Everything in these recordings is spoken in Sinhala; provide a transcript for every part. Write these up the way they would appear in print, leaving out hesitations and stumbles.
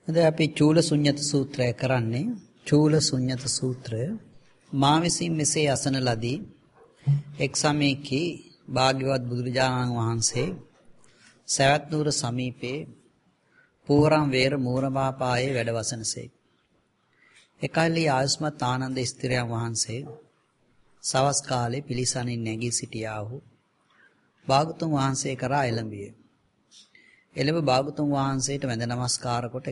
දැන් අපි චූල ශුන්්‍යත සූත්‍රය කරන්නේ. චූල ශුන්්‍යත සූත්‍රය මා විසින් මෙසේ අසන ලදී. එක් සමයකී භාග්‍යවත් බුදුරජාණන් වහන්සේ සවැත් නුවර සමීපේ පූරම් වේර මූරමාපායේ වැඩ වසනසේක. එකල්ලි ආයුෂ්මත් ආනන්ද ස්ථිරයන් වහන්සේ සවස් කාලේ පිළිසනින් නැගී සිටියාහු. භාගතුන් වහන්සේ කරා එළඹිය. එළඹ භාගතුන් වහන්සේට වැඳ නමස්කාර කොට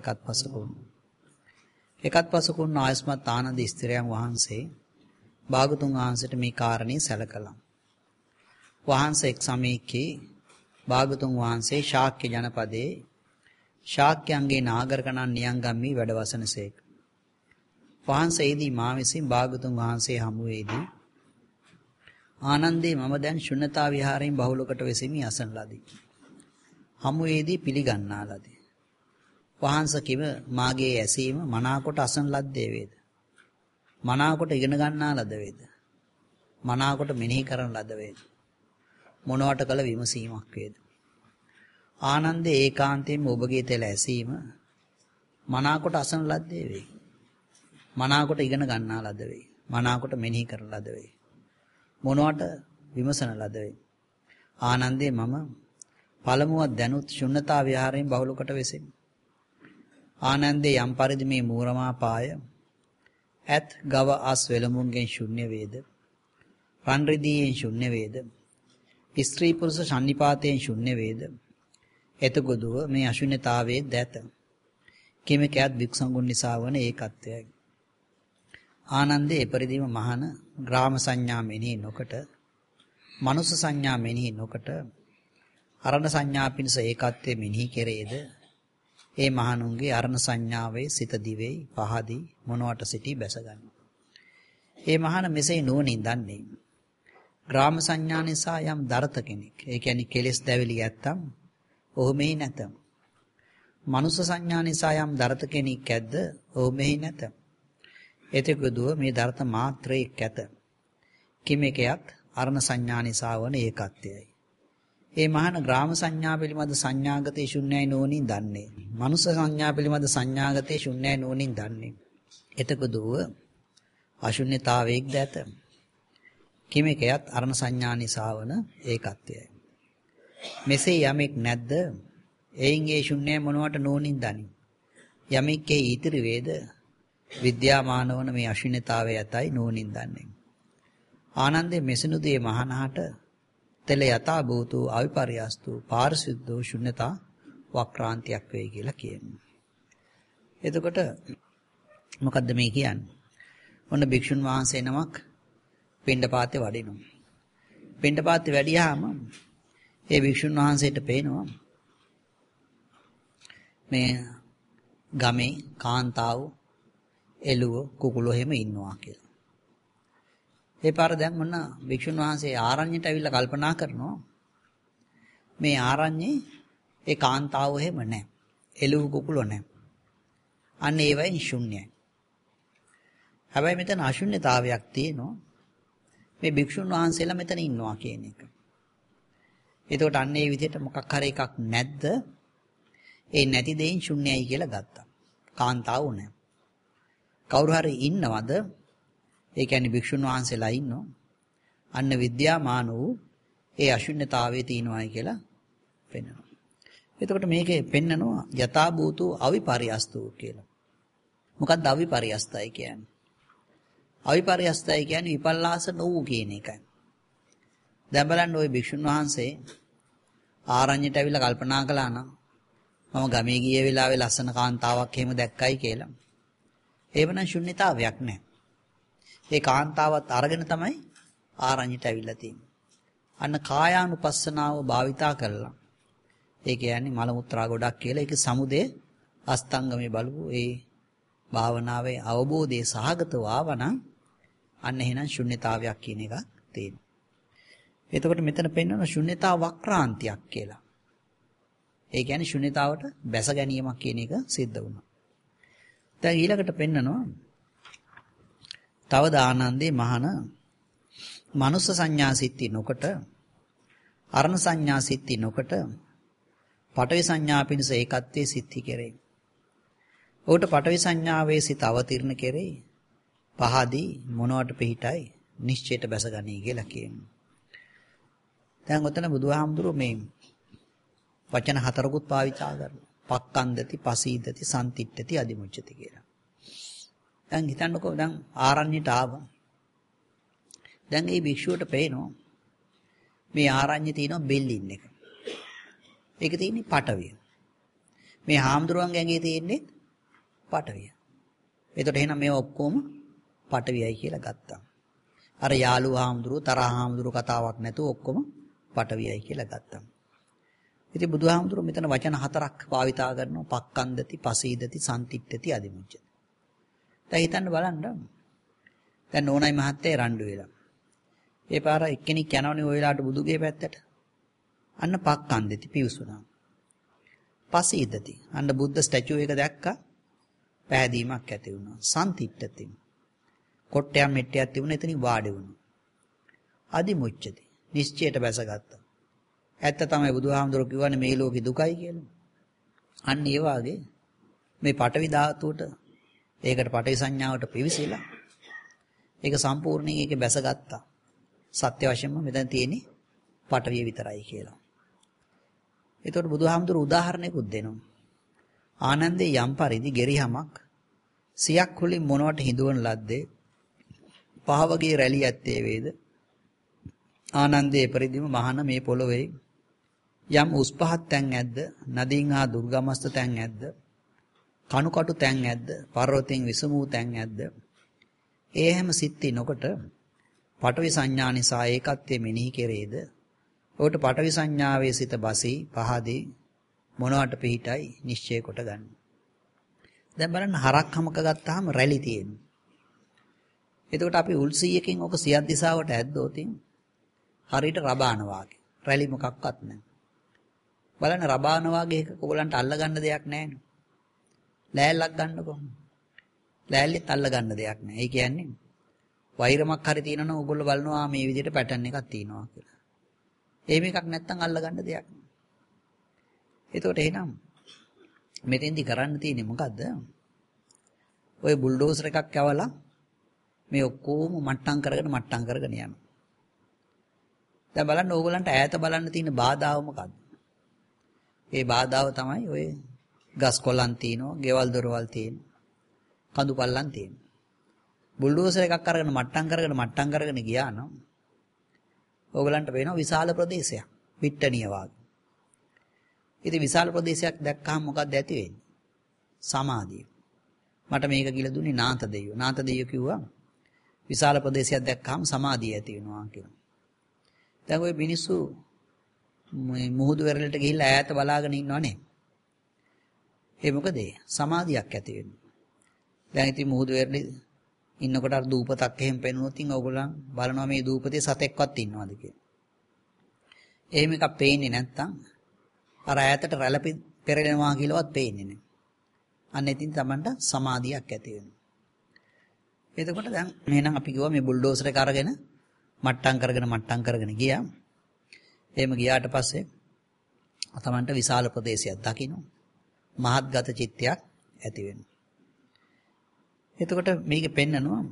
එකත්පසකුන් ආයුෂ්මත් ආනන්ද ස්ථිරයන් වහන්සේ භාගතුන් වහන්සේට මේ කාරණේ සැලකලා. වහන්සේ එක් සමයකී භාගතුන් වහන්සේ ශාක්‍ය ජනපදයේ ශාක්‍යයන්ගේ නාගරකණන් නියංගම්මී වැඩ වසනසේක. වහන්සේදී මා විසින් භාගතුන් වහන්සේ හමුවේදී ආනන්දේ මම දැන් ශුන්‍යතා විහාරයෙන් බහුලකට වෙසෙමි අසන ලදී. හමුවේදී පිළිගන්නා ලදී. වහන්සේ කිව මාගේ ඇසීම මනාකොට අසන ලද්දේ වේද? මනාකොට ඉගෙන ගන්නා ලද වේද? මනාකොට මෙනෙහි කරන ලද වේද? මොනවට කළ විමසීමක් වේද? ආනන්දේ ඒකාන්තයෙන්ම ඔබගේ තෙල ඇසීම මනාකොට අසන ලද්දේ වේ. මනාකොට ඉගෙන ගන්නා ලද වේ. මනාකොට මෙනෙහි කරන ලද වේ. මොනවට විමසන ලද වේ. ආනන්දේ මම පළමුවක් දැනුත් ශුන්‍යතා විහාරයෙන් බහුලකට වෙසෙමි. ආනන්දේ යම් පරිදි මේ මූරමා පාය ඇත් ගව අස් වෙලමුන්ගෙන් ශුන්‍ය වේද? රන් රිදීයෙන් ශුන්‍ය වේද? ස්ත්‍රී පුරුෂ සන්නිපාතයෙන් ශුන්‍ය වේද? එතකොදුව මේ අශුන්‍යතාවයේ දැත. කිමකයත් වික්ෂංගුන් නිසා වන ඒකත්වයයි. ආනන්දේ එපරිදිම මහන ග්‍රාම සංඥා මෙනෙහි නොකොට, මනුස්ස සංඥා මෙනෙහි නොකොට, අරණ සංඥා පිණිස ඒකත්වයේ මෙනෙහි කෙරේද? ඒ මහණුන්ගේ අරණ සංඥාවේ සිත දිවෙයි පහදී මොනවට සිටී බැසගන්න. ඒ මහණ මෙසේ නුවණින් දන්නේ. ග්‍රාම සංඥා නිසා යම් දරත කෙනෙක්, ඒ කියන්නේ කෙලෙස් දැවිලි ඇත්තම් ඔහු මෙහි නැත. මනුස්ස සංඥා නිසා යම් දරත කෙනෙක් ඇද්ද ඔහු මෙහි නැත. එතෙකුදුව මේ දරත මාත්‍රයක් ඇත. කිමකයත් අරණ සංඥා නිසා වන ඒකත්වයයි. ඒ මහාන ග්‍රාම සංඥා පිළිබඳ සංඥාගතේ ශුන්‍යයි නෝනින් දන්නේ. මනුස්ස සංඥා පිළිබඳ සංඥාගතේ ශුන්‍යයි නෝනින් දන්නේ. එතකොදුව අශුන්‍යතාවයක් දැත. කිමකයත් අරණ සංඥා නිසා වන ඒකත්වයයි. මෙසේ යමෙක් නැද්ද? එයින්ගේ ශුන්‍යය මොනවට නෝනින් දනි. යමෙක්ගේ ඊතිරි වේද? විද්‍යාමාන වන මේ අශුන්‍යතාවය යතයි නෝනින් දන්නේ. ආනන්දේ මෙසනුදී මහානහට තෙල යතා භූතු අවිපර්යස්තු පාරිශුද්ධෝ ශුන්‍යතා වක්‍රාන්තියක් වෙයි කියලා කියනවා. එතකොට මොකද්ද මේ කියන්නේ? ඔන්න භික්ෂුන් වහන්සේ නමක් පිණ්ඩපාතේ වඩිනවා. පිණ්ඩපාතේ වැඩියාම ඒ භික්ෂුන් වහන්සේට පේනවා මේ ගමේ කාන්තාව එළුව කුකුලෝ එහෙම ඉන්නවා කියලා. ඒ පාර දැන් මොන භික්ෂුන් වහන්සේ ආරණ්‍යට ඇවිල්ලා කල්පනා කරනවා මේ ආරණ්‍යේ ඒ කාන්තාව එහෙම නැහැ. එළුව කුකුලෝ නැහැ. අන්න ඒවයින් ශුන්‍යයි. හැබැයි මෙතන අශුන්‍යතාවයක් තියෙනවා. මේ භික්ෂුන් වහන්සේලා මෙතන ඉන්නවා කියන එක. එතකොට අන්න ඒ විදිහට මොකක් හරි එකක් නැද්ද? ඒ නැති දෙයින් ශුන්‍යයි කියලා ගත්තා. කාන්තාව නැහැ. කවුරු හරි ඉන්නවද? ඒ කියන්නේ භික්ෂුන් වහන්සේලා ඉන්නෝ. අන්න විද්‍යාමාන වූ ඒ අශුන්‍යතාවයේ තියෙනවායි කියලා පෙන්වනවා. එතකොට මේකේ පෙන්නනවා යථා භූතු අවිපර්යස්තු කියලා. මොකක්ද අවිපර්යස්තයි කියන්නේ? අවිපර්යස්තයි කියන්නේ විපල්ලාස නොවූ කියන එකයි. දැන් බලන්න ওই භික්ෂුන් වහන්සේ ආරණ්‍යට ඇවිල්ලා කල්පනා කළා නම් මම ගමේ ගිය වෙලාවේ ලස්සන කාන්තාවක් එහෙම දැක්කයි කියලා. ඒවනම් ශුන්‍යතාවයක් නැහැ. ඒ කාන්තාවත් අරගෙන තමයි ආරණ්‍යට ඇවිල්ලා තියෙන්නේ. අන්න කායානුපස්සනාව භාවිතා කළා. ඒ කියන්නේ මල මුත්‍රා ගොඩක් කියලා ඒක සමුදේ අස්තංගමේ බලපු ඒ භාවනාවේ අවබෝධයේ සහගතව ආවනම් අන්න එහෙනම් ශුන්‍යතාවයක් කියන එකක් තියෙනවා. එතකොට මෙතන පෙන්වන ශුන්‍යතා වක්‍රාන්තියක් කියලා. ඒ කියන්නේ ශුන්‍යතාවට බැස ගැනීමක් කියන එක සිද්ධ වුණා. දැන් ඊළඟට පෙන්නනවා තව ආනන්දේ මහන මනුස්ස සංඥා සිත්ති නොකොට අරණ සංඥා සිත්ති නොකොට පඨවි සංඥා පිණිස ඒකත්වයේ සිත්ති කෙරේ. ඔහුට පඨවි සංඥාවේ සිත අවතීර්ණ කෙරෙයි. පහදී මොනවට පිහිටයි නිශ්චයට බැසගනී කියලා කියනවා. දැන් ඔතන බුදුහාමුදුරුවෝ මේ වචන හතරකුත් පාවිච්චා කරනවා. පක්කන්දති, පසීදති, සම්තිට්ඨති, අදිමුච්ඡති කියලා. දැන් හිතන්නකෝ දැන් ආරණ්‍යට ආවා. දැන් මේ භික්ෂුවට පේනවා මේ ආරණ්‍යේ තියෙන බෙල්ලින් එක. ඒක තියෙන්නේ පටවිය. මේ හාමුදුරුවන්ගේ ඇඟේ තියෙන්නේ පටවිය. එතකොට එහෙනම් මේ ඔක්කොම පටවියයි කියලා ගත්තා. අර යාළු හාමුදුරුවෝ තරහ හාමුදුරුවෝ කතාවක් නැතුව ඔක්කොම පටවියයි කියලා ගත්තා. ඉතින් බුදුහාමුදුරුවෝ මෙතන වචන හතරක් භාවිතා කරනවා. පක්කන්දති, පසීදති, සම්තිට්ඨති, අදිමුච්ඡති. දැන් හිතන්න බලන්න. දැන් නෝනයි මහත්තයා රණ්ඩු වෙලා. ඒ පාර එක්කෙනෙක් යනවනේ ওই වෙලාවට බුදුගේ පැත්තට. අන්න පක්කන්දති පිවිසුණා. පසීදති. අන්න බුද්ධ ස්ටැචු එක දැක්කා. පැහැදීමක් ඇති වුණා. සම්තිට්ඨති. කොට්ටයක් මෙට්ටයක් තිබුණා එතනින් වාඩි වුණා. අදිමුච්ඡති. නිශ්චයට බැසගත්තා. ඇත්ත තමයි බුදුහාමුදුරුවෝ කියවනේ මේ ලෝකේ දුකයි කියලා. අන්න ඒ වාගේ මේ පඨවි ධාතුවට ඒකට පඨවි සංඥාවට පිවිසිලා ඒක සම්පූර්ණයෙන් ඒකේ බැසගත්තා. සත්‍ය වශයෙන්ම මෙතන තියෙන්නේ පඨවිය විතරයි කියලා. ඒතකොට බුදුහාමුදුරුවෝ උදාහරණයකුත් දෙනවා. ආනන්දේ යම් පරිදි ගෙරිහමක් සියක් කුලින් මොනවට හිඳවන ලද්දේ පහවගේ රැලි ඇත්තේ වේද ආනන්දේ පරිදිම මහාන මේ පොළොවේ යම් උස් පහත් තැන් ඇද්ද නදීන් හා දුර්ගමස්ත තැන් ඇද්ද කණුකටු තැන් ඇද්ද පර්වතයෙන් විසමූ තැන් ඇද්ද ඒ හැම සිත්ති නොකොට පඨවි සංඥා නිසා ඒකත්වයේ මෙනෙහි කෙරේද ඔහුට පඨවි සංඥාවේ සිත බසී පහදී මොනවට පිහිටයි නිශ්චය කොට ගන්න. දැන් බලන්න හරක් හමක ගත්තාම රැලි තියෙනවා. එතකොට අපි උල්සීයකින් ඔක සියක් දිශාවට ඇද්දොත් හරියට රබාන වාගේ. රැලි මොකක්වත් නැහැ. බලන්න රබාන වාගේ එක ඔයගලන්ට අල්ල ගන්න දෙයක් නැහැ නේ. ලෑල්ලක් ගන්නකො. ලෑල්ලෙත් අල්ල ගන්න දෙයක් නැහැ. ඒ කියන්නේ වෛරමක් හරි තියෙනවනම් ඕගොල්ලෝ බලනවා මේ විදිහට පැටර්න් එකක් තියෙනවා කියලා. එහෙම එකක් නැත්තම් අල්ල ගන්න දෙයක් නැහැ. එතකොට එහෙනම් මෙතෙන්දි කරන්න තියෙන්නේ මොකද්ද? ඔය බුල්ඩෝසර් එකක් යවලා මේ ඔක්කොම මට්ටම් කරගෙන යනවා. දැන් බලන්න ඕගොල්ලන්ට ඈත බලන්න තියෙන බාධාව මොකද්ද? ඒ බාධාව තමයි ඔය ගස් කොළන් තියෙනවා, ගෙවල් දොරවල් තියෙනවා, කඳු පල්ලම් තියෙනවා. බුල්ඩෝසර් එකක් අරගෙන මට්ටම් කරගෙන ගියා නම් ඕගොල්ලන්ට පේනවා විශාල ප්‍රදේශයක්, පිට්ටනිය වගේ. ඉතින් විශාල ප්‍රදේශයක් දැක්කහම මොකක්ද ඇති වෙන්නේ? සමාධිය. මට මේක කියලා දුන්නේ නාත දෙයියෝ. නාත දෙයියෝ කිව්වා විශාල ප්‍රදේශයක් දැක්කහම සමාධිය ඇති වෙනවා කියලා. දැන් ওই මිනිස්සු මේ මුහුදු වෙරළට ගිහිල්ලා ඈත බලාගෙන ඉන්නවනේ. ඒ මොකද? සමාධියක් ඇති වෙනවා. දැන් ඉතින් මුහුදු වෙරළේ ඉන්නකොට අර දූපතක් එහෙම පෙනුනොත් ඉතින් ඕගොල්ලන් බලනවා මේ දූපතේ සතෙක්වත් ඉන්නවද කියලා. එහෙම එකක් පේන්නේ නැත්තම් අර ඈතට රැළ පෙරලෙනවා කියලාවත් පේන්නේ නැහැ. අන්න ඉතින් Tamanට සමාධියක් ඇති වෙනවා. එතකොට දැන් එහෙනම් අපි කිව්වා මේ බුල්ඩෝසර් එක අරගෙන මට්ටම් කරගෙන ගියා. එහෙම ගියාට පස්සේ Tamanට විශාල ප්‍රදේශයක් දකින්න මහත්ගත චිත්තයක් ඇති වෙනවා. එතකොට මේක පෙන්නනවා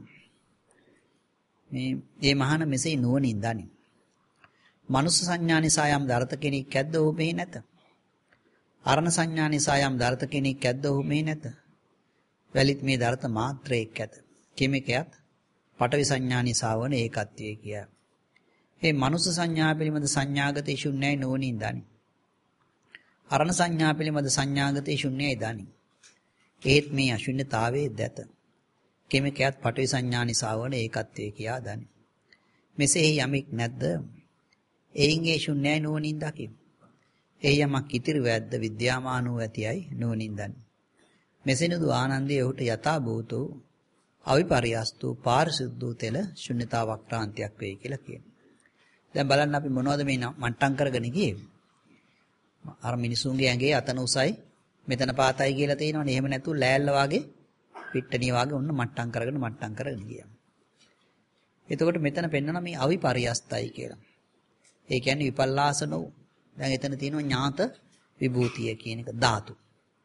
මේ මහාන මෙසේ නුවණින් දනි. මනුස්ස සංඥා නිසා යම් දරත කෙනෙක් ඇද්ද ඔහු මෙහි නැත. අරණ සංඥා නිසා යම් දරත කෙනෙක් ඇද්ද ඔහු මෙහි නැත. වැලිත් මේ දරත මාත්‍රයක් ඇත. කිමකයත් පඨවි සංඥා නිසා වන ඒකත්වයේ කියා. මේ මනුස්ස සංඥා පිළිබඳ සංඥාගතේ ශුන්‍යයි නුවණින් දනි. අරණ සංඥා පිළිබඳ සංඥාගතේ ශුන්‍යයි දනි. ඒත් මේ අශුන්‍යතාවයේ දැත. කිමකයත් පඨවි සංඥා නිසා වන ඒකත්වයේ කියා දනි. මෙසේ යමෙක් නැද්ද? එයින්ගේ ශුන්‍යයි නුවණින් දකිමු. ඒ යමක් ඉතිරි වැද්ද විද්‍යාමානෝ ඇතියයි නුවණින් දනි. මෙසේනදු ආනන්දයේ ඔහුට යථා භූතෝ අවිපරියස්තු පාරිශුද්ධෝ තෙල ශුන්‍යතාවක් ක්‍රාන්තියක් වෙයි කියලා කියනවා. දැන් බලන්න අපි මොනවද මේ මට්ටම් කරගෙන ගියේ? අර මිනිසුන්ගේ ඇඟේ අතන උසයි මෙතන පාතයි කියලා තියෙනවනේ. එහෙම නැතුව ලෑල්ල වාගේ පිට්ටනිය වාගේ ඔන්න මට්ටම් කරගෙන ගියා. එතකොට මෙතන පෙන්වන මේ අවිපරියස්තයි කියලා. ඒ කියන්නේ විපල්ලාස නොවු. දැන් එතන තියෙනවා ඥාත විභූතිය කියන එක ධාතු.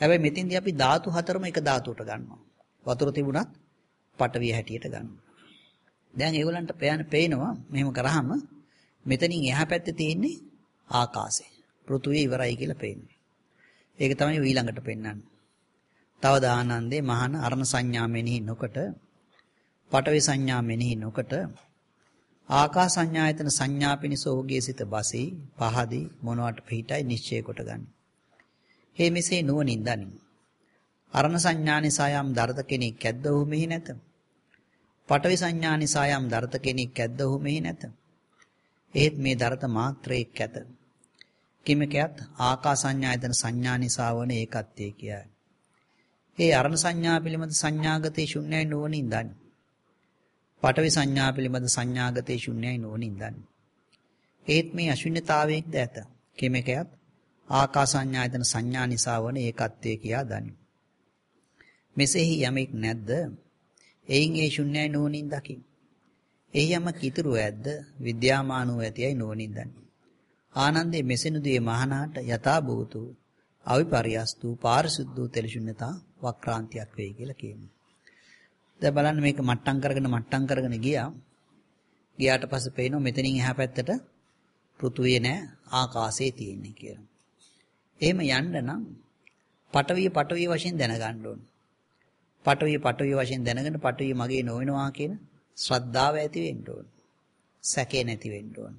හැබැයි මෙතෙන්දී අපි ධාතු හතරම එක ධාතුවට ගන්නවා. වතුර තිබුණත් පටවිය හැටියට ගන්නවා. දැන් ඒගොල්ලන්ට පේනවා මෙහෙම කරාම මෙතනින් එහා පැත්තේ තියෙන්නේ ආකාශය. පෘථුවිය ඉවරයි කියලා පේනවා. ඒක තමයි ඊළඟට පෙන්වන්නේ. තව දානන්දේ මහාන අරණ සංඥා මෙනෙහි නොකොට පඨවි සංඥා මෙනෙහි නොකොට ආකාස සංඥායතන සංඥා පිණිස ඔහුගේ සිත බසී පහදී මොනවට පිටයි නිශ්චය කොට ගන්න. හේ මෙසේ නුවණින් දනිමු. අරණ සංඥා නිසා යම් දරත කෙනෙක් ඇද්ද ඔහු මෙහි නැත. පඨවි සංඥා නිසා යම් දරත කෙනෙක් ඇද්ද ඔහු මෙහි නැත. එහෙත් මේ දරත මාත්‍රයක් ඇත. කිමකයත් ආකාස සංඥායතන සංඥා නිසා වන ඒකත්වයේ කියයි. ඒ අරණ සංඥා පිළිබඳ සංඥාගතේ ශුන්‍යයි නුවණින් දනිමු. පඨවි සංඥා පිළිබඳ සංඥාගතේ ශුන්‍යයි නුවණින් දනිමු. ඒත් මේ අශුන්‍යතාවයක්ද ඇත. කෙමකයත් ආකාස සංඥායතන සංඥා නිසා වන ඒකත්වයේ කියා දනිමු. මෙසේහි යමෙක් නැද්ද? එයින් ඒ ශුන්‍යයි නුවණින් දකිමු. එහි යමක් ඉතුරු ඇද්ද? විද්‍යාමානෝ ඇතියයි නුවණින් දනිමු. ආනන්දේ මෙසෙනුදී මහානාට යථා භූතු අවිපර්යස්තු පාරිශුද්ධ තෙලශුන්‍යතා වක්‍රාන්තියක් වෙයි කියලා කියනවා. දැන් බලන්න මේක මට්ටම් කරගෙන ගියාට පස්සේ පේනවා මෙතනින් එහා පැත්තට පෘථුවිය නෑ ආකාශයේ තියෙන්නේ කියලා. එහෙම යන්න නම් පටවිය වශයෙන් දැනගන්න ඕන. පටවිය වශයෙන් දැනගෙන පටවිය මගේ නොවෙනවා කියන ශ්‍රද්ධාව ඇති වෙන්න ඕන. සැකේ නැති වෙන්න ඕන.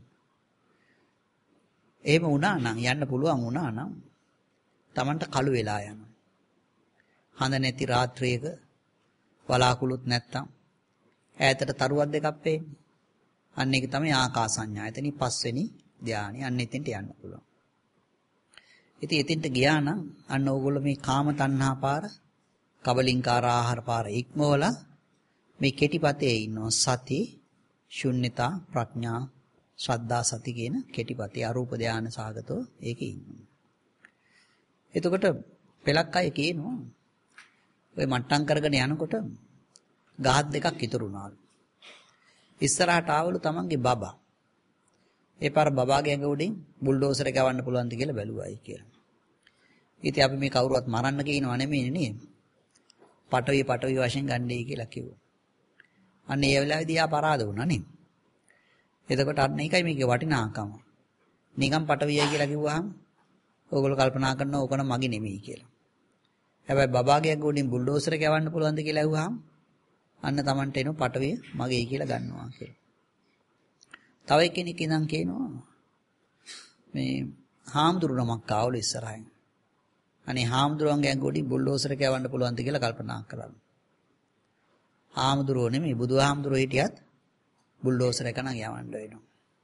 එහෙම වුණා නම් යන්න පුළුවන් වුණා නම් Tamanට කළු වෙලා යනවා. හඳ නැති රාත්‍රියක වලාකුළුත් නැත්තම් ඈතට තරුවක් දෙකක් පේන්නේ. අන්න ඒක තමයි ආකාස සංඥා. එතනින් පස්වෙනි ධානය. අන්න එතෙන්ට යන්න පුළුවන්. ඉතින් එතෙන්ට ගියා නම් අන්න ඕගොල්ලෝ මේ කාම තණ්හා පාර, කබලින්කාර ආහාර පාර ඉක්මවලා මේ කෙටිපතේ ඉන්නවා. සති, ශුන්්‍යතා, ප්‍රඥා, ශ්‍රද්ධා සති කියන කෙටිපතේ අරූප ධානය සාගතෝ ඒකේ ඉන්නවා. එතකොට පෙලක් අය කියනවා ඔය මට්ටම් කරගෙන යනකොට ගහක් දෙකක් ඉතුරු වුණාලු. ඉස්සරහට ආවලු තමන්ගේ බබා. ඒ පාර බබාගේ ඇඟ උඩින් බුල්ඩෝසර් එක යවන්න පුළුවන්ද කියලා බැලුවායි කියලා. ඉතින් අපි මේ කවුරුවත් මරන්න කියනව නෙමෙයි නේද? පටවි වශයෙන් ගන්නයි කියලා කිව්වා. අන්න ඒ වෙලාවේදී ආ පරාද වුණා නේ. එතකොට අන්න ඒකයි මේකේ වටිනාකම. නිකම් පටවියයි කියලා කිව්වහම ඕගොල්ලෝ කල්පනා කරනවා ඕකන මගේ නෙමෙයි කියලා. හැබැයි බබාගේ ඇඟ උඩින් බුල්ඩෝසර් එක යවන්න පුළුවන්ද කියලා ඇහුවාම අන්න Tamanට එන පටවිය මගේ කියලා ගන්නවා කියලා. තව කෙනෙක් ඉඳන් කියනවා මේ හාමුදුරුවමක් ආවලු ඉස්සරහින්. අනේ හාමුදුරුවන්ගේ ඇඟ උඩින් බුල්ඩෝසර් එක යවන්න පුළුවන්ද කියලා කල්පනා කරලා. හාමුදුරුවෝ නෙමෙයි බුදුහාමුදුරුවෝ හිටියත් බුල්ඩෝසර් එක නම් යවන්න වෙනවා.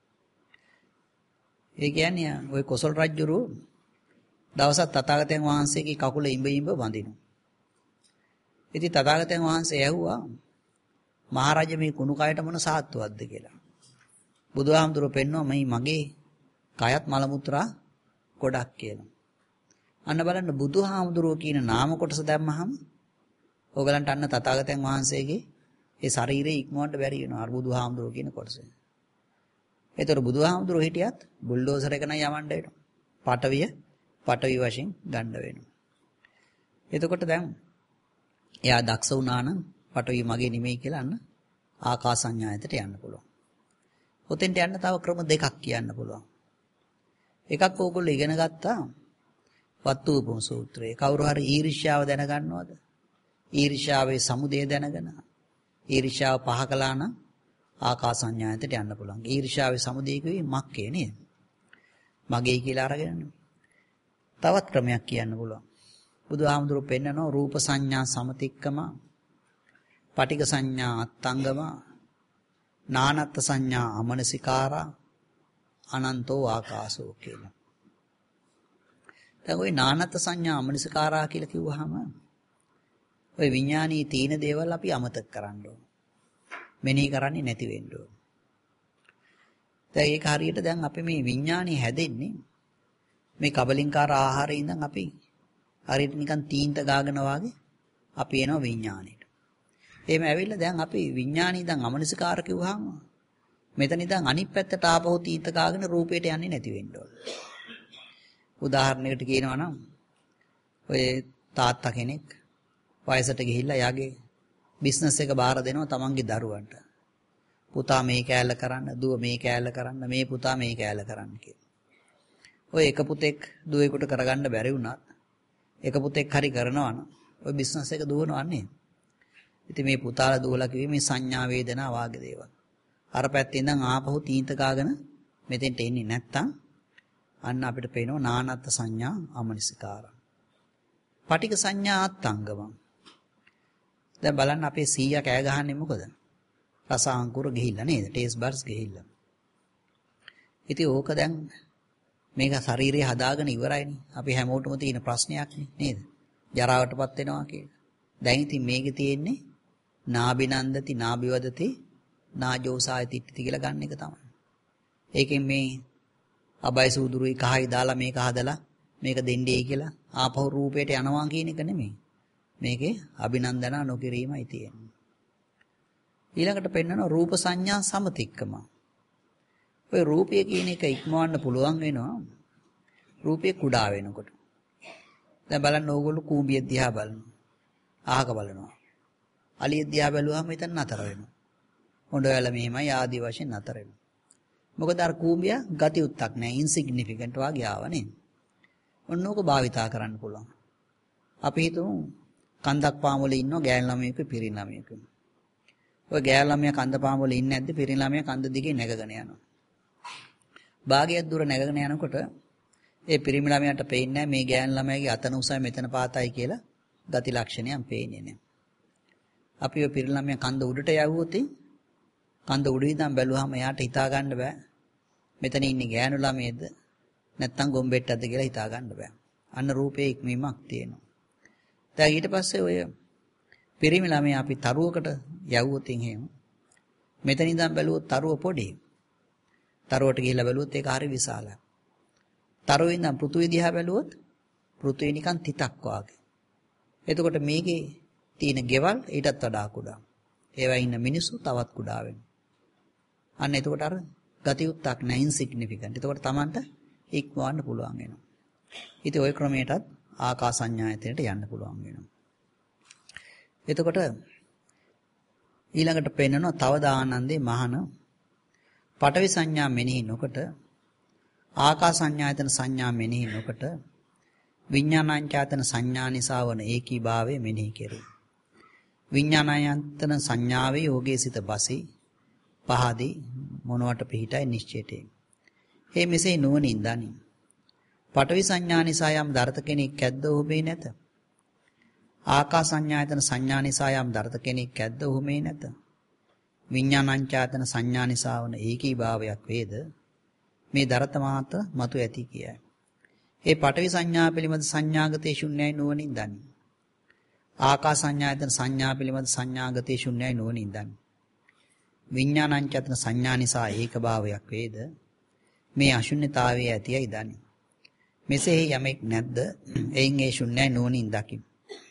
ඒ කියන්නේ ওই කොසල් රජුරු දවසක් තථාගතයන් වහන්සේගේ කකුල ඉඹ වඳිනවා. ඉතින් තථාගතයන් වහන්සේ ඇහුවා මහරජා මේ කුණු කයට මොන සාත්තුවක්ද කියලා. බුදුහාමුදුරුවෝ පෙන්නවා මේ මගේ කයත් මල මුත්‍රා ගොඩක් කියලා. අන්න බලන්න බුදුහාමුදුරුවෝ කියන නාම කොටස දැම්මහම ඕගලන්ට අන්න තථාගතයන් වහන්සේගේ ඒ ශරීරය ඉක්මවන්න බැරි වෙනවා අර බුදුහාමුදුරුවෝ කියන කොටස. ඒතර බුදුහාමුදුරුවෝ හිටියත් බුල්ඩෝසර් එක නම් යවන්න වෙනවා. පටවිය වශයෙන් ගන්න වෙනවා. එතකොට දැන් එයා දක්ෂ වුණා නම් පටවිය මගේ නෙමෙයි කියලා අන්න ආකාස සංඥායතට යන්න පුළුවන්. ඔතෙන්ට යන්න තව ක්‍රම දෙකක් කියන්න පුළුවන්. එකක් ඕගොල්ලෝ ඉගෙන ගත්තා වත්තුපම සූත්‍රයේ. කවුරු හරි ඊර්ෂ්‍යාව දැනගන්නවද? ඊර්ෂ්‍යාවේ සමුදය දැනගෙන ඊර්ෂ්‍යාව පහ කළා නම් ආකාස සංඥායතට යන්න පුළුවන්. ඊර්ෂ්‍යාවේ සමුදය කිව්වේ මක්කේ නේද? මගේ කියලා අරගෙන. තවත් ක්‍රමයක් කියන්න පුළුවන්. බුදුහාමුදුරුවෝ පෙන්නනවා රූප සංඥා සමතික්කම, පටිඝ සංඥා අත්තංගම, නානත්ත් සංඥා අමනසිකාරා, අනන්තෝ ආකාශෝ කියලා. දැන් ওই නානත්ත් සංඥා අමනසිකාරා කියලා කිව්වහම ওই විඥානීය තීන දේවල් අපි අමතක කරන්න ඕන. මෙනෙහි කරන්නේ නැති වෙන්න ඕන. දැන් ඒක හරියට දැන් අපි මේ විඥානීය හැදෙන්නේ මේ කබලින්කාර ආහාරයෙන් ඉඳන් අපි හරියට නිකන් තීන්ත ගාගෙන වාගේ අපි එනවා විඥාණයට. එහෙම ඇවිල්ලා දැන් අපි විඥාණී ඉඳන් අමනසිකාර කිව්වහම මෙතන ඉඳන් අනිත් පැත්තට ආපහු තීන්ත ගාගෙන රූපයට යන්නේ නැති වෙන්න ඕන. උදාහරණයකට කියනවා නම් ඔය තාත්තා කෙනෙක් වයසට ගිහිල්ලා යාගේ බිස්නස් එක බාර දෙනවා තමන්ගේ දරුවන්ට. පුතා මේ කෑල්ල කරන්න, දුව මේ කෑල්ල කරන්න, මේ පුතා මේ කෑල්ල කරන්න කියලා. ඔය එක පුතෙක් දුවෙකුට කරගන්න බැරි වුණත් එක පුතෙක් හරි කරනවා නම් ඔය බිස්නස් එක දුවනවන්නේ. ඉතින් මේ පුතාලා දුවලා කිව්වේ මේ සංඥා වේදනා වාගේ දේවල්. අර පැත්තේ ඉඳන් ආපහු තීන්ත කාගෙන මෙතෙන්ට එන්නේ නැත්තම් අන්න අපිට පේනවා නානත්ත් සංඥා අමනිසිකාරං. පටික සංඥා අත්ංගමං. දැන් බලන්න අපේ සීයා කෑ ගහන්නේ මොකද? රස අංකුර ගිහිල්ලා නේද? ටේස්ට් බඩ්ස් ගිහිල්ලා. ඉතින් ඕක දැන් මේක ශරීරය හදාගෙන ඉවරයිනේ. අපි හැමෝටම තියෙන ප්‍රශ්නයක් නේද? ජරාවටපත් වෙනවා කියලා. දැන් ඉතින් මේකේ තියෙන්නේ නාබිනන්දති නාබිවදති නාජෝසාය තිට්ඨති කියලා ගන්න එක තමයි. ඒකෙන් මේ අබයි සූදුරුයි කහයි දාලා මේක හදලා මේක දෙන්නේ කියලා ආපහු රූපයට යනවා කියන එක නෙමෙයි. මේකේ අභිනන්දනා නොකිරීමයි තියෙන්නේ. ඊළඟට පෙන්වන රූප සංඥා සමතික්කම. ඔය රූපය කියන එක ඉක්මවන්න පුළුවන් වෙනවා රූපය කුඩා වෙනකොට. දැන් බලන්න ඕගොල්ලෝ කූඹිය දිහා බලනවා. අහක බලනවා. අලිය දිහා බැලුවාම එතන නතර වෙනවා. හොඬවැල මෙහෙමයි ආදී වශයෙන් නතර වෙනවා. මොකද අර කූඹිය ගති උත්තක් නැහැ, ඉන්සිග්නිෆිකන්ට් වාගේ ආව නේද? ඔන්නෝක භාවිතා කරන්න පුළුවන්. අපි හිතමු කන්දක් පාමුල ඉන්නවා ගෑන් ළමයෙක් පිරින් ළමයෙක්. ඔය ගෑන් ළමයා කන්ද පාමුල ඉන්නේ නැද්ද? පිරින් ළමයා කන්ද දිගේ නැගගෙන යනවා. භාගයක් දුර නැගගෙන යනකොට ඒ පිරිමි ළමයාට පේන්නේ මේ ගෑන් ළමයාගේ අතන උසයි මෙතන පාතයි කියලා ගති ලක්ෂණයන් පේන්නේ නැහැ. අපි ඔය පිරිමි ළමයා කන්ද උඩට යවුවොත් කන්ද උඩ ඉඳන් බැලුවාම එයාට හිතා ගන්න බෑ. මෙතන ඉන්නේ ගෑනු ළමයේද නැත්නම් ගොම්බෙට්ටක්ද කියලා හිතා ගන්න බෑ. අන්න රූපේ ඉක්මීමක් තියෙනවා. දැන් ඊට පස්සේ ඔය පිරිමි ළමයා අපි තරුවකට යවුවොත් එහෙම මෙතන ඉඳන් බැලුවොත් තරුව පොඩි. තරුවට ගිහිල්ලා බැලුවොත් ඒක හරි විශාලයි. තරුවේ ඉඳන් පෘථුවිය දිහා බැලුවොත් පෘථුවිය නිකන් තිතක් වාගේ. එතකොට මේකේ තියෙන ගෙවල් ඊටත් වඩා කුඩා. ඒවා ඉන්න මිනිස්සු තවත් කුඩා වෙනවා. අන්න එතකොට අර ගතියුත්තක් නැහැ, ඉන්සිග්නිෆිකන්ට්. එතකොට Tamanට ඉක්මවන්න පුළුවන් වෙනවා. ඉතින් ওই ක්‍රමයටත් ආකාසඤ්ඤායතනයට යන්න පුළුවන් වෙනවා. එතකොට ඊළඟට පෙන්නනවා තව දානන්දේ මහන පඨවි සංඥා මෙනෙහි නොකොට ආකාසඤ්ඤායතන සංඥා මෙනෙහි නොකොට විඥානාංචායතන සංඥා නිසා වන ඒකී භාවය මෙනෙහි කෙරේ. විඥානායතන සංඥාවේ යෝගයේ සිට බසී පහදී මොනවට පිහිටයි නිශ්චයටේ. ඒ මෙසේ නුවණින් දනි. පඨවි සංඥා නිසා යම් දර්ථ කෙනෙක් ඇද්ද ඔහුමේ නැත. ආකාසඤ්ඤායතන සංඥා නිසා යම් දර්ථ කෙනෙක් ඇද්ද ඔහුමේ නැත. විඥානංචායතන සංඥා නිසා වන ඒකී භාවයක් වේද මේ දර්ථ මාත මතු ඇති කියයි. ඒ පඨවි සංඥා පිළිබඳ සංඥාගතේ ශුන්‍යයි නුවණින් දනි. ආකාසඤ්ඤායතන සංඥා පිළිබඳ සංඥාගතේ ශුන්‍යයි නුවණින් දනි. විඥානංචායතන සංඥා නිසා ඒක භාවයක් වේද මේ අශුන්‍යතාවයේ ඇතියයි දනි. මෙසේ යමෙක් නැද්ද එයින් ඒ ශුන්‍යයි නුවණින් දකිමු.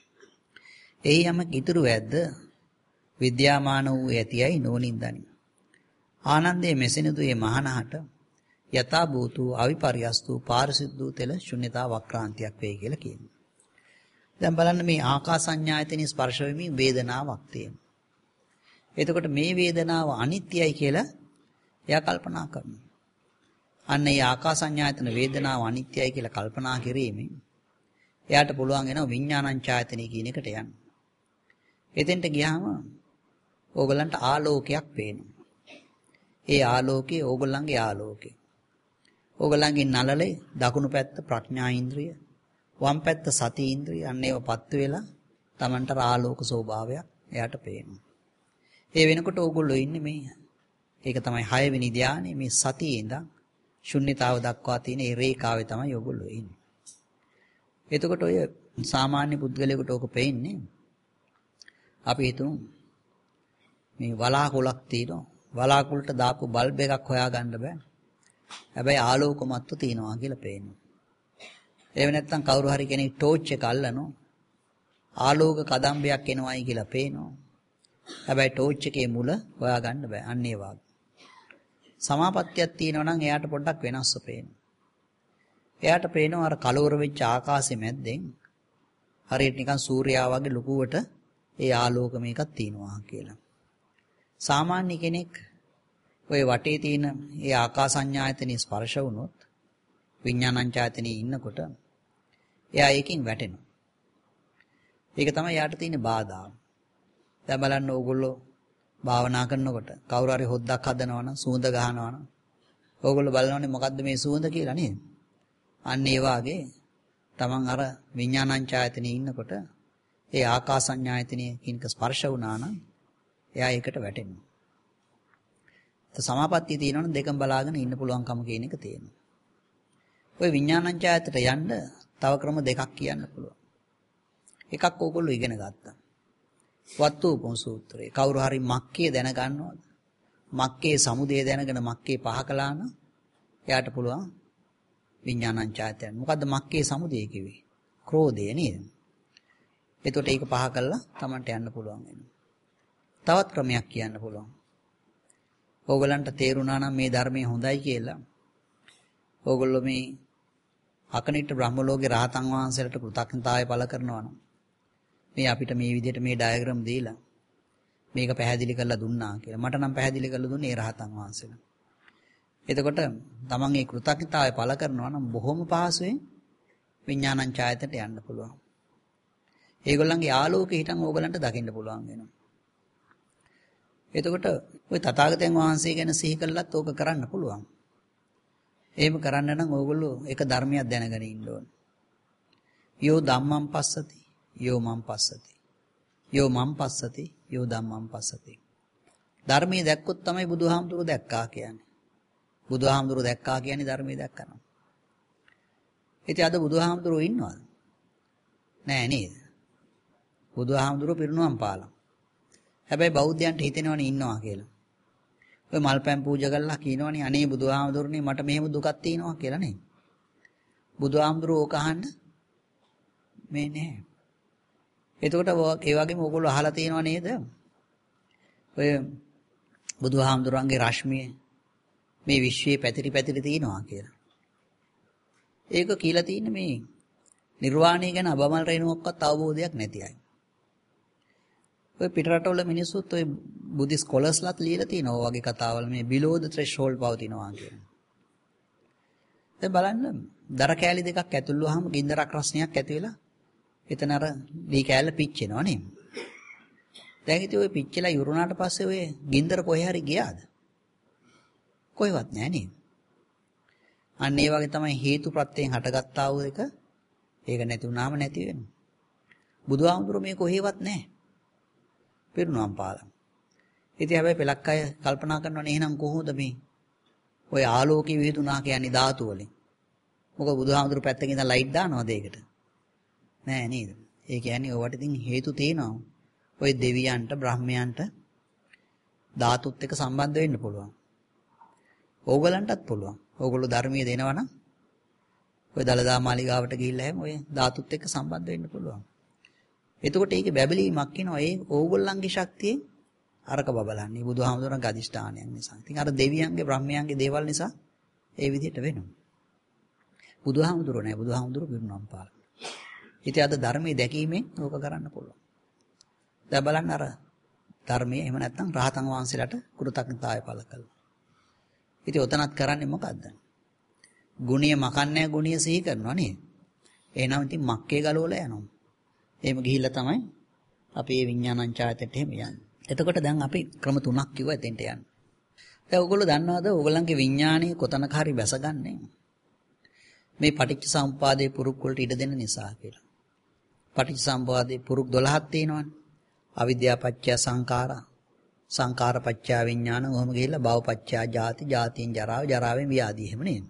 එයි යමක් ඉතුරු ඇද්ද විද්‍යාමාන වූ ඇතියයි නුවණින් දනි. ආනන්දයේ මෙසෙනදු මේ මහානහට යථා භූතු අවිපර්යස්තු පාරිසිද්ධු තෙල ශුන්‍යතා වක්‍රාන්තියක් වේ කියලා කියනවා. දැන් බලන්න මේ ආකාසඤ්ඤායතනෙ ස්පර්ශ වෙමින් වේදනාවක් තියෙනවා. එතකොට මේ වේදනාව අනිත්‍යයි කියලා එයා කල්පනා කරනවා. අන්න ඒ ආකාසඤ්ඤායතන වේදනාව අනිත්‍යයි කියලා කල්පනා කිරීමෙන් එයාට පුළුවන් වෙනවා විඥානංචායතනෙ කියන එකට යන්න. එතෙන්ට ගියාම ඕගලන්ට ආලෝකයක් පේනවා. ඒ ආලෝකය ඕගොල්ලන්ගේ ආලෝකය. ඕගොල්ලන්ගේ නළලේ දකුණු පැත්ත ප්‍රඥා ඉන්ද්‍රිය, වම් පැත්ත සති ඉන්ද්‍රිය අන්න ඒවපත් වෙලා Tamanට ආලෝක ස්වභාවයක් එයාට පේනවා. ඒ වෙනකොට ඕගොල්ලෝ ඉන්නේ මේ ඒක තමයි 6 වෙනි ධානයේ මේ සතියේ ඉඳන් ශුන්‍යතාව දක්වා තියෙන ඒ රේඛාවේ තමයි ඕගොල්ලෝ ඉන්නේ. එතකොට ඔය සාමාන්‍ය පුද්ගලයෙකුට ඕක පේන්නේ අපි හිතමු මේ වලාකුළක් තියෙනවා. වලාකුළට දාපු බල්බ් එකක් හොයාගන්න බෑ. හැබැයි ආලෝකමත්ව තියෙනවා කියලා පේනවා. එහෙම නැත්නම් කවුරු හරි කෙනෙක් ටෝච් එක අල්ලනවා. ආලෝක කදම්බයක් එනවායි කියලා පේනවා. හැබැයි ටෝච් එකේ මුල හොයාගන්න බෑ. අන්න ඒ වගේ. සමාපත්තියක් තියෙනවා නම් එයාට පොඩ්ඩක් වෙනස්ව පේනවා. එයාට පේනවා අර කලවර වෙච්ච ආකාශෙ මැද්දෙන් හරියට නිකන් සූර්යයා වගේ ලොකුවට ඒ ආලෝක මේකක් තියෙනවා කියලා. සාමාන්‍ය කෙනෙක් ওই වටේ තියෙන ඒ ආකාසඤ්ඤායතනෙ ස්පර්ශ වුණොත් විඥානඤ්ඤායතනෙ ඉන්නකොට එයා ඒකෙන් වැටෙනවා. ඒක තමයි යාට තියෙන බාධා. දැන් බලන්න ඕගොල්ලෝ භාවනා කරනකොට කවුරු හරි හොද්දක් හදනවනම් සූඳ ගහනවනම් ඕගොල්ලෝ බලනවනේ මොකද්ද මේ සූඳ කියලා නේද? අන්න ඒ වාගේ තමන් අර විඥානඤ්ඤායතනෙ ඉන්නකොට ඒ ආකාසඤ්ඤායතනෙ කිනක ස්පර්ශ වුණා නම් එයා ඒකට වැටෙනවා. සමාපත්තිය තියෙනවනේ දෙකම බලාගෙන ඉන්න පුළුවන්කම කියන එක තියෙනවා. ওই විඥානඤ්ඤායතට යන්න තව ක්‍රම දෙකක් කියන්න පුළුවන්. එකක් ඕගොල්ලෝ ඉගෙන ගත්තා. වත්තුපොන් සූත්‍රය. කවුරු හරි මක්කේ දැනගන්නවද? මක්කේ සමුදය දැනගෙන මක්කේ පහ කළා නම් එයාට පුළුවන් විඥානඤ්ඤායතන. මොකද්ද මක්කේ සමුදය කිව්වේ? ක්‍රෝධය නේද? එතකොට ඒක පහ කළා Tamanට යන්න පුළුවන් වෙනවා. තවත් ක්‍රමයක් කියන්න පුළුවන්. ඕගලන්ට තේරුණා නම් මේ ධර්මයේ හොඳයි කියලා. ඕගොල්ලෝ මේ අකනිට බ්‍රහ්ම ලෝකේ රහතන් වහන්සේලාට කෘතඥතාවය පළ කරනවා නම් මේ අපිට මේ විදිහට මේ ඩයග්‍රෑම් දීලා මේක පැහැදිලි කරලා දුන්නා කියලා. මට නම් පැහැදිලි කරලා දුන්නේ ඒ රහතන් වහන්සේලා. එතකොට තමන් ඒ කෘතඥතාවය පළ කරනවා නම් බොහොම පහසුවෙන් විඥානඤ්ඤායතනට යන්න පුළුවන්. ඒගොල්ලන්ගේ ආලෝකය හිටන් ඕගලන්ට දකින්න පුළුවන් වෙනවා. එතකොට ওই තථාගතයන් වහන්සේ ගැන සිහි කළත් ඕක කරන්න පුළුවන්. එහෙම කරන්න නම් ඕගොල්ලෝ එක ධර්මයක් දැනගෙන ඉන්න ඕන. යෝ ධම්මං පස්සති යෝ මං පස්සති. යෝ මං පස්සති යෝ ධම්මං පස්සති. ධර්මයේ දැක්කොත් තමයි බුදුහාමුදුරුවෝ දැක්කා කියන්නේ. බුදුහාමුදුරුවෝ දැක්කා කියන්නේ ධර්මයේ දැක්කනවා. ඉතින් අද බුදුහාමුදුරුවෝ ඉන්නවද? නෑ නේද? බුදුහාමුදුරුවෝ පිරිනුවම් පාලා. හැබැයි බෞද්ධයන්ට හිතෙනවනේ ඉන්නවා කියලා. ඔය මල්පැන් පූජා කරලා කියනවනේ අනේ බුදුහාමුදුරනේ මට මෙහෙම දුකක් තියෙනවා කියලා නේ. බුදුහාමුදුරුවෝ ඕක අහන්න මේ නෑ. එතකොට ඒ වගේම ඕගොල්ලෝ අහලා තියෙනව නේද? ඔය බුදුහාමුදුරන්ගේ රශ්මිය මේ විශ්වයේ පැතිරි පැතිරි තියෙනවා කියලා. ඒක කියලා තියෙන්නේ මේ නිර්වාණය ගැන අබමල් රේණුවක්වත් අවබෝධයක් නැති අය. ඔය පිටරටවල මිනිස්සුත් ඔය බුද්දිස් ස්කෝලර්ස්ලාත් ලියලා තියෙනවා ඔය වගේ කතාවල් මේ below the threshold පවතිනවා කියන. දැන් බලන්න දර කෑලි දෙකක් ඇතුල් වුවාම ගින්දරක් රස්නයක් ඇති වෙලා එතන අර දී කෑල්ල පිච්චෙනවා නේ. දැන් ඉතින් ඔය පිච්චලා ඉවරුණාට පස්සේ ඔය ගින්දර කොහේ හරි ගියාද? කොහෙවත් නැහැ නේද? අන්න ඒ වගේ තමයි හේතු ප්‍රත්‍යයෙන් හටගත්තා වූ එක ඒක නැති වුණාම නැති වෙනවා. බුදුහාමුදුරුවෝ මේ කොහෙවත් නැහැ. පිරුණම් පාලා. ඉතින් හැබැයි පෙලක් අය කල්පනා කරනවනේ එහෙනම් කොහොමද මේ ඔය ආලෝකී විහිදුනා කියන්නේ ධාතු වලින්. මොකද බුදුහාමුදුරුවෝ පැත්තකින් ඉඳන් ලයිට් දානවද ඒකට? නෑ නේද? ඒ කියන්නේ ඔයාට ඉතින් හේතු තියෙනවා. ඔය දෙවියන්ට බ්‍රහ්මයන්ට ධාතුත් එක්ක සම්බන්ධ වෙන්න පුළුවන්. ඕගලන්ටත් පුළුවන්. ඕගොල්ලෝ ධර්මයේ දෙනවනම් ඔය දලදා මාලිගාවට ගිහිල්ලා හැම ඔය ධාතුත් එක්ක සම්බන්ධ වෙන්න පුළුවන්. එතකොට ඒකේ බැබලීමක් එනවා. ඒ ඕගොල්ලන්ගේ ශක්තියෙන් අරක බබලන්නේ බුදුහාමුදුරන්ගේ අදිෂ්ඨානයක් නිසා. ඉතින් අර දෙවියන්ගේ බ්‍රහ්මයන්ගේ දේවල් නිසා ඒ විදිහට වෙනවා. බුදුහාමුදුරුවෝ නෑ බුදුහාමුදුරුවෝ පිරුණම් පාලා. ඉතින් අද ධර්මයේ දැකීමෙන් ඕක කරන්න පුළුවන්. දැන් බලන්න අර ධර්මයේ එහෙම නැත්නම් රහතන් වහන්සේලාට කෘතඥතාවය පළ කළා. ඉතින් ඔතනත් කරන්නේ මොකද්ද? ගුණිය මකන්නේ ගුණිය සිහි කරනවා නේද? එහෙනම් ඉතින් මක්කේ ගලවලා යනවා. එහෙම ගිහිල්ලා තමයි අපි මේ විඥානංචායතයට එහෙම යන්නේ. එතකොට දැන් අපි ක්‍රම තුනක් කිව්වා එතෙන්ට යන්න. දැන් ඔයගොල්ලෝ දන්නවද ඔයගොල්ලන්ගේ විඥානයේ කොතනක හරි බැසගන්නේ මේ පටිච්ච සමුප්පාදයේ පුරුක් වලට ඉඩ දෙන්න නිසා කියලා. පටිච්ච සමුප්පාදයේ පුරුක් 12ක් තියෙනවනේ. අවිද්‍යාව පත්‍ය සංඛාරා, සංඛාර පත්‍ය විඥාන, ඔහොම ගිහිල්ලා භව පත්‍ය ජාති, ජාතියෙන් ජරාව, ජරාවෙන් ව්‍යාධි එහෙම නේද?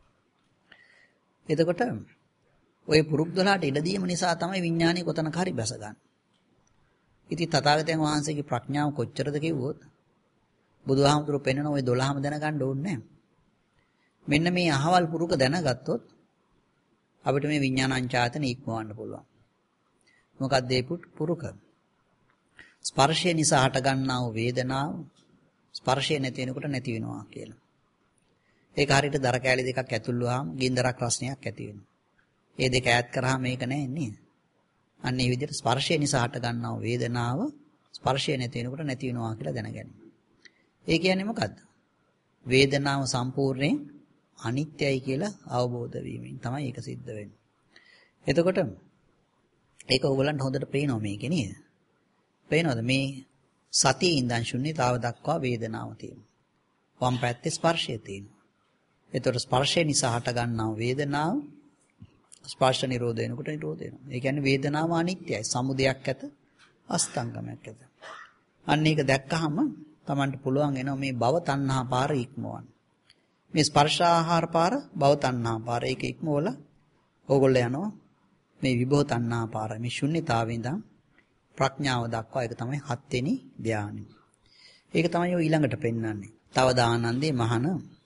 එතකොට ඔය පුරුක් 12ට ඉඩ දීම නිසා තමයි විඥානය කොතනක හරි බැසගන්නේ. ඉතින් තථාගතයන් වහන්සේගේ ප්‍රඥාව කොච්චරද කිව්වොත් බුදුහාමුදුරුවෝ පෙන්වන ওই 12ම දැනගන්න ඕනේ නැහැ. මෙන්න මේ අහවල් පුරුක දැනගත්තොත් අපිට මේ විඥානංචායතන ඉක්මවන්න පුළුවන්. මොකක්ද ඒ පුරුක? ස්පර්ශය නිසා හටගන්නා වූ වේදනාව ස්පර්ශය නැති වෙනකොට නැති වෙනවා කියලා. ඒක හරියට දර කෑලි දෙකක් ඇතුල් වුවාම ගින්දරක් රසණයක් ඇති වෙනවා. ඒ දෙක ඈත් කරාම මේක නැහැ නේද? අන්න ඒ විදිහට ස්පර්ශය නිසා හට ගන්නා වේදනාව ස්පර්ශය නැති වෙනකොට නැති වෙනවා කියලා දැනගන්න. ඒ කියන්නේ මොකද්ද? වේදනාව සම්පූර්ණයෙන් අනිත්‍යයි කියලා අවබෝධ වීමෙන් තමයි ඒක සිද්ධ වෙන්නේ. එතකොට ඒක ඕගලන්ට හොඳට පේනවා මේකේ නේද? පේනවද මේ සතියේ ඉඳන් ශුන්‍යතාව දක්වා වේදනාව තියෙනවා. වම් පැත්තේ ස්පර්ශය තියෙනවා. එතකොට ස්පර්ශය නිසා හට ගන්නා වේදනාව ස්පර්ශ නිරෝධ වෙනකොට නිරෝධ වෙනවා. ඒ කියන්නේ වේදනාව අනිත්‍යයි. සමුදයක් ඇත, අස්තංගමයක් ඇත. අන්න ඒක දැක්කහම Tamanට පුළුවන් වෙනවා මේ භව තණ්හා පාර ඉක්මවන්න. මේ ස්පර්ශ ආහාර පාර භව තණ්හා පාර ඒක ඉක්මවල ඕගොල්ලෝ යනවා මේ විභව තණ්හා පාර මේ ශුන්‍යතාවෙන් ඉඳන් ප්‍රඥාව දක්වා ඒක තමයි 7 වෙනි ධානය. ඒක තමයි ඔය ඊළඟට පෙන්වන්නේ. තව දානන්දේ මහන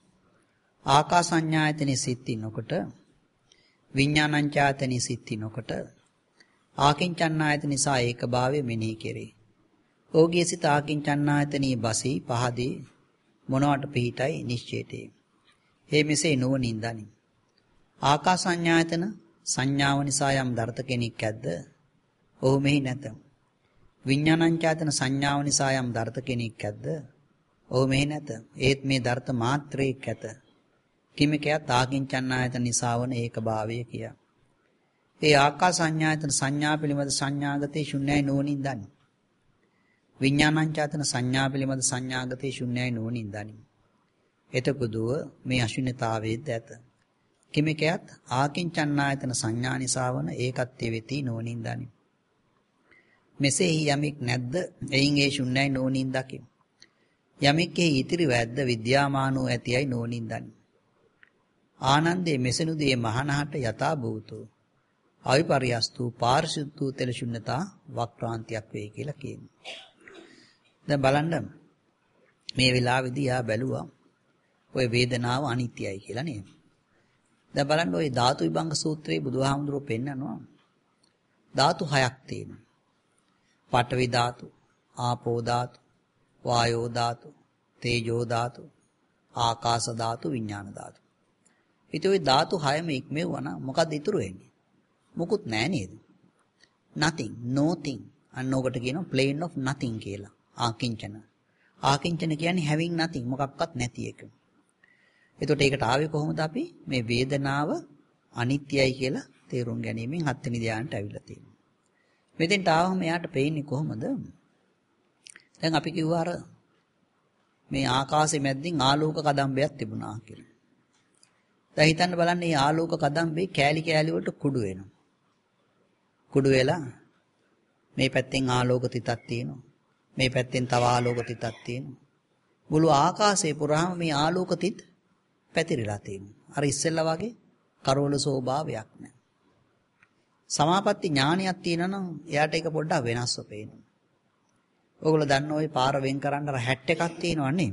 ආකාසඤ්ඤායතනෙ සිත්ිනකොට විඥානංචායතනෙ සිත්ිනකොට ආකින්චන්නායතන නිසා ඒකභාවය මෙනෙහි කෙරේ. ඕගේ සිත ආකින්චන්නායතනී බසී පහදී මොනවට පිහිටයි නිශ්චේතේ. හේ මෙසේ නුවණින් දනි. ආකාසඤ්ඤායතන සංඥාව නිසා යම් දර්ථ කෙනෙක් ඇද්ද? ඔහු මෙහි නැත. විඥානංචායතන සංඥාව නිසා යම් දර්ථ කෙනෙක් ඇද්ද? ඔහු මෙහි නැත. ඒත් මේ දර්ථ මාත්‍රයක් ඇත. කිමිකයත් ආකින්චන්නායතන නිසා වන ඒකභාවය කියා. ඒ ආකාසඤ්ඤායතන සංඥා පිළිබඳ සංඥාගතේ ශුන්‍යයි නුවණින් දනි. විඥානංචායතන සංඥා පිළිබඳ සංඥාගතේ ශුන්‍යයි නුවණින් දනි. එතකොදුව මේ අශුන්‍යතාවයේද ඇත. කිමිකයත් ආකින්චන්නායතන සංඥා නිසා වන ඒකත්වයේ වෙති නුවණින් දනි. මෙසේ යමෙක් නැද්ද? එයින් ඒ ශුන්‍යයි නුවණින් දකි. යමෙක්ගේ ඉතිරිව ඇද්ද විද්‍යාමානෝ ඇතියයි නුවණින් දනි. ආනන්දේ මෙසනුදී මහානහට යථා භූතෝ අවිපර්යස්තු පාරිශුද්ධ තෙලශුන්‍යතා වක්‍රාන්තියක් වේ කියලා කියනවා. දැන් බලන්න මේ වෙලාවේදී යා බැලුවා ඔය වේදනාව අනිත්‍යයි කියලා නේද? දැන් බලන්න ඔය ධාතු විභංග සූත්‍රයේ බුදුහාමුදුරුවෝ පෙන්නනවා ධාතු හයක් තියෙනවා. පඨවි ධාතු, ආපෝ ධාතු, වායෝ ධාතු, තේජෝ ධාතු, ආකාශ ධාතු, විඥාන ධාතු. ඉතින් ওই ධාතු හයම ඉක්මෙවුවා නම් මොකක්ද ඉතුරු වෙන්නේ? මොකුත් නැහැ නේද? nothing, nothing. අන්නෝකට කියනවා plane of nothing කියලා. ආකින්චන. ආකින්චන කියන්නේ having nothing, මොකක්වත් නැති එක. එතකොට ඒකට ආවේ කොහොමද අපි? මේ වේදනාව අනිත්‍යයි කියලා තේරුම් ගැනීමෙන් 7 වෙනි ධ්‍යානට ඇවිල්ලා තියෙනවා. මෙතෙන්ට ආවම එයාට පේන්නේ කොහොමද? දැන් අපි කිව්වා අර මේ ආකාශෙ මැද්දින් ආලෝක කදම්බයක් තිබුණා කියලා. දැන් හිතන්න බලන්න මේ ආලෝක කදම්බේ කෑලි කෑලි වලට කුඩු වෙනවා. කුඩු වෙලා මේ පැත්තෙන් ආලෝක තිතක් තියෙනවා. මේ පැත්තෙන් තව ආලෝක තිතක් තියෙනවා. මුළු ආකාශය පුරාම මේ ආලෝක තිත පැතිරිලා තියෙනවා. අර ඉස්සෙල්ලා වගේ කරවල ස්වභාවයක් නැහැ. සමාපatti ඥානියක් තියෙනවා නම් එයාට ඒක පොඩ්ඩක් වෙනස්ව පේනවා. ඔයගොල්ලෝ දන්න ওই පාර වෙන් කරන්න අර හැට් එකක් තියෙනවා නේ.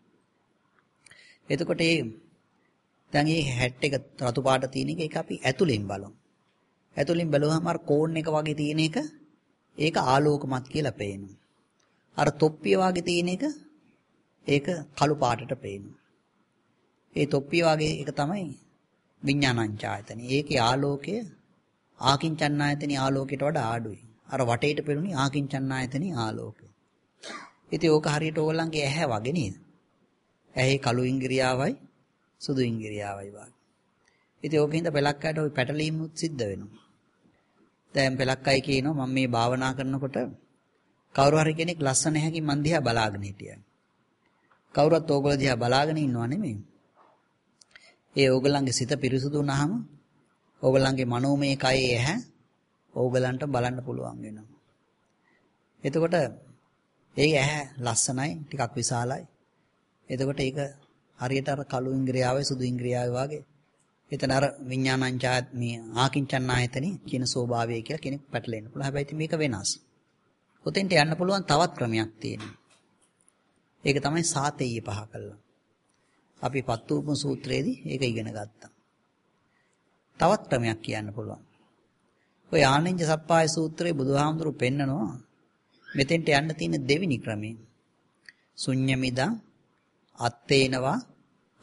එතකොට දැන් මේ හැට් එක රතු පාට තියෙන එක ඒක අපි ඇතුලෙන් බලමු. ඇතුලෙන් බලුවම අර කෝන් එක වගේ තියෙන එක ඒක ආලෝකමත් කියලා පේනවා. අර තොප්පිය වගේ තියෙන එක ඒක කළු පාටට පේනවා. ඒ තොප්පිය වගේ එක තමයි විඥානංචායතනෙ. ඒකේ ආලෝකය ආකින්චන්නායතනෙ ආලෝකයට වඩා අඩුයි. අර වටේට පෙනුනේ ආකින්චන්නායතනෙ ආලෝකය. ඉතින් ඕක හරියට ඕගොල්ලන්ගේ ඇහැ වගේ නේද? ඇහි කළු ඉංග්‍රියාවයි සුදු ඉංග්‍රියාවයි වගේ. ඉතින් ඕකෙන්ද පෙලක් අයට ওই පැටලීම් සිද්ධ වෙනවා. දැන් පෙලක් අය කියනවා මම මේ භාවනා කරනකොට කවුරු හරි කෙනෙක් ලස්සන හැකින් මන් දිහා බලාගෙන හිටියා. කවුරුත් ඕගොල්ලෝ දිහා බලාගෙන ඉන්නව නෙමෙයි. ඒ ඕගොල්ලන්ගේ සිත පිරිසුදු වුණාම ඕගොල්ලන්ගේ මනෝමය කයේ ඇහැ ඕගොල්ලන්ට බලන්න පුළුවන් වෙනවා. එතකොට ඒ ඇහැ ලස්සනයි, ටිකක් විශාලයි. එතකොට ඒක හරියට අර කළු ඉංග්‍රියාවයි සුදු ඉංග්‍රියාවයි වගේ. එතන අර විඥානංචාත් මේ ආකින්චන්නායතනෙ කියන ස්වභාවය කියලා කෙනෙක් පැටලෙන්න පුළුවන්. හැබැයි ඉතින් මේක වෙනස්. ඔතෙන්ට යන්න පුළුවන් තවත් ක්‍රමයක් තියෙනවා. ඒක තමයි සාතේය පහ කළා. අපි පත්තුපම සූත්‍රයේදී ඒක ඉගෙන ගත්තා. තවත් ක්‍රමයක් කියන්න පුළුවන්. ඔය ආනෙන්ජ සප්පාය සූත්‍රයේ බුදුහාමුදුරුවෝ පෙන්නනවා මෙතෙන්ට යන්න තියෙන දෙවෙනි ක්‍රමය. ශුන්‍යමිදං අත්තේනවා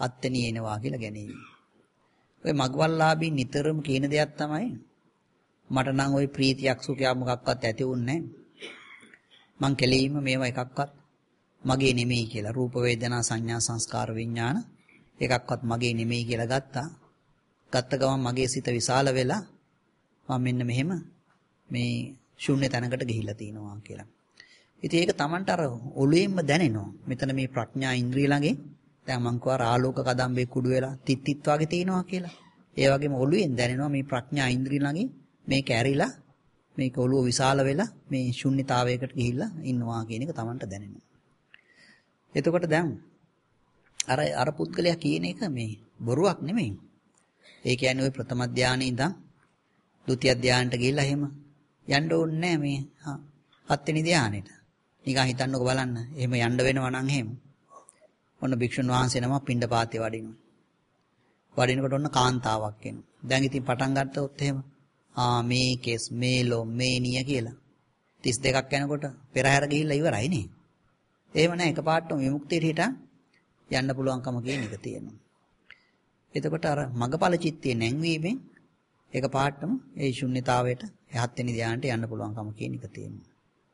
අත්තනියනවා කියලා ගැනීම. ඔය මග්වල්ලාභී නිතරම කියන දෙයක් තමයි මට නම් ওই ප්‍රීතියක් සුඛයක් මොකක්වත් ඇති වුන්නේ නැහැ. මං කෙලීම මේවා එකක්වත් මගේ නෙමෙයි කියලා රූප වේදනා සංඥා සංස්කාර විඥාන එකක්වත් මගේ නෙමෙයි කියලා ගත්තා. ගත්ත ගමන් මගේ සිත විශාල වෙලා මම මෙන්න මෙහෙම මේ ශුන්‍ය තැනකට ගිහිල්ලා තිනවා කියලා. ඉතින් ඒක Tamanට අර ඔළුවෙන්ම දැනෙනවා. මෙතන මේ ප්‍රඥා ඉන්ද්‍රිය ළඟේ දැන් මං කියවා ආලෝක කදම්බේ කුඩු වෙලා තිත්තිත් වගේ තිනවා කියලා. ඒ වගේම ඔළුවෙන් දැනෙනවා මේ ප්‍රඥා ඉන්ද්‍රිය ළඟේ මේක ඇරිලා මේක ඔළුව විශාල වෙලා මේ ශුන්්‍යතාවයකට ගිහිල්ලා ඉන්නවා කියන එක Tamanට දැනෙනවා. එතකොට දැන් අර පුද්ගලයා කියන එක මේ බොරුවක් නෙමෙයි. ඒ කියන්නේ ওই ප්‍රථම ධානයේ ඉඳන් ဒုတိ ය ධානයට ගිහිල්ලා එහෙම යන්න ඕනේ නැහැ මේ හත්වෙනි ධානයට. නිකන් හිතන්නකෝ බලන්න. එහෙම යන්න වෙනවා නම් එහෙම. ඔන්න භික්ෂුන් වහන්සේ නම පිණ්ඩපාතේ වඩිනවා. වඩිනකොට ඔන්න කාන්තාවක් එනවා. දැන් ඉතින් පටන් ගත්තොත් එහෙම මේ කෙස් මේ ලොම් මේ නිය කියලා 32ක් යනකොට පෙරහැර ගිහිල්ලා ඉවරයි නේ. එහෙම නැහැ එකපාරටම විමුක්තියට හිටන් යන්න පුළුවන්කම කියන එක තියෙනවා. එතකොට අර මගපල චිත්තයේ නැංවීමෙන් එකපාරටම ඒ ශුන්්‍යතාවයට එහත් වෙනි ධානයට යන්න පුළුවන්කම කියන එක තියෙනවා.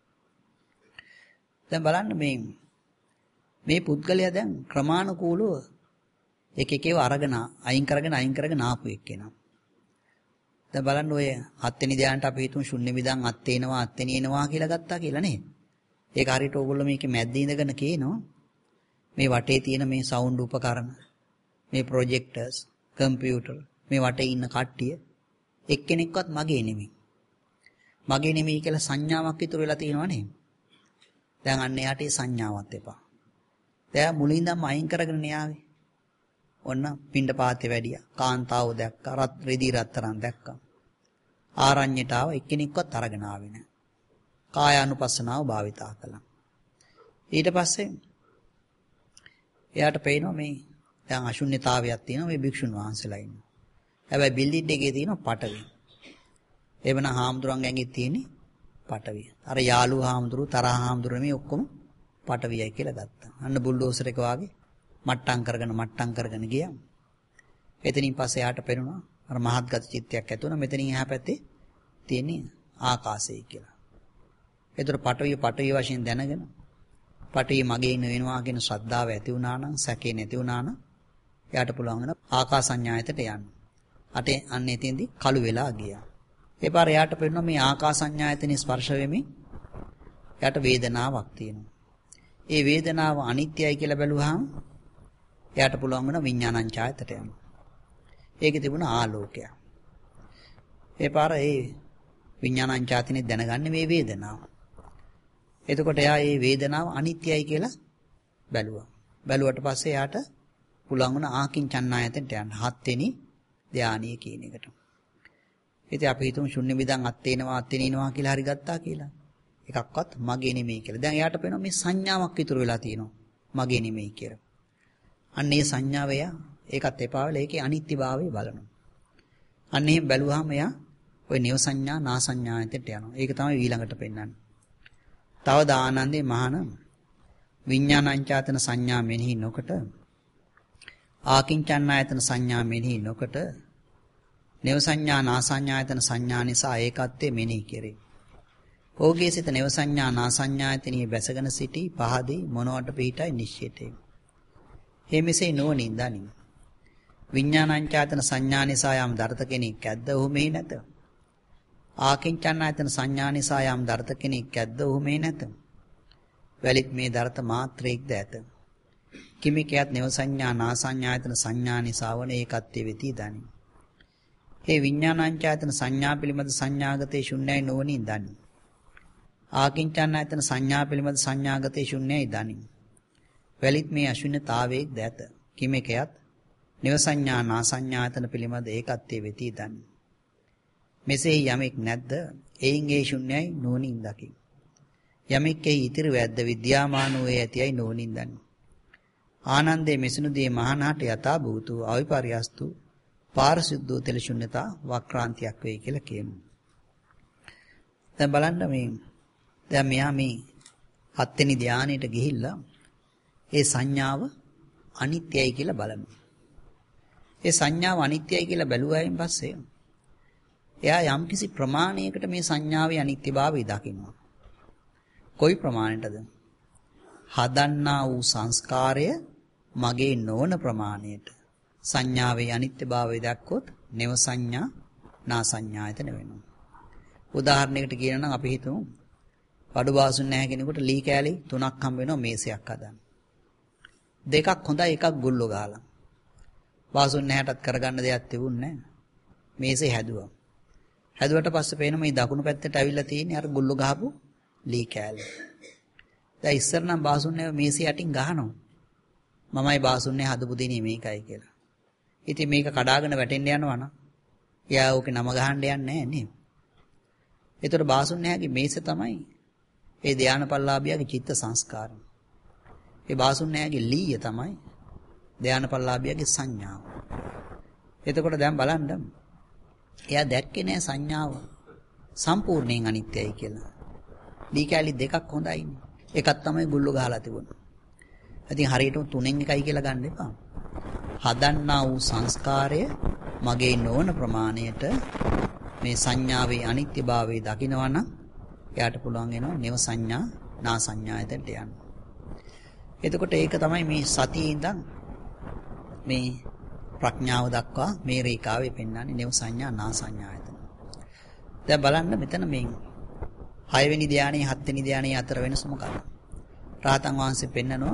දැන් බලන්න මේ පුද්ගලයා දැන් ක්‍රමානුකූලව එක එකව අරගෙන අයින් කරගෙන ආපු එක්කෙනා. දැන් බලන්න ඔය හත් වෙනි ධානයට අපි හිතමු ශුන්‍ය විදන් අත්තේනවා කියලා ගත්තා කියලා නේද? ඒක හරියට ඕගොල්ලෝ මේකේ මැද්දේ ඉඳගෙන කියනවා මේ වටේ තියෙන මේ සවුන්ඩ් උපකරණ මේ ප්‍රොජෙක්ටර්ස් කම්පියුටර් මේ වටේ ඉන්න කට්ටිය එක්කෙනෙක්වත් මගේ නෙමෙයි කියලා සංඥාවක් ඉතුරු වෙලා තියෙනවා නේද? දැන් අන්න යාට ඒ සංඥාවක් එපා. දැන් මුලින්දම අයින් කරගෙන න්යාවේ. ඔන්න පිණ්ඩපාතේ වැඩියා. කාන්තාව දැක්කා. රෙදි රත්තරන් දැක්කා. ආරඤ්ඤයට ආව එක්කෙනෙක්වත් අරගෙන ආවේ නැහැ. කායානුපස්සනාව භාවිතා කළා. ඊට පස්සේ එයාට පේනවා මේ දැන් අශුන්‍යතාවයක් තියෙනවා මේ භික්ෂුන් වහන්සේලා ඉන්නවා. හැබැයි බිල්ඩින් එකේ තියෙනවා පටවි. එවන හාමුදුරන් ඇඟේ තියෙන්නේ පටවිය. අර යාළු හාමුදුරු තරහ හාමුදුරු මේ ඔක්කොම පටවියයි කියලා ගත්තා. අන්න බුල්ඩෝසර් එක වාගේ මට්ටම් කරගෙන ගියා. එතනින් පස්සේ යාට පෙනුණා අර මහත්ගත චිත්තයක් ඇති වුණා. මෙතනින් එහා පැත්තේ තියෙන්නේ ආකාශය කියලා. ඒතර පටවිය වශයෙන් දැනගෙන පටවිය මගේ ඉන්න වෙනවා කියන ශ්‍රද්ධාව ඇති වුණා නම් සැකේ නැති වුණා නම් එයාට පුළුවන් වෙන ආකාසඤ්ඤායතට යන්න. අන්න එතෙන්දී කළු වෙලා ගියා. ඒ පාර එයාට පෙනුණා මේ ආකාසඤ්ඤායතනේ ස්පර්ශ වෙමින් එයාට වේදනාවක් තියෙනවා. ඒ වේදනාව අනිත්‍යයි කියලා බැලුවාම එයාට පුළුවන් වෙන විඥානංචායතට යන්න. ඒකේ තිබුණ ආලෝකය. ඒ පාර ඒ විඥානංචායතනේ දැනගන්නේ මේ වේදනාව. එතකොට එයා මේ වේදනාව අනිත්‍යයි කියලා බැලුවා. බැලුවට පස්සේ එයාට පුළුවන් වුණ ආකින්චන්නායතෙන්ට යන්න. හත් වෙනි ධානීය කියන එකට. ඉතින් අපි හිතමු ශුන්‍ය විදන් අත්තේනවා කියලා හරි ගත්තා කියලා. එකක්වත් මගේ නෙමෙයි කියලා. දැන් එයාට පේනවා මේ සංඥාවක් ඉතුරු වෙලා තියෙනවා. මගේ නෙමෙයි කියලා. අන්න ඒ සංඥාව ඒකත් එපා වෙලා ඒකේ අනිත්‍යභාවය බලනවා. අන්න එහෙම බැලුවාම එයා ওই නිව සංඥා නා සංඥායතට යනවා. ඒක තමයි ඊළඟට පෙන්වන්නේ. තව දානන්දේ මහාන විඥානංචාතන සංඥා මෙනෙහි නොකොට ආකින්චන්නායතන සංඥා මෙනෙහි නොකොට නිව සංඥා නා සංඥායතන සංඥා නිසා ඒකත්වයේ මෙනෙහි කෙරේ. ඕගේ සිත නිව සංඥා නා සංඥායතනිය බැසගෙන සිටි පහදී මොනවට පිටයි නිශ්චිතේ. එමෙසේ නොවනින් දනින්. විඥානංචාතන සංඥා නිසා යම් දර්ථ කෙනෙක් ඇද්ද ඔහු මෙහි නැත. ආකින්චන්නායතන සංඥා නිසා යම් දර්ථ කෙනෙක් ඇද්ද ඔහු මෙහි නැත. වැලිත් මේ දර්ථ මාත්‍රයක්ද ඇත. කිමිකයත් නිව සංඥා නා සංඥායතන සංඥා නිසා වන ඒකත්වයේ වෙති දනින්. ඒ විඥානංචායතන සංඥා පිළිබඳ සංඥාගතේ ශුන්‍යයි නොවනින් දනින්. ආකින්චන්නායතන සංඥා පිළිබඳ සංඥාගතේ ශුන්‍යයි දනින්. වැලිත් මේ අශුන්‍යතාවයේද ඇත. කිමකයත් නිව සංඥා නා සංඥායතන පිළිබඳ ඒකත්වයේ වෙති දනින්. මෙසේ යමෙක් නැද්ද එයින් ඒ ශුන්‍යයි නොවනින් දකි. යමෙක් ඒ ඉතිරි වැද්ද විද්‍යාමාන වූ ඇතියි නොවනින් දනි. ආනන්දේ මෙසුනුදී මහානාට යථා භූතු අවිපර්යස්තු පාරිශුද්ධෝ තෙල ශුන්‍යතා වක්‍රාන්තියක් වෙයි කියලා කියනවා. දැන් බලන්න දැන් මෙයා මේ හත් වෙනි ධානයට ගිහිල්ලා ඒ සංඥාව අනිත්‍යයි කියලා බලනවා. ඒ සංඥාව අනිත්‍යයි කියලා බැලුවායින් පස්සේ එයා යම්කිසි ප්‍රමාණයකට මේ සංඥාවේ අනිත්‍යභාවය දකිනවා. කොයි ප්‍රමාණයටද? හදන්නා වූ සංස්කාරය මගේ නොවන ප්‍රමාණයට සංඥාවේ අනිත්‍යභාවය දැක්කොත් නව සංඥා නා සංඥායතන වෙනවා. උදාහරණයකට කියනවා නම් අපි හිතමු බඩු බාසුන් නැහැ කෙනෙකුට ලී කෑලි 3ක් හම්බ වෙනවා මේසයක් හදන්න. දෙකක් හොඳයි එකක් ගුල්ලෝ ගහලා. බාසුන් නැහැටත් කරගන්න දෙයක් තිබුණේ නැහැ. මේසේ හැදුවා. හැදුවට පස්සේ පේන මේ දකුණු පැත්තට ඇවිල්ලා තියෙන්නේ අර ගුල්ලෝ ගහපු ලී කෑලි. දැන් ඉස්සර නම් බාසුන් නැහැ මේසේ යටින් ගහනවා. මමයි බාසුන් නැහැ හදපු දෙන්නේ මේකයි කියලා. ඉතින් මේක කඩාගෙන වැටෙන්න යනවා නම් එයා ඕකේ නම ගහන්න යන්නේ නැහැ නේද? ඒතර බාසුන් නැහැගේ මේසේ තමයි ඒ ධානපල්ලාභියාගේ චිත්ත සංස්කාරය. ඒ බාසුන් නැහැගේ ලීය තමයි ධානපල්ලාභියාගේ සංඥාව. එතකොට දැන් බලන්න එයා දැක්කේ නෑ සංඥාව සම්පූර්ණයෙන් අනිත්‍යයි කියලා. දී කැලි දෙකක් හොඳයිනේ. එකක් තමයි ගුල්ලෝ ගහලා තිබුණා. ඉතින් හරියටම තුනෙන් එකයි කියලා ගන්න එපා. හදන්නා වූ සංස්කාරය මගේ නොවන ප්‍රමාණයට මේ සංඥාවේ අනිත්‍යභාවය දකිනවා නම් එයාට පුළුවන් වෙනවා නව සංඥා නා සංඥායතනට යන්න. එතකොට ඒක තමයි මේ සතියේ ඉඳන් මේ ප්‍රඥාව දක්වා මේ රේඛාවේ පෙන්වන්නේ නව සංඥා නා සංඥායතන. දැන් බලන්න මෙතන මේ 6 වෙනි ධානයේ 7 වෙනි ධානයේ අතර වෙනස මොකක්ද? රාතන් වහන්සේ පෙන්නනවා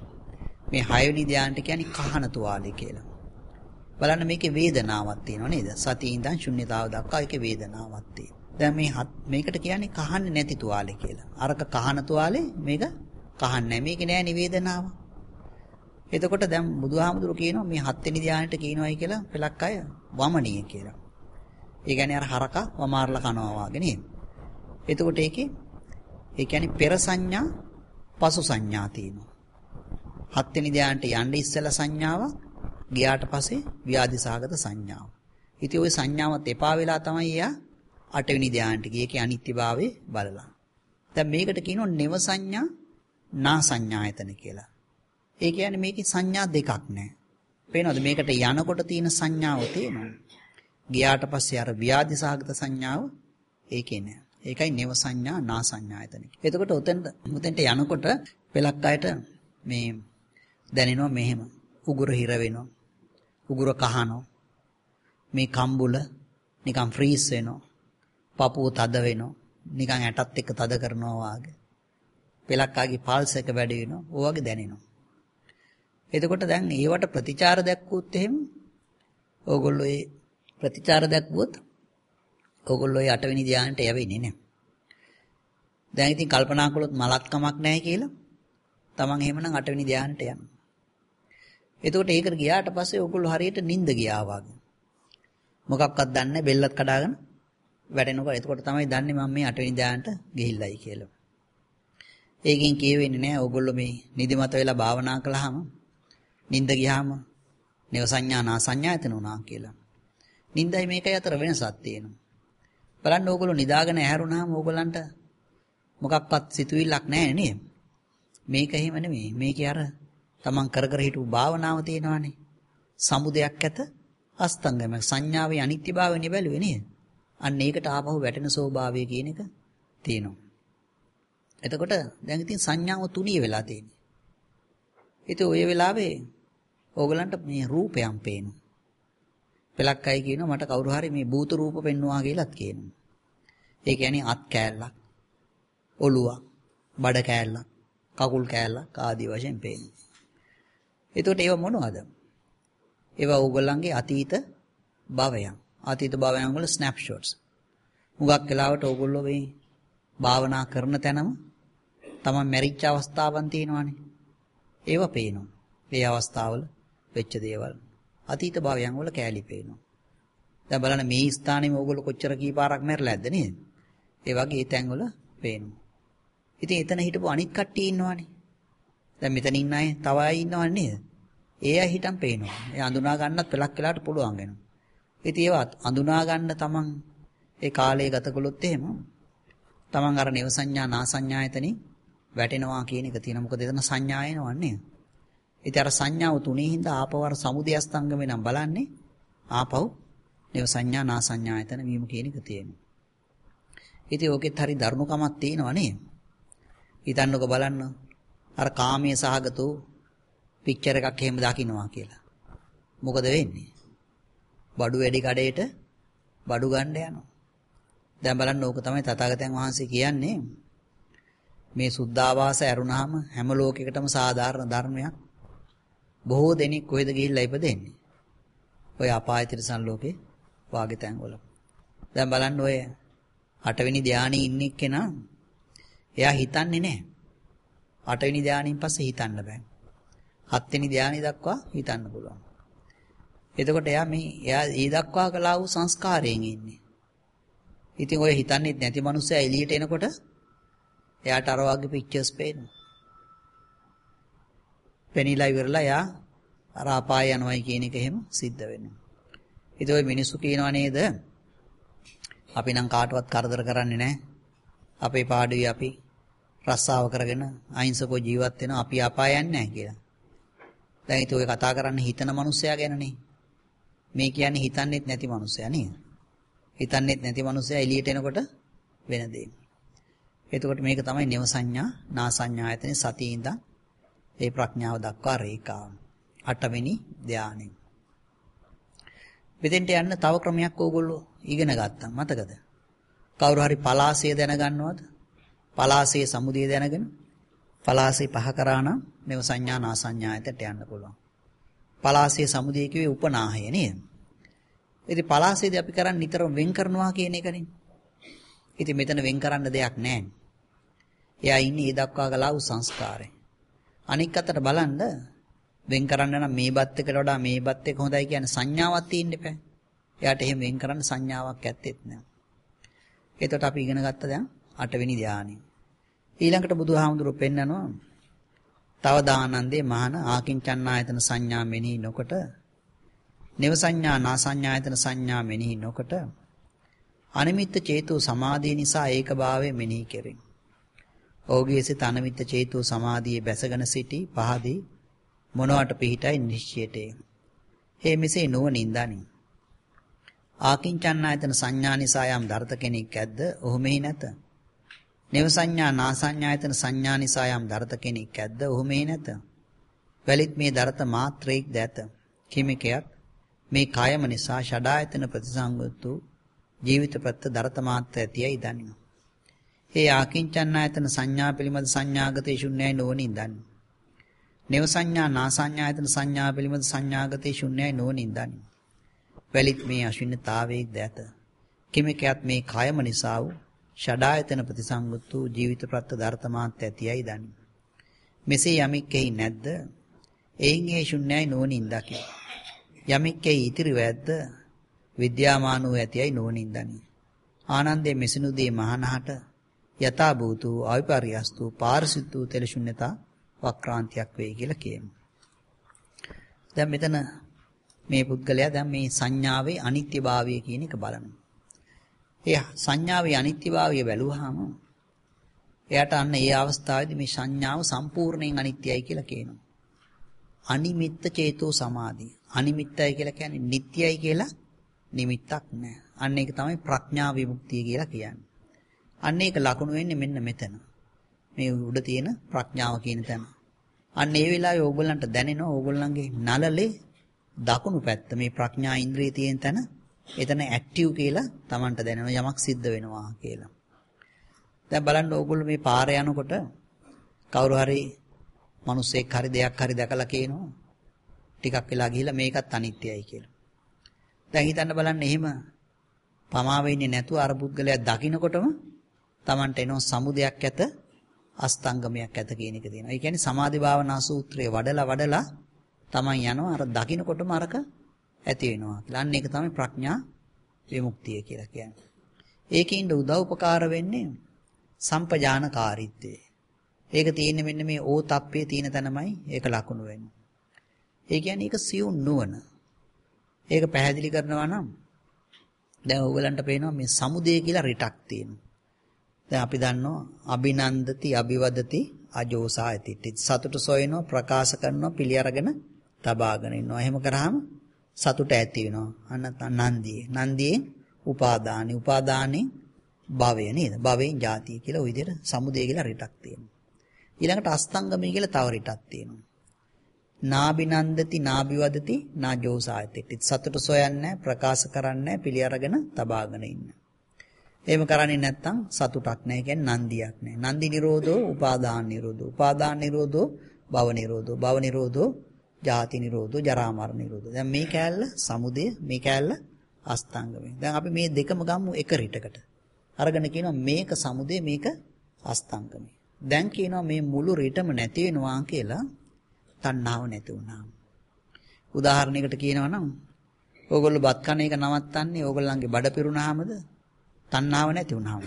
මේ 6 වෙනි ධානයට කියන්නේ කහන තුවාලේ කියලා. බලන්න මේකේ වේදනාවක් තියෙනවා නේද? සතියේ ඉඳන් ශුන්‍යතාව දක්වා ඒකේ වේදනාවක් තියෙනවා. දැන් මේකට කියන්නේ කහන්නේ නැති තුවාලේ කියලා. අරක කහන තුවාලේ මේක කහන්නේ නැහැ. මේකේ නෑ නිවේදනාව. එතකොට දැන් බුදුහාමුදුරු කියනවා මේ 7 වෙනි ධානයට කියනවායි කියලා පළක් අය වමනීය කියලා. ඒ කියන්නේ අර හරක වමාරලා කනවා වගේ නේද? එතකොට ඒ කියන්නේ පෙර සංඥා පසු සංඥා තියෙනවා. 7 වෙනි ධානයට යන්න ඉස්සෙල්ලා සංඥාව ගියාට පස්සේ ව්‍යාධිසහගත සංඥාව. ඉතින් ওই සංඥාවත් එපා වෙලා තමයි එයා 8 වෙනි ධානයට ගියේ. ඒකේ අනිත්‍යභාවය බලලා. දැන් මේකට කියනවා නව සංඥා නා සංඥායතන කියලා. ඒ කියන්නේ මේකේ සංඥා දෙකක් නැහැ. පේනවද මේකට යනකොට තියෙන සංඥාව තියෙනවා. ගියාට පස්සේ අර ව්‍යාධිසහගත සංඥාව ඒකේ නැහැ. ඒකයි නව සංඥා නා සංඥායතන. එතකොට උතෙන්ට යනකොට පෙලක් අයට මේ දැනෙනවා මෙහෙම උගුර හිර වෙනවා. උගුර කහනවා. මේ කම්බුල නිකන් ෆ්‍රීස් වෙනවා. පපුව තද වෙනවා. නිකන් ඇටත් එක්ක තද කරනවා වගේ. පෙලක් ආගේ පල්ස් එක වැඩි වෙනවා. ඕ වගේ දැනෙනවා. එතකොට දැන් ඒවට ප්‍රතිචාර දැක්වුවොත් එහෙම ඕගොල්ලෝ ඒ ප්‍රතිචාර දැක්වුවොත් ඕගොල්ලෝ ඒ 8 වෙනි ධානයට යවෙන්නේ නැහැ. දැන් ඉතින් කල්පනා කළොත් මලත් කමක් නැහැ කියලා තමන් එහෙමනම් 8 වෙනි ධානයට යනවා. එතකොට ඒකට ගියාට පස්සේ ඕගොල්ලෝ හරියට නිින්ද ගියා වගේ. මොකක්වත් දන්නේ නැහැ බෙල්ලත් කඩාගෙන වැටෙනකොට. එතකොට තමයි දන්නේ මම මේ 8 වෙනි ධානයට ගිහිල්ලයි කියලා. ඒකෙන් කියවෙන්නේ නැහැ ඕගොල්ලෝ මේ නිදිමත වෙලා භාවනා කළාම නිින්ද ගියාම නව සංඥා නා සංඥායතන උනා කියලා. නිින්දයි මේකයි අතර වෙනසක් තියෙනවා. බලන්න ඕගොල්ලෝ නිදාගෙන ඇහැරුණාම ඕගොල්ලන්ට මොකක්වත් සිතුවිල්ලක් නැහැ නේද? මේක එහෙම නෙමෙයි. මේකේ අර තමන් කර කර හිටපු භාවනාව තියෙනවානේ. සමුදයක් ඇත අස්තංගම සංඥාවේ අනිත්‍යභාවය බැලුවේ නේද? අන්න ඒකට ආපහු වැටෙන ස්වභාවය කියන එක තියෙනවා. එතකොට දැන් ඉතින් සංඥාව තුනී වෙලා තියෙන්නේ. ඉතින් ওই වෙලාවේ ඕගලන්ට මේ රූපයන් පේනවා. පළක් අය කියනවා මට කවුරු හරි මේ භූත රූප පෙන්වුවා කියලාත් කියනවා. ඒ කියන්නේ අත් කෑල්ලක්, ඔළුවක්, බඩ කෑල්ලක්, කකුල් කෑල්ලක් ආදී වශයෙන් පේනවා. එතකොට ඒව මොනවද? ඒවා ඕගොල්ලන්ගේ අතීත භවයන්. අතීත භවයන් වල ස්නැප්ෂොට්ස්. හුඟක් වෙලාවට ඕගොල්ලෝ මේ භාවනා කරන තැනම තමන් මැරිච්ච අවස්ථාවන් තියෙනවානේ. ඒව පේනවා. මේ අවස්ථාවල වෙච්ච දේවල්. අතීත භවයන් වල කෑලි පේනවා. දැන් බලන්න මේ ස්ථානයේ ඕගොල්ලෝ කොච්චර කීපාරක් මැරලාද නේද? ඒ වගේ ඒ තැන් වල පේනවා. ඉතින් එතන හිටපු අනිත් කට්ටිය ඉන්නවනේ. දැන් මෙතන ඉන්න අය තව අය ඉන්නවනේ නේද? ඒ අය හිටන් පේනවා. ඒ අඳුනා ගන්නත් පළක් වෙලාවට පුළුවන් වෙනවා. ඉතින් ඒවත් අඳුනා ගන්න තමන් ඒ කාලය ගත කළොත් එහෙම තමන් අර නව සංඥා නා සංඥායතනෙ වැටෙනවා කියන එක තියෙනවා. මොකද එතන සංඥා එනවන්නේ. ඉතින් අර සංඥාව තුනේ හින්දා ආපව අර සමුදය අස්තංගමේ නම් බලන්නේ ආපහු නේව සංඥා නා සංඥායතන වීම කියන එක තියෙනවා. ඉතින් ඕකෙත් හරි දරුණුකමක් තියෙනවා නේ. හිතන්නකො බලන්න අර කාමයේ සහගතෝ පික්චර් එකක් එහෙම දකින්නවා කියලා. මොකද වෙන්නේ? බඩු වැඩි කඩේට බඩු ගන්න යනවා. දැන් බලන්න ඕක තමයි තථාගතයන් වහන්සේ කියන්නේ. මේ සුද්ධාවාස ඇරුණාම හැම ලෝකයකටම සාධාරණ ධර්මයක්. බොහෝ දෙනෙක් කොහෙද ගිහිල්ලා ඉපදෙන්නේ? ඔය අපාය තිරසන් ලෝකේ වාගේ තැන්වල. දැන් බලන්න ඔය 8 වෙනි ධානයේ ඉන්න කෙනා එයා හිතන්නේ නැහැ. 8 වෙනි ධානයෙන් පස්සේ හිතන්න බෑ. 7 වෙනි ධානය දක්වා හිතන්න පුළුවන්. එතකොට එයා ඒ දක්වා කළා වූ සංස්කාරයෙන් ඉන්නේ. ඉතින් ඔය හිතන්නේ නැති මනුස්සයා එළියට එනකොට එයාට අර වගේ පික්චර්ස් පේනවා. පෙනිලා ඉවරලා එයා අර අපාය යනවායි කියන එක එහෙම සිද්ධ වෙනවා. ඉතින් ඔය මිනිස්සු කියනවා නේද? අපි නම් කාටවත් කරදර කරන්නේ නැහැ. අපේ පාඩුවේ අපි රස්සාව කරගෙන අහිංසකව ජීවත් වෙනවා. අපි අපාය යන්නේ නැහැ කියලා. දැන් ඉතින් ඔය කතා කරන්නේ හිතන මනුස්සයා ගැනනේ. මේ කියන්නේ හිතන්නේත් නැති මනුස්සයා නේද? හිතන්නේත් නැති මනුස්සයා එළියට එනකොට වෙන දේ. එතකොට මේක තමයි නේව සංඥා නා සංඥායතනේ සතියේ ඉඳන් ඒ ප්‍රඥාව දක්වා රේඛාව. 8 වෙනි ධානය. මෙතෙන්ට යන්න තව ක්‍රමයක් ඕගොල්ලෝ ඉගෙන ගත්තා මතකද? කවුරු හරි පලාසය දැනගන්නවද? පලාසයේ සමුදය දැනගෙන පලාසය පහ කරා නම් නේව සංඥා නා සංඥායතට යන්න පුළුවන්. පලාසයේ සමුදය කිව්වේ උපනාහය නේද? ඉතින් පලාසයේදී අපි කරන්නේ නිතරම වෙන් කරනවා කියන එකනේ. ඉතින් මෙතන වෙන් කරන්න දෙයක් නැහැ. එයා ඉන්නේ ඒ දක්වා ගලා වූ සංස්කාරය. අනික් අතට බලන්න වෙන් කරන්න නම් මේ බත් එකට වඩා මේ බත් එක හොඳයි කියන්නේ සංඥාවක් තියෙන්න එපා. එයාට එහෙම වෙන් කරන්න සංඥාවක් ඇත්තෙත් නැහැ. එතකොට අපි ඉගෙන ගත්ත දැන් 8 වෙනි ධානය. ඊළඟට බුදුහාමුදුරුවෝ පෙන්නනවා තව දානන්දේ මහාන ආකින්චන්නායතන සංඥා මෙනෙහි නොකොට නේව සංඥා නා සංඥායතන සංඥා මෙනෙහි නොකොට අනිමිත්ත චේතෝ සමාධිය නිසා ඒකභාවය මෙනෙහි කෙරේ. ඔහුගේ සිත අනිමිත්ත චේතෝ සමාධියේ බැසගෙන සිටි පහදී මොනවට පිහිටයි නිශ්චයටේ. හේ මෙසේ නුවණින් දනි. ආකින්චන්නායතන සංඥා නිසා යම් දර්ථ කෙනෙක් ඇද්ද? ඔහු මෙහි නැත. නේව සංඥා නා සංඥායතන සංඥා නිසා යම් දර්ථ කෙනෙක් ඇද්ද? ඔහු මෙහි නැත. වැලිත් මේ දර්ථ මාත්‍රයක් දැත. කිමිකයක් මේ කායම නිසා ෂඩායතන ප්‍රතිසංගතු ජීවිත ප්‍රත්‍ය දර්ථ මාත්‍ර ඇතියයි දනිමු. ඒ ආකින්චන්නායතන සංඥා පිළිබඳ සංඥාගතේ ශුන්‍යයි නොවනින් දනි. නේව සංඥා නා සංඥායතන සංඥා පිළිබඳ සංඥාගතේ ශුන්‍යයි නොවනින් දනි. වැලිත් මේ අශුන්‍යතාවයක් දැත. කිමිකයක් මේ කායම නිසා වූ ෂඩායතන ප්‍රතිසංගතු ජීවිත ප්‍රත්‍ය දර්ථ මාත්‍ර ඇතියයි දනි. මෙසේ යමෙක් එහි නැද්ද? එයින් ඒ ශුන්‍යයි නොවනින් දකි. යමෙක් එහි ඉතිරි වැද්ද? විද්‍යාමාන වූ ඇතියයි නොවනින් දනි. ආනන්දේ මෙසිනුදී මහානහට යථා භූතු අවිපර්යස්තු පාරිසිතු තෙලශුන්‍යතා වක්‍රාන්තියක් වෙයි කියලා කියනවා. දැන් මෙතන මේ පුද්ගලයා දැන් මේ සංඥාවේ අනිත්‍යභාවය කියන එක බලනවා. ඒ සංඥාවේ අනිත්‍යභාවය බැලුවාම එයාට අන්න ඒ අවස්ථාවේදී මේ සංඥාව සම්පූර්ණයෙන් අනිත්‍යයි කියලා කියනවා. අනිමිත්ත චේතෝ සමාධිය. අනිමිත්තයි කියලා කියන්නේ නිට්ටයයි කියලා නිමිත්තක් නැහැ. අන්න ඒක තමයි ප්‍රඥා විමුක්තිය කියලා කියන්නේ. අන්න ඒක ලකුණු වෙන්නේ මෙන්න මෙතන. මේ උඩ තියෙන ප්‍රඥාව කියන තැන. අන්න ඒ වෙලාවේ ඕගොල්ලන්ට දැනෙනවා ඕගොල්ලන්ගේ නළලේ දකුණු පැත්ත මේ ප්‍රඥා ඉන්ද්‍රිය තියෙන තැන එතන ඇක්ටිව් කියලා Tamanට දැනෙනවා යමක් සිද්ධ වෙනවා කියලා. දැන් බලන්න ඕගොල්ලෝ මේ පාරේ යනකොට කවුරු හරි මිනිස්සෙක් හරි දෙයක් හරි දැකලා කියනවා ටිකක් වෙලා ගිහිල්ලා මේකත් අනිත්‍යයි කියලා. දැන් හිතන්න බලන්න එහෙම පමා වෙන්නේ නැතුව අර පුද්ගලයා දකින්නකොටම Tamanට එනවා සමුදයක් ඇත අස්තංගමයක් ඇත කියන එක තියෙනවා. ඒ කියන්නේ සමාධි භාවනා සූත්‍රයේ වඩලා Taman යනවා අර දකින්නකොටම අරක ඇති වෙනවා කියලා. අන්න ඒක තමයි ප්‍රඥා විමුක්තිය කියලා කියන්නේ. ඒකින්ද උදව් උපකාර වෙන්නේ සම්පජානකාරීත්වය. ඒක තියෙන්නේ මෙන්න මේ ඕතප්පේ තියෙන තැනමයි ඒක ලකුණු වෙන්නේ. ඒ කියන්නේ ඒක සියුම් නුවණ. ඒක පැහැදිලි කරනවා නම් දැන් ඕගලන්ට පේනවා මේ සමුදය කියලා රිටක් තියෙනවා. දැන් අපි දන්නවා අභිනන්දති අභිවදති අජෝසායති. සතුට සොයනවා ප්‍රකාශ කරනවා පිළි අරගෙන තබාගෙන ඉන්නවා. එහෙම කරාම සතුට ඇති වෙනවා. නන්දියේ. නන්දියේ උපාදානෙ. උපාදානෙ භවය නේද? භවයෙන් ජාතිය කියලා ওই විදිහට සමුදය කියලා රටක් තියෙනවා. ඊළඟට අස්තංගමී කියලා තව රටක් තියෙනවා. නාබිනන්දති නාබිවදති නාජෝසායතිටි. සතුට සොයන්නේ ප්‍රකාශ කරන්නේ පිළි අරගෙන තබාගෙන ඉන්න. එහෙම කරන්නේ නැත්නම් සතුටක් නැහැ කියන්නේ නන්දියක් නැහැ. නන්දි නිරෝධෝ උපාදාන නිරෝධෝ. උපාදාන නිරෝධෝ භව නිරෝධෝ. භව නිරෝධෝ ජාති නිරෝධෝ ජරා මරණ නිරෝධෝ. දැන් මේ කෑල්ල සමුදය මේ කෑල්ල අස්තංගමයි. දැන් අපි මේ දෙකම ගමු එක රිටකට. අරගෙන කියනවා මේක සමුදය මේක අස්තංගමයි. දැන් කියනවා මේ මුළු රිටම නැති වෙනවා කියලා තණ්හාව නැති වුණා. උදාහරණයකට කියනවා නම් ඕගොල්ලෝ බත් කන එක නවත්තන්නේ ඕගොල්ලන්ගේ බඩ පිරුණාමද? තණ්හාව නැති වුණාම.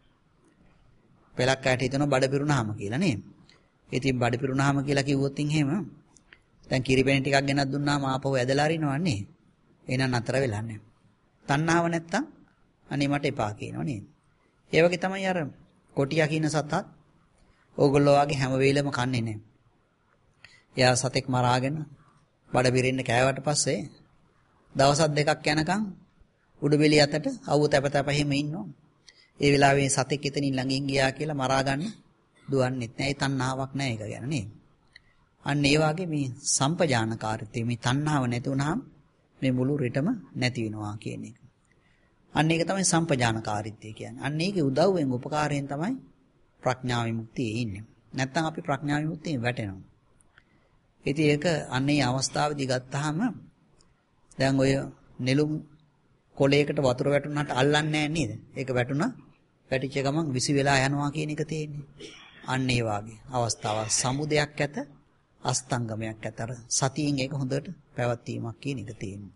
පෙලක් අයට හිතනවා බඩ පිරුණාම කියලා නේ. ඉතින් බඩ පිරුණාම කියලා කිව්වොත් එහෙම දැන් කිරිපැණි ටිකක් ගෙනත් දුන්නාම ආපහු ඇදලා අරිනවන්නේ. එහෙනම් නතර වෙලා නැහැ. තණ්හාව නැත්තම් අනේ මට එපා කියනවා නේද? ඒ වගේ තමයි අර කොටියා කියන සතත් ඕගොල්ලෝ වගේ හැම වෙලෙම කන්නේ නැහැ. එයා සතෙක් මරාගෙන බඩ පිරෙන්න කෑවට පස්සේ දවස් දෙකක් යනකම් උඩුබෙලිය අතට අවුව තැප තැප එහෙම ඉන්නවා. ඒ වෙලාවේ සතෙක් එතනින් ළඟින් ගියා කියලා මරා ගන්න දුවන්නෙත් නැහැ. ඒ තණ්හාවක් නැහැ ඒක ගැන නේද? අන්න ඒ වගේ මේ සම්පජානකාරීත්වය මේ තණ්හාව නැති වුනහම මේ මුළු රිටම නැති වෙනවා කියන එක. අන්න ඒක තමයි සම්පජානකාරීත්වය කියන්නේ. අන්න ඒකේ උදව්වෙන් උපකාරයෙන් තමයි ප්‍රඥා විමුක්තියේ ඉන්නේ. නැත්තම් අපි ප්‍රඥා විමුක්තියෙන් වැටෙනවා. ඉතින් ඒක අන්නේ අවස්ථාවේදී ගත්තාම දැන් ඔය නෙළුම් කොලයකට වතුර වැටුණාට අල්ලන්නේ නැහැ නේද? ඒක වැටුණා වැටිච්ච ගමන් විසි වෙලා යනවා කියන එක තියෙන්නේ. අන්න ඒ වාගේ අවස්ථාවක් සමුදයක් ඇත අස්තංගමයක් ඇත. අර සතියෙන් ඒක හොඳට පැවැත්වීමක් කියන එක තියෙනවා.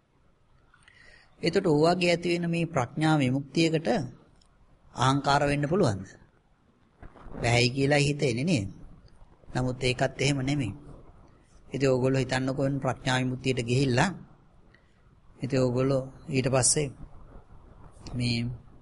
එතකොට ඕවාගේ ඇති වෙන මේ ප්‍රඥා විමුක්තියකට අහංකාර වෙන්න පුළුවන්ද? බැහැයි කියලා හිතෙන්නේ නේද? නමුත් ඒකත් එහෙම නෙමෙයි. ඉතින් ඕගොල්ලෝ හිතන්නකෝ ප්‍රඥා විමුක්තියට ගිහිල්ලා ඉතින් ඕගොල්ලෝ ඊට පස්සේ මේ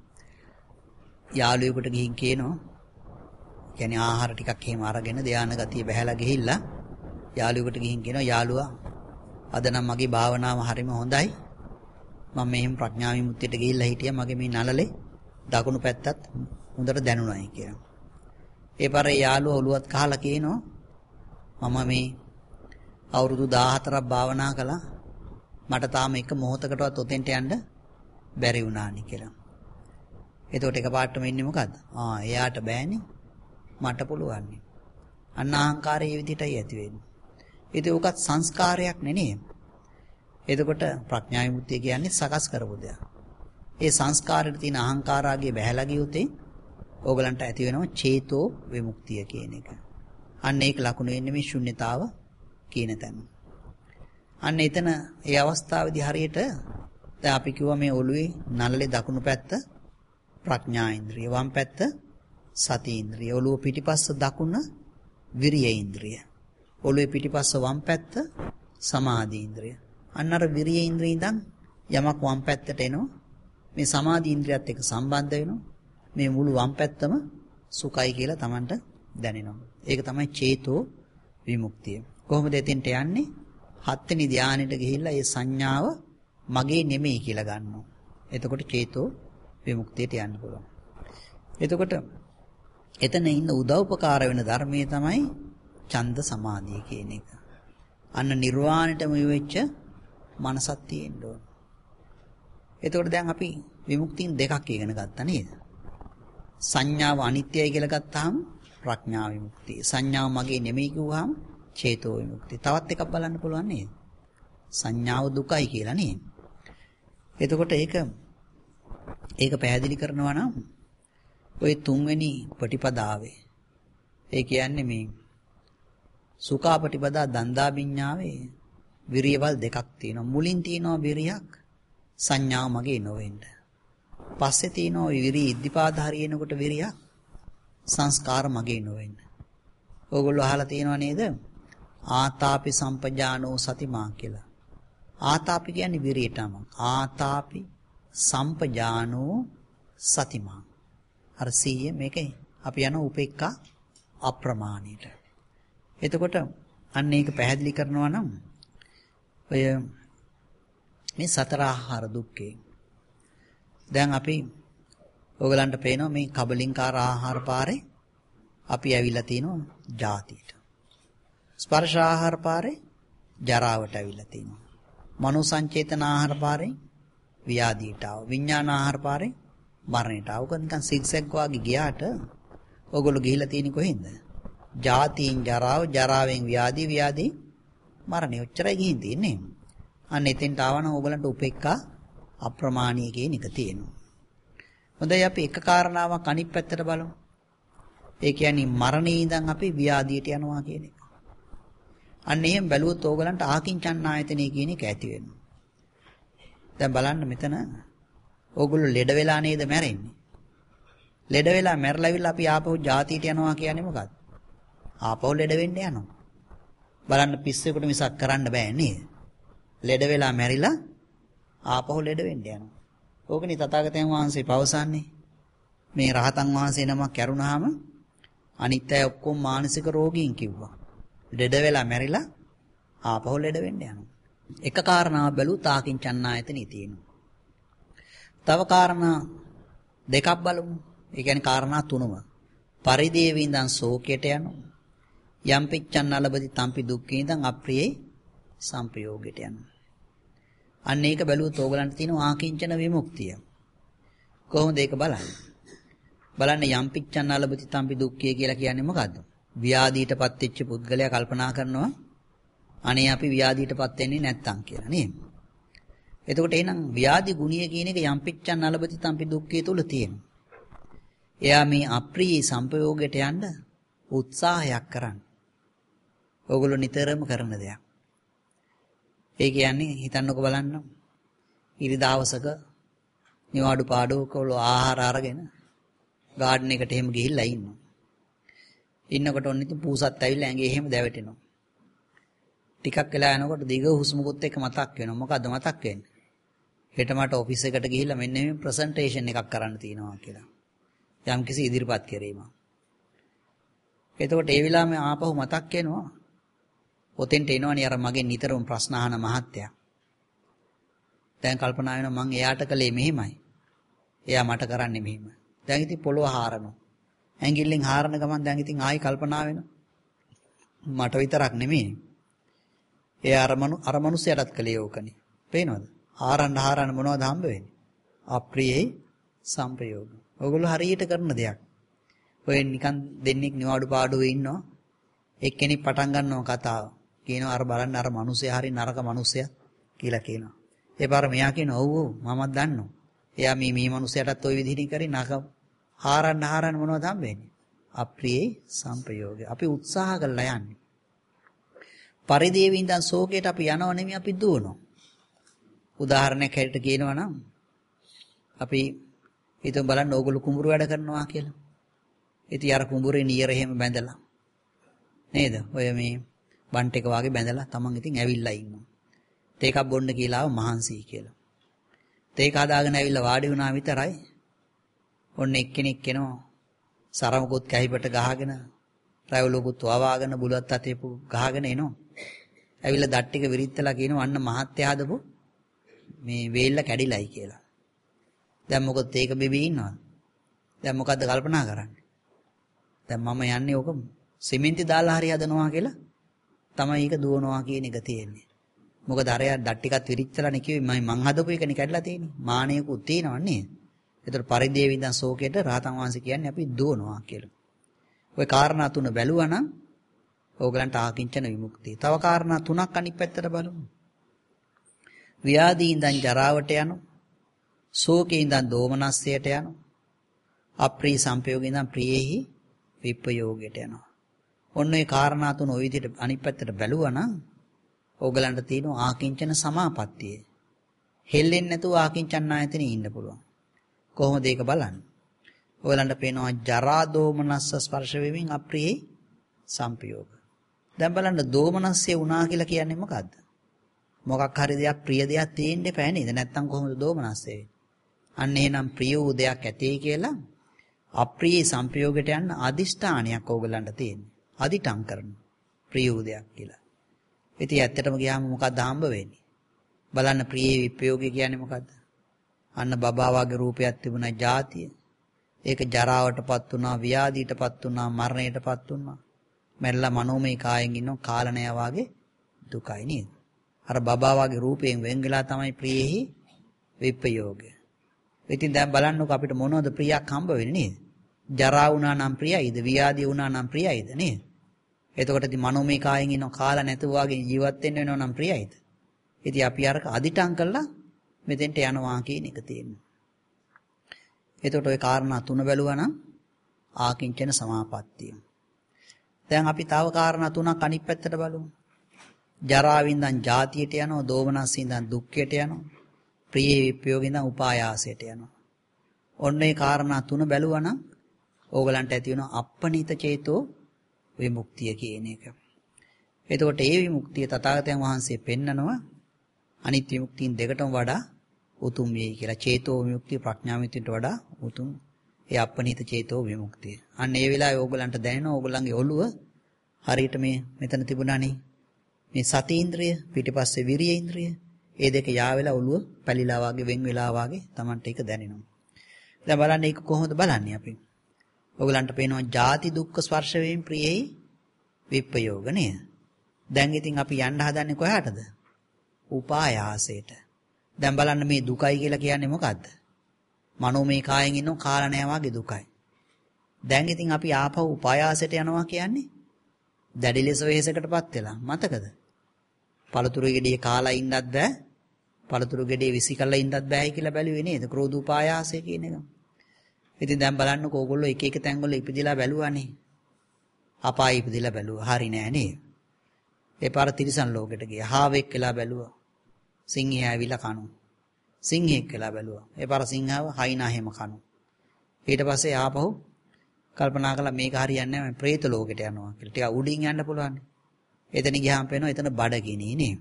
යාළුවෙකුට ගිහින් කියනවා කියන්නේ ආහාර ටිකක් එහෙම අරගෙන ධානා ගතිය බහැලා ගිහිල්ලා යාළුවෙකුට ගිහින් කියනවා යාළුවා අද නම් මගේ භාවනාව හරිම හොඳයි මම මෙහෙම ප්‍රඥා විමුක්තියට ගිහිල්ලා හිටියා මගේ මේ නළලේ දකුණු පැත්තත් හොඳට දැනුණායි කියලා. ඒ පාරේ යාළුවා ඔළුවත් කහලා කියනවා මම මේ අවුරුදු 14ක් භාවනා කළා මට තාම එක මොහොතකටවත් ඔතෙන්ට යන්න බැරි වුණානි කියලා. එතකොට එකපාරටම ඉන්නේ මොකද්ද? එයාට බෑනේ මට පුළුවන්. අන්න අහංකාරය මේ විදිහටයි ඇති වෙන්නේ. ඒක උකත් සංස්කාරයක් නෙනේ. එතකොට ප්‍රඥා විමුක්තිය කියන්නේ සකස් කරපු දෙයක්. ඒ සංස්කාරෙට තියෙන අහංකාරාගේ බැහැලා ගියොතේ ඕගලන්ට ඇති වෙනවා චේතෝ විමුක්තිය කියන එක. අන්න ඒක ලකුණු වෙන්නේ මේ ශුන්්‍යතාව කියන තැන. අන්න එතන ඒ අවස්ථාවේදී හරියට දැන් අපි කිව්වා මේ ඔළුවේ නළලේ දකුණු පැත්ත ප්‍රඥා ඉන්ද්‍රිය වම් පැත්ත සති ඉන්ද්‍රිය ඔළුව පිටිපස්ස දකුණ විරිය ඉන්ද්‍රිය ඔළුවේ පිටිපස්ස වම් පැත්ත සමාධි ඉන්ද්‍රිය අන්න අර විරිය ඉන්ද්‍රිය ඉඳන් යමක් වම් පැත්තට එනවා මේ සමාධි ඉන්ද්‍රියත් එක්ක සම්බන්ධ වෙනවා මේ මුළු වම් පැත්තම සුඛයි කියලා Tamanට දැනෙනවා ඒක තමයි චේතෝ විමුක්තිය කොහොමද එතෙන්ට යන්නේ හත්වෙනි ධානයට ගිහිල්ලා ඒ සංඥාව මගේ නෙමෙයි කියලා ගන්නවා. එතකොට චේතෝ විමුක්තියට යන්න පුළුවන්. එතකොට එතන ඉන්න උදව්පකාර වෙන ධර්මයේ තමයි ඡන්ද සමාධිය කියන එක. අන්න නිර්වාණයටම වෙච්ච මනසක් තියෙන්න ඕන. එතකොට දැන් අපි විමුක්තියන් දෙකක් ඉගෙන ගත්තා නේද? සංඥාව අනිත්‍යයි කියලා ගත්තාම ප්‍රඥා විමුක්තිය. සංඥාව මගේ නෙමෙයි කිව්වහම චේතෝ විමුක්තිය. තවත් එකක් බලන්න පුළුවන් නේද? සංඥාව දුකයි කියලා නේද? එතකොට ඒක පැහැදිලි කරනවා නම් ඔය තුන්වෙනි ප්‍රතිපදාවේ ඒ කියන්නේ මේ සුඛාපටිපදා දන්දා විඤ්ඤාවේ විරියවල් දෙකක් තියෙනවා. මුලින් තියෙනවා විරියක් සංඥාව මගේ නොවෙන්න. පස්සේ තියෙනවා විරිය ඉද්ධිපාද හරියනකොට විරියක් සංස්කාර මගේ නොවෙන්න. ඕගොල්ලෝ අහලා තියෙනව නේද? ආතාපි සම්පජානෝ සතිමා කියලා. ආතාපි කියන්නේ විරියටම. ආතාපි සම්පජානෝ සතිමා. අර සීය මේකේ අපි යන උපේක්ඛා අප්‍රමාණයට. එතකොට අන්න ඒක පැහැදිලි කරනවා නම් ඔය මේ සතර ආහාර දුක්ඛේ. දැන් අපි ඔයගලන්ට පේනවා මේ කබලින්කාර ආහාර පාරේ අපි ඇවිල්ලා තිනවා ජාතියට. ස්පර්ශ ආහාර පාරේ ජරාවට ඇවිල්ලා තිනවා. මනෝ සංචේතන ආහාර පාරේ ව්‍යාධියට ආව. විඥාන ආහාර පාරේ මරණයට ආව. නිකන් සිග්සැග් වගේ ගියාට ඔයගොල්ලෝ ගිහිලා තියෙන්නේ කොහෙන්ද? ජාතියෙන් ජරාව, ජරාවෙන් ව්‍යාධි, ව්‍යාධි මරණය. ඔච්චරයි ගිහින් තියෙන්නේ. අන්න එතෙන්ට ආවනම් ඔයගලන්ට උපේක්ඛා අප්‍රමාණීය කියන එක තියෙනවා. හොඳයි අපි එක කාරණාවක් අනිත් පැත්තට බලමු. ඒ කියන්නේ මරණේ ඉඳන් අපි ව්‍යාධියට යනවා කියන එක. අන්න එහෙම බැලුවොත් ඕගලන්ට ආකින්චන්නායතනෙ කියන එක ඇති වෙනවා. දැන් බලන්න මෙතන ඕගොල්ලෝ ලෙඩ වෙලා නේද මැරෙන්නේ? ලෙඩ වෙලා මැරලාවිලා අපි ආපහු ජාතියට යනවා කියන්නේ මොකක්ද? ආපහු ලෙඩ වෙන්න යනවා. බලන්න පිස්සෙකුට මිසක් කරන්න බෑ නේද? ලෙඩ වෙලා මැරිලා ආපහු ලෙඩ වෙන්න යනවා. ඕකනේ තථාගතයන් වහන්සේ පවසන්නේ. මේ රහතන් වහන්සේ නමක් කැරුණාම අනිත් අය ඔක්කොම මානසික රෝගීන් කිව්වා. ලෙඩ වෙලා මැරිලා ආපහු ලෙඩ වෙන්න යනවා. එක කාරණාවක් බැලුවොත් තාකින්චන්නායතනෙ තියෙනවා. තව කාරණා දෙකක් බලමු. ඒ කියන්නේ කාරණා තුනම. පරිදේවී ඉඳන් ශෝකයට යනවා. යම් පිච්ඡන් නලබති තම්පි දුක්ඛේ ඉඳන් අප්‍රියේ සංපයෝගයට යනවා. අන්න ඒක බැලුවොත් ඕගලන්ට තියෙනවා ආකින්චන විමුක්තිය. කොහොමද ඒක බලන්නේ? බලන්න යම් පිච්ඡන් නලබති තම්පි දුක්ඛේ කියලා කියන්නේ මොකද්ද? ව්‍යාධීටපත් වෙච්ච පුද්ගලයා කල්පනා කරනවා අනේ අපි ව්‍යාධීටපත් වෙන්නේ නැත්තම් කියලා නේද? එතකොට එහෙනම් ව්‍යාධි ගුණය කියන එක යම් පිච්ඡන් නලබති තම්පි දුක්ඛේ තුල තියෙනවා. එයා මේ අප්‍රිය සංපයෝගයට යන්න උත්සාහයක් කරන්න. ඕගොල්ලෝ නිතරම කරන දෙයක්. ඒ කියන්නේ හිතන්නකෝ බලන්න. ඉරිදවසක නිවාඩු පාඩුවකවල ආහාර අරගෙන ගාඩන් එකට එහෙම ගිහිල්ලා ඉන්නවා. ඉන්නකොට ඔන්න ඉතින් පූසත් ඇවිල්ලා ඇඟේ එහෙම දැවටෙනවා. ටිකක් වෙලා යනකොට දිග හුස්මකුත් එක්ක මතක් වෙනවා. මොකද්ද මතක් වෙන්නේ? හෙට මට ඔෆිස් එකට ගිහිල්ලා මෙන්න මේ ප්‍රසන්ටේෂන් එකක් කරන්න තියෙනවා කියලා. යම්කිසි ඉදිරිපත් කිරීමක්. එතකොට ඒ වෙලාවෙම ආපහු මතක් වෙනවා. ඔතෙන්ට එනවනේ අර මගෙන් නිතරම ප්‍රශ්න අහන මහත්තයා. දැන් කල්පනා වෙනවා මං එයාට කළේ මෙහෙමයි. එයා මට කරන්නේ මෙහෙම. දැන් ඉතින් පොළොව හාරනවා. ඇඟිල්ලෙන් හාරන ගමන් දැන් ඉතින් ආයි කල්පනා වෙනවා. මට විතරක් නෙමෙයි. එයා අර මනුස්සයාටත් කළේ ඕකනේ. පේනවද? හාරන්න මොනවද හම්බ වෙන්නේ? අප්‍රියේ සංපයෝග. ඔයගොල්ලෝ හරියට කරන දෙයක්. ඔය නිකන් දෙන්නෙක් නිවාඩු පාඩුවේ ඉන්නවා. එක්කෙනෙක් පටන් ගන්නවා කතාව. කියනවා අර බලන්න අර මිනිස්සයා හරි නරක මිනිස්සයා කියලා කියනවා. ඒ පාර මෙයා කියනවා ඔව් මමත් දන්නවා. එයා මේ මිනිස්සයාටත් ওই විදිහට කරේ නරක හාරන්න මොනවද හම්බෙන්නේ? අප්‍රියේ සංපයෝගය. අපි උත්සාහ කරලා යන්නේ. පරිදේවී ඉඳන් ශෝකයට අපි යනව නෙමෙයි අපි දුවනවා. උදාහරණයක් හැටියට කියනවා නම් අපි හිතමු බලන්න ඕගොල්ලෝ කුඹුරු වැඩ කරනවා කියලා. ඉතින් අර කුඹුරේ නියර එහෙම බැඳලා නේද? ඔය මේ බන්ට් එක වාගේ බැඳලා තමන් ඉතින් ඇවිල්ලා ඉන්නවා. තේකක් බොන්න කියලා ආව මහන්සි කියලා. තේක හදාගෙන ඇවිල්ලා වාඩි වුණා විතරයි. ඔන්න එක්කෙනෙක් එනවා. සරමකුත් කැහිපට ගහගෙන, රැවුලකුත් වවාගෙන බුලත් අතේ ගහගෙන එනවා. ඇවිල්ලා දත් ටික විරිත්තලා කියනවා අන්න මහත්තයා හදපු මේ වේල්ල කැඩිලයි කියලා. දැන් මොකද තේක බෙබී ඉන්නවද? දැන් මොකද්ද කල්පනා කරන්නේ? දැන් මම යන්නේ ඕක සිමෙන්ති දාලා හරි හදනවා කියලා තමයි ඒක දුවනවා කියන එක තියෙන්නේ. මොකද අරයා දත් ටිකත් විරිච්චලානේ කිව්වේ මං හදපු එකනේ කැඩලා තියෙන්නේ. මානෙකුත් තියෙනව නේද? ඒතර පරිදේවී ඉඳන් ශෝකයට රහතන් වහන්සේ කියන්නේ අපි දුවනවා කියලා. ওই කාරණා තුන බැලුවා නම් ඕගලන්ට ආකින්චන විමුක්තිය. තව කාරණා තුනක් අනිත් පැත්තට බලමු. ව්‍යාධි ඉඳන් ජරාවට යනවා. ශෝකේ ඉඳන් දෝමනස්සයට යනවා. අප්‍රිය සංපයෝගේ ඉඳන් ප්‍රියෙහි විප්පයෝගයට යනවා. ඔන්න ඔය කාරණා තුන ওই විදිහට අනිත් පැත්තට බැලුවා නම් ඕගලන්ට තියෙනවා ආකින්චන සමාපත්තිය. හෙල්ලෙන්නේ නැතුව ආකින්චන්නායතනෙ ඉන්න පුළුවන්. කොහොමද ඒක බලන්නේ? ඔයගලන්ට පේනවා ජරා දෝමනස්ස ස්පර්ශ වෙමින් අප්‍රියේ සංපයෝග. දැන් බලන්න දෝමනස්ය වුණා කියලා කියන්නේ මොකද්ද? මොකක් හරි දෙයක් ප්‍රිය දෙයක් තියෙන්න එපා නේද? නැත්තම් කොහොමද දෝමනස්ය වෙන්නේ? අන්න එහෙනම් ප්‍රිය වූ දෙයක් ඇතේ කියලා අප්‍රිය සංපයෝගයට යන්න අදිෂ්ඨානයක් ඕගලන්ට තියෙනවා. අදිටම් කරන ප්‍රිය වූ දෙයක් කියලා. ඉතින් ඇත්තටම ගියාම මොකක්ද හම්බ වෙන්නේ? බලන්න ප්‍රියේ විප්‍රයෝගය කියන්නේ මොකද්ද? අන්න බබා වගේ රූපයක් තිබුණා ජාතිය. ඒක ජරාවටපත් වුණා, ව්‍යාධියටපත් වුණා, මරණයටපත් වුණා. මැරලා මනෝමය කායෙන් ඉන්නෝ කාලණය වාගේ දුකයි නේද? අර බබා වගේ රූපයෙන් වෙන් වෙලා තමයි ප්‍රියෙහි විප්‍රයෝගය. ඉතින් දැන් බලන්නකෝ අපිට මොනවද ප්‍රියක් හම්බ වෙන්නේ නේද? ජරා වුණා නම් ප්‍රියයිද? ව්‍යාධිය වුණා නම් ප්‍රියයිද නේද? එතකොට ඉතින් මනෝමය කායෙන් ඉන්නෝ කාලා නැතුව වගේ ජීවත් වෙන්න වෙනව නම් ප්‍රියයිද? ඉතින් අපි අරක අදිටම් කළා මෙතෙන්ට යනවා කියන එක තියෙනවා. එතකොට ওই කාරණා තුන බැලුවා නම් ආකින්චන සමාපත්තිය. දැන් අපි තව කාරණා තුනක් අනිත් පැත්තට බලමු. ජරාවින්දන් ජාතියට යනවා, දෝමනස්සින්දන් දුක්ඛයට යනවා, ප්‍රියේ විප්‍රයෝගින්දන් උපායාසයට යනවා. ඔන්න ඒ කාරණා තුන බැලුවා නම් ඕගලන්ට ඇති වෙනවා අප්පනිත චේතෝ විමුක්තිය කියන එක. එතකොට ඒ විමුක්තිය තථාගතයන් වහන්සේ පෙන්නනවා අනිත් විමුක්තියින් දෙකටම වඩා උතුම් වෙයි කියලා. චේතෝ විමුක්තිය ප්‍රඥා විමුක්තියට වඩා උතුම් ඒ අප්පනිත චේතෝ විමුක්තිය. අන්න ඒ වෙලාවේ ඕගලන්ට දැනෙනවා ඕගලන්ගේ ඔළුව හරියට මේ මෙතන තිබුණානේ. මේ සති ඉන්ද්‍රිය පිටිපස්සේ විරිය ඉන්ද්‍රිය ඒ දෙක යා වෙලා ඔළුව පැලිලා වගේ වෙන් වෙලා වගේ Tamanට ඒක දැනෙනවා. දැන් බලන්න ඒක කොහොමද බලන්නේ අපි? ඕගලන්ට පේනවා ජාති දුක්ඛ ස්පර්ශ වීම ප්‍රියෙහි විප්‍රයෝග නේද? දැන් ඉතින් අපි යන්න හදන්නේ කොහාටද? උපායාසයට. දැන් බලන්න මේ දුකයි කියලා කියන්නේ මොකද්ද? මනෝමය කායෙන් ඉන්නෝ කාලණය වගේ දුකයි. දැන් ඉතින් අපි ආපහු උපායාසයට යනවා කියන්නේ දැඩි ලෙස වෙහෙසකටපත් වෙලා. මතකද? පළතුරු ගෙඩිය කාලා ඉන්නත් බෑ. පළතුරු ගෙඩිය විසි කරලා ඉන්නත් බෑයි කියලා බැලුවේ නේද? ක්‍රෝධ උපායාසය කියන එක. ඉතින් දැන් බලන්නකෝ ඕගොල්ලෝ එක එක තැන්වල ඉපදිලා බැලුවානේ. අපායෙ ඉපදිලා බැලුවා. හරි නෑ නේද? ඒ පාර තිරිසන් ලෝකෙට ගියා. හාවෙක් වෙලා බැලුවා. සිංහයා ඇවිල්ලා කනවා. සිංහෙක් වෙලා බැලුවා. ඒ පාර සිංහාව හයිනා හැම කනවා. ඊට පස්සේ ආපහු කල්පනා කළා මේක හරියන්නේ නැහැ මම പ്രേත ලෝකෙට යනවා කියලා. ටික උඩින් යන්න පුළුවන්. එතන ගියාම පේනවා එතන බඩගිනි නේ.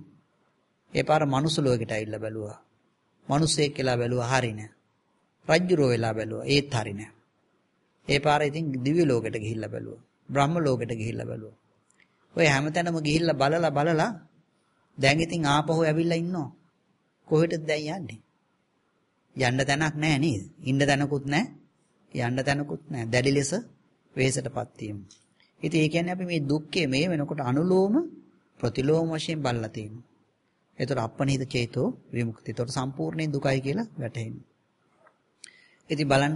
ඒ පාර මනුස්ස ලෝකෙට ඇවිල්ලා බැලුවා. මිනිස්සෙක් කියලා බැලුවා හරි නෑ. රජ්ජුරෝ වෙලා බැලුවා ඒත් හරි නෑ. ඒ පාර ඉතින් දිව්‍ය ලෝකෙට ගිහිල්ලා බැලුවා. බ්‍රහ්ම ලෝකෙට ගිහිල්ලා බැලුවා. ඔය හැමතැනම ගිහිල්ලා බලලා දැන් ඉතින් ආපහු ඇවිල්ලා ඉන්නවා. කොහෙටද දැන් යන්නේ? යන්න තැනක් නැහැ නේද? ඉන්න තැනකුත් නැහැ. යන්න තැනකුත් නැහැ. දැඩි ලෙස වෙහෙසටපත් වීම. ඉතින් ඒ කියන්නේ අපි මේ දුක්ඛය මේ වෙනකොට අනුලෝම ප්‍රතිලෝම වශයෙන් බලලා තියෙනවා. ඒතර අප්පනිහිත චේතෝ විමුක්තිය. ඒතර සම්පූර්ණයෙන් දුකයි කියලා වැටහෙනවා. ඉතින් බලන්න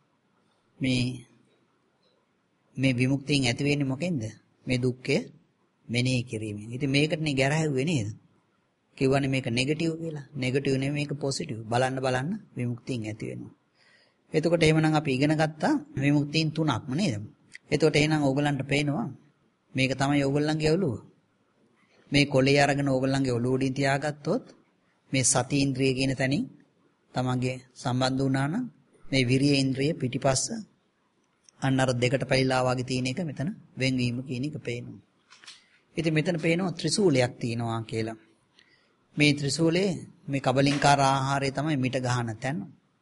මේ විමුක්තියෙන් ඇති වෙන්නේ මොකෙන්ද? මේ දුක්ඛය මෙනෙහි කිරීමෙන්. ඉතින් මේකටනේ ගැරහැව්වේ නේද? කිව්වනේ මේක නෙගටිව් කියලා. නෙගටිව් නෙමෙයි මේක පොසිටිව්. බලන්න විමුක්තියෙන් ඇති වෙනවා. එතකොට එහෙමනම් අපි ඉගෙන ගත්තා විමුක්තියින් තුනක්ම නේද? එතකොට එහෙනම් ඕගලන්ට පේනවා මේක තමයි ඕගලන්ගේ ඔළුව. මේ කොළේ අරගෙන ඕගලන්ගේ ඔළුව උඩින් තියාගත්තොත් මේ සති ඉන්ද්‍රිය කියන තැනින් තමන්ගේ සම්බන්ධ වුණා නම් මේ විරිය ඉන්ද්‍රිය පිටිපස්ස අන්න අර දෙකට පැලිලා වගේ තියෙන එක මෙතන වෙන්වීම කියන එක පේනවා. ඉතින් මෙතන පේනවා ත්‍රිශූලයක් තියෙනවා කියලා. මේ ත්‍රිශූලයේ මේ කබලින්කාර ආහාරය තමයි මිට ගහන තැන.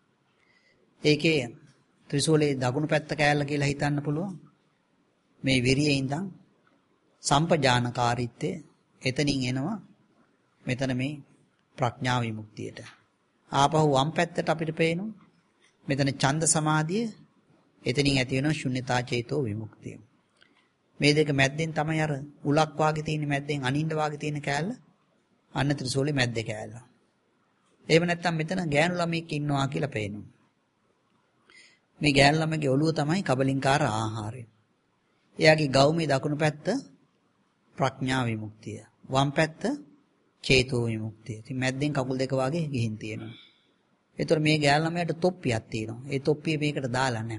ඒකේ ත්‍රිශූලයේ දකුණු පැත්ත කෑල්ල කියලා හිතන්න පුළුවන්. මේ විරියේ ඉඳන් සම්පජානකාරීත්වය එතනින් එනවා මෙතන මේ ප්‍රඥා විමුක්තියට. ආපහු වම් පැත්තට අපිට පේනවා මෙතන ඡන්ද සමාධිය එතනින් ඇති වෙනවා ශුන්‍යතා චේතෝ විමුක්තිය. මේ දෙක මැද්දෙන් තමයි අර උලක් වාගේ තියෙන මැද්දෙන් අනින්න වාගේ තියෙන කෑල්ල අන්න ත්‍රිශූලේ මැද්දේ කෑල්ල. එහෙම නැත්නම් මෙතන ගෑනු ළමෙක් ඉන්නවා කියලා පේනවා. මේ ගෑනු ළමගේ ඔළුව තමයි කබලින්කාර ආහාරය. එයාගේ ගෞමේ දකුණු පැත්ත ප්‍රඥා විමුක්තිය. වම් පැත්ත චේතෝ විමුක්තිය. ඉතින් මැද්දෙන් කකුල් දෙක වාගේ ගිහින් තියෙනවා. ඒතර මේ ගෑනු ළමයාට තොප්පියක් තියෙනවා. ඒ තොප්පිය මේකට දාලා නැහැ.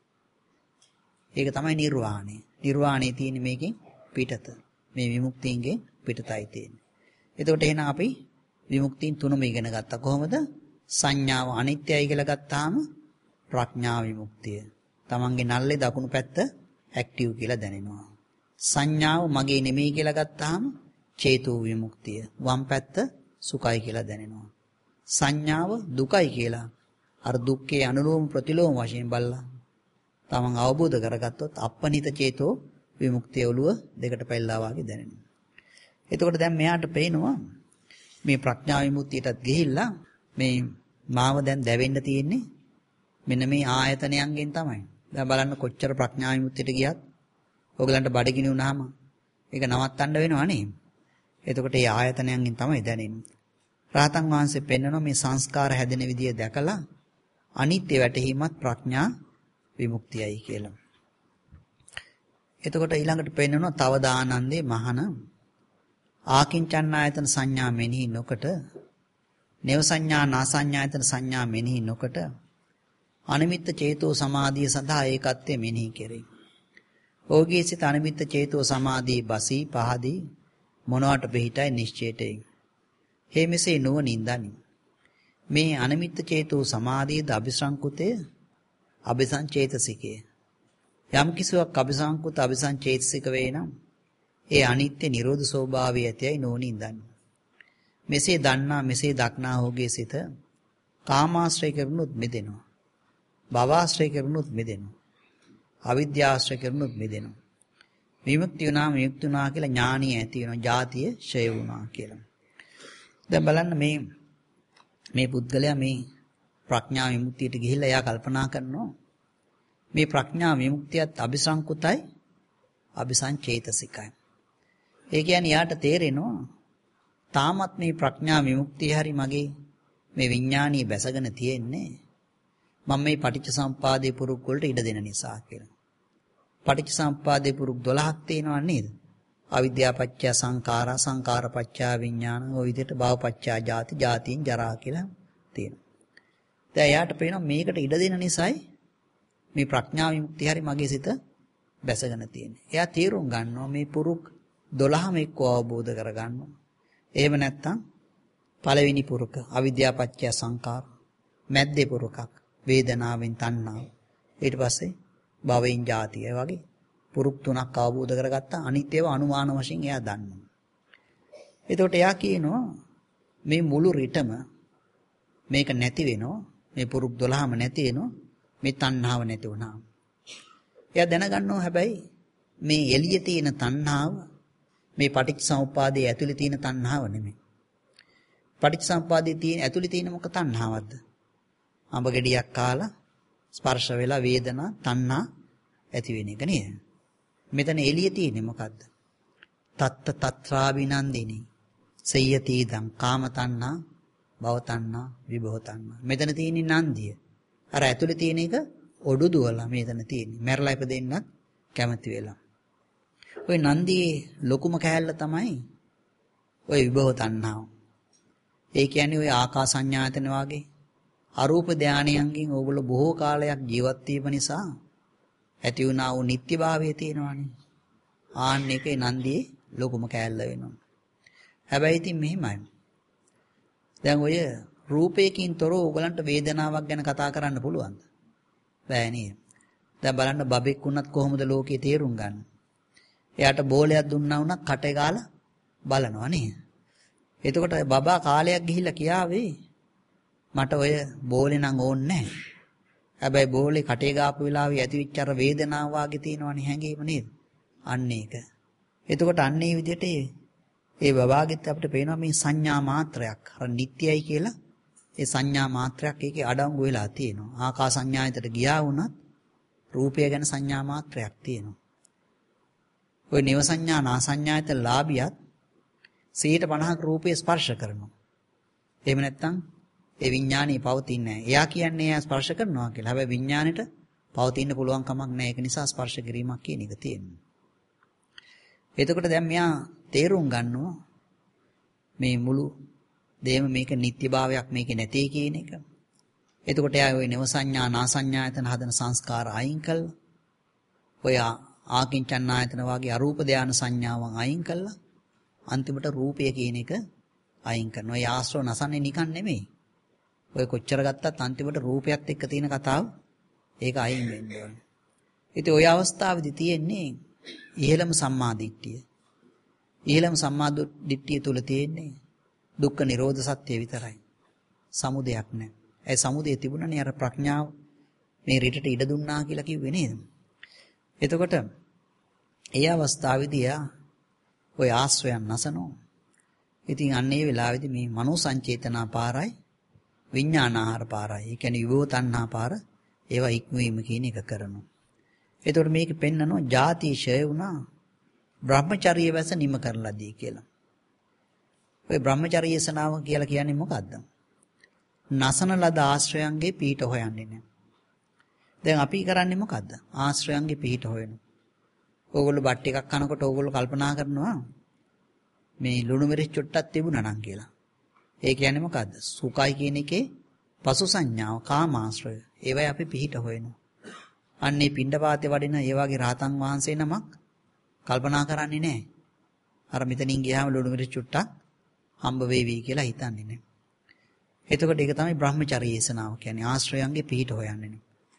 ඒක තමයි නිර්වාණය. නිර්වාණය තියෙන්නේ මේකෙන් පිටත. මේ විමුක්තියන්ගේ පිටතයි තියෙන්නේ. එතකොට එහෙනම් අපි විමුක්තියන් තුනම ඉගෙන ගත්තා. කොහොමද? සංඥාව අනිත්‍යයි කියලා ගත්තාම ප්‍රඥා විමුක්තිය. තමන්ගේ නල්ලේ දකුණු පැත්ත ඇක්ටිව් කියලා දැනෙනවා. සංඥාව මගේ නෙමෙයි කියලා ගත්තාම චේතෝ විමුක්තිය. වම් පැත්ත සුඛයි කියලා දැනෙනවා. සංඥාව දුකයි කියලා අර දුක්ඛේ අනුලෝම ප්‍රතිලෝම වශයෙන් බලලා තමන් අවබෝධ කරගත්තොත් අප්පනිත චේතෝ විමුක්තිය ඔළුව දෙකට පැල්ලා වාගේ දැනෙනවා. එතකොට දැන් මෙයාට පේනවා මේ ප්‍රඥා විමුක්තියටත් ගිහිල්ලා මේ මාව දැන් දැවෙන්න තියෙන්නේ මෙන්න මේ ආයතනයන්ගෙන් තමයි. දැන් බලන්න කොච්චර ප්‍රඥා විමුක්තියට ගියත් ඔයගලන්ට බඩගිනි වුණාම ඒක නවත්තන්න වෙනවා නේ. එතකොට මේ ආයතනයන්ගෙන් තමයි දැනෙන්නේ. රහතන් වහන්සේ පෙන්වනවා මේ සංස්කාර හැදෙන විදිය දැකලා අනිත්‍ය වැටහීමත් ප්‍රඥා විමුක්තියයි කියලා. එතකොට ඊළඟට පෙන්වනවා තව දානන්දේ මහන ආකින්චන්නායතන සංඥා මෙනෙහි නොකොට නේව සංඥා නාසඤ්ඤායතන සංඥා මෙනෙහි නොකොට අනිමිත්ත චේතෝ සමාධිය සඳහා ඒකත්වය මෙනෙහි කෙරේ. ඕගේ සිත අනිමිත්ත චේතෝ සමාධිය බසී පහදී මොනවට පිහිටයි නිශ්චේතයෙන්. හේ මෙසේ නුවණින් දනි. මේ අනිමිත්ත චේතෝ සමාධියද අபிසංකුතය අபிසංචේතසිකය. යම් කිසිවක් අபிසංකුත අபிසංචේතසික වේ නම් ඒ අනිත්‍ය නිරෝධ ස්වභාවය ඇතයි නුවණින් දනි. මෙසේ දන්නා මෙසේ දක්නා ඔහුගේ සිත කාමාශ්‍රය කරනුත් මිදෙනවා. භවආශ්‍රය කරනුත් මිදෙනවා. අවිද්‍යාශ්‍රය කරනුත් මිදෙනවා. විමුක්තිය වුණා විමුක්ති වුණා කියලා ඥානිය ඇති වෙනවා. ජාතිය ඡය වුණා කියලා. දැන් බලන්න මේ පුද්ගලයා මේ ප්‍රඥා විමුක්තියට ගිහිල්ලා එයා කල්පනා කරනවා මේ ප්‍රඥා විමුක්තියත් අபிසංකුතයි අபிසංචේතසිකයි. ඒ කියන්නේ යාට තේරෙනවා තාමත් මේ ප්‍රඥා විමුක්තිය හරි මගේ මේ විඥානීය බැසගෙන තියෙන්නේ මම මේ පටිච්චසමුපාදේ පුරුක් වලට ඉඩ දෙන නිසා කියලා. පටිච්චසමුපාදේ පුරුක් 12ක් තියෙනවා නේද? අවිද්‍යාව පත්‍ය සංඛාරා සංඛාර පත්‍ය විඥාන ඔය විදිහට භව පත්‍ය ජාති ජාතින් ජරා කියලා තියෙනවා. දැන් යාට පේනවා මේකට ඉඩ දෙන නිසායි මේ ප්‍රඥා විමුක්තිය හරි මගේ සිත බැසගෙන තියෙන්නේ. එයා තීරුම් ගන්නවා මේ පුරුක් 12ම එක්ක අවබෝධ කරගන්නවා. එහෙම නැත්නම් පළවෙනි පුරුක අවිද්‍යාව පත්‍ය සංඛාර මැද්දේ පුරුකක් වේදනාවෙන් තණ්හාව ඊට පස්සේ භවෙන් ජාතිය වගේ පුරුක් තුනක් අවබෝධ කරගත්තා අනිත්‍යව අනුමාන වශයෙන් එයා දන්නවා. එතකොට එයා කියනවා මේ මුළු රිටම මේක නැති වෙනවා මේ පුරුක් 12ම නැති වෙනවා මේ තණ්හාව නැති වුණාම. එයා දැනගන්නවා හැබැයි මේ එළියේ තියෙන තණ්හාව මේ පටිච්චසමුපාදයේ ඇතුලේ තියෙන තණ්හාව නෙමෙයි. පටිච්චසමුපාදයේ තියෙන ඇතුලේ තියෙන මොක තණ්හාවක්ද? අඹ ගෙඩියක් කාලා ස්පර්ශ වෙලා වේදනා තණ්හා ඇති වෙන එක නේද? මෙතන එළියේ තියෙන්නේ මොකද්ද? තත්ත තත්‍රාවිනන්දිනි සයති දම් කාම තණ්හා භව තණ්හා විභව තණ්හා. මෙතන තියෙන්නේ නන්දිය. අර ඇතුලේ තියෙන එක ඔඩු දුවලා මෙතන තියෙන්නේ. මැරලා ඉපදෙන්නත් කැමති වෙලා. ওই නන්දියේ ලොකුම කෑල්ල තමයි ওই විභව තණ්හාව. ඒ කියන්නේ ওই ආකාසඤ්ඤායතන වගේ අරූප ධානයන්ගෙන් ඕගොල්ලෝ බොහෝ කාලයක් ජීවත් වීම නිසා ඇති වුණා වූ නිට්ටයභාවය තියෙනවානේ. ආන්න එකේ නන්දියේ ලොකුම කෑල්ල වෙනවා. හැබැයි ඉතින් මෙහෙමයි. දැන් ඔය රූපයකින් තොරව ඕගලන්ට වේදනාවක් ගැන කතා කරන්න පුළුවන්ද? බෑ නේද? දැන් බලන්න බබෙක් වුණත් කොහොමද ලෝකේ තේරුම් ගන්න? එයාට බෝලයක් දුන්නා වුණත් කටේ ගාලා බලනවා නේද? එතකොට බබා කාලයක් ගිහිල්ලා කියාවේ මට ඔය බෝලේ නම් ඕනේ නැහැ. හැබැයි බෝලේ කටේ ගාපු වෙලාවේ ඇතිවිච්ච අර වේදනාව වාගේ තියෙනවනේ හැඟීම නේද? අන්න ඒක. එතකොට අන්න ඒ විදිහට ඒ බබාගෙත් අපිට පේනවා මේ සංඥා මාත්‍රයක්. අර නිට්ටයයි කියලා ඒ සංඥා මාත්‍රයක් ඒකේ අඩංගු වෙලා තියෙනවා. ආකාසඤ්ඤායතට ගියා වුණත් රූපය ගැන සංඥා මාත්‍රයක් තියෙනවා. ඔය නේව සංඥා නාසඤ්ඤායත ලාභියත් 150ක රූපේ ස්පර්ශ කරනවා. එහෙම නැත්නම් ඒ විඥානේ පවතින්නේ නැහැ. එයා කියන්නේ එයා ස්පර්ශ කරනවා කියලා. හැබැයි විඥානෙට පවතින්න පුළුවන් කමක් නැහැ. ඒක නිසා ස්පර්ශ කිරීමක් කියන එක තියෙනවා. එතකොට දැන් මෙයා තේරුම් ගන්නවා මේ මුළු දෙයම මේක නිට්ටයභාවයක් මේකේ නැtei කියන එක. එතකොට එයා ওই නව සංඥා නාසඤ්ඤායතන හදන සංස්කාර අයින් කළා. ඔය ආකින්චන්නායතන වගේ අරූප ධාන සංඥාවන් අයින් කළා. අන්තිමට රූපය කියන එක අයින් කරනවා. ඒ ආශ්‍රව නසන්නේ නිකන් නෙමෙයි. ඔය කොච්චර ගත්තත් අන්තිමට රූපයත් එක්ක තියෙන කතාව ඒක අයින් වෙන්න ඕනේ. ඉතින් ওই අවස්ථාවේදී තියෙන්නේ ඉහළම සම්මාදිට්ඨිය. ඉහළම සම්මාදිට්ඨිය තුල තියෙන්නේ දුක්ඛ නිරෝධ සත්‍ය විතරයි. සමුදයක් නැහැ. ඒ සමුදය තිබුණනේ අර ප්‍රඥාව මේ රිටට ඉඩ දුන්නා කියලා කිව්වේ නේද? එතකොට ඒ අවස්ථාවේදී ඔය ආශ්‍රයන් නැසනෝ ඉතින් අන්න ඒ වෙලාවේදී මේ මනෝ සංචේතනා පාරයි විඥානාහාර පාරයි. ඒ කියන්නේ විභව තණ්හා පාර ඒවා ඉක්මවීම කියන එක කරනවා. එතකොට මේක පෙන්නනවා ಜಾති ෂය වුණා බ්‍රහ්මචර්ය වැස නිම කරලාදී කියලා. ඔය බ්‍රහ්මචර්ය යසනාව කියලා කියන්නේ මොකද්ද? නසන ලද ආශ්‍රයන්ගේ පිහිට හොයන්නේ නැහැ. දැන් අපි කරන්නේ මොකද්ද? ආශ්‍රයන්ගේ පිහිට හොයනවා. ඕගොල්ලෝ බත් ටිකක් කනකොට ඕගොල්ලෝ කල්පනා කරනවා මේ ලුණු මිරිස් චුට්ටක් තිබුණා නම් කියලා. ඒ කියන්නේ මොකද්ද? සුඛයි කියන එකේ පසු සංඥාව කාමාශ්‍රය. ඒවයි අපි පිහිට හොයනවා. අන්නේ පිණ්ඩපාතේ වඩින ඒ වගේ රහතන් වහන්සේ නමක් කල්පනා කරන්නේ නැහැ. අර මෙතනින් ගියාම ලුණු මිරිස් චුට්ටක් හම්බ වෙවි කියලා හිතන්නේ නැහැ. එතකොට ඒක තමයි බ්‍රහ්මචර්ය යසනාව කියන්නේ ආශ්‍රයන්ගේ පිහිට හොයන්නේ.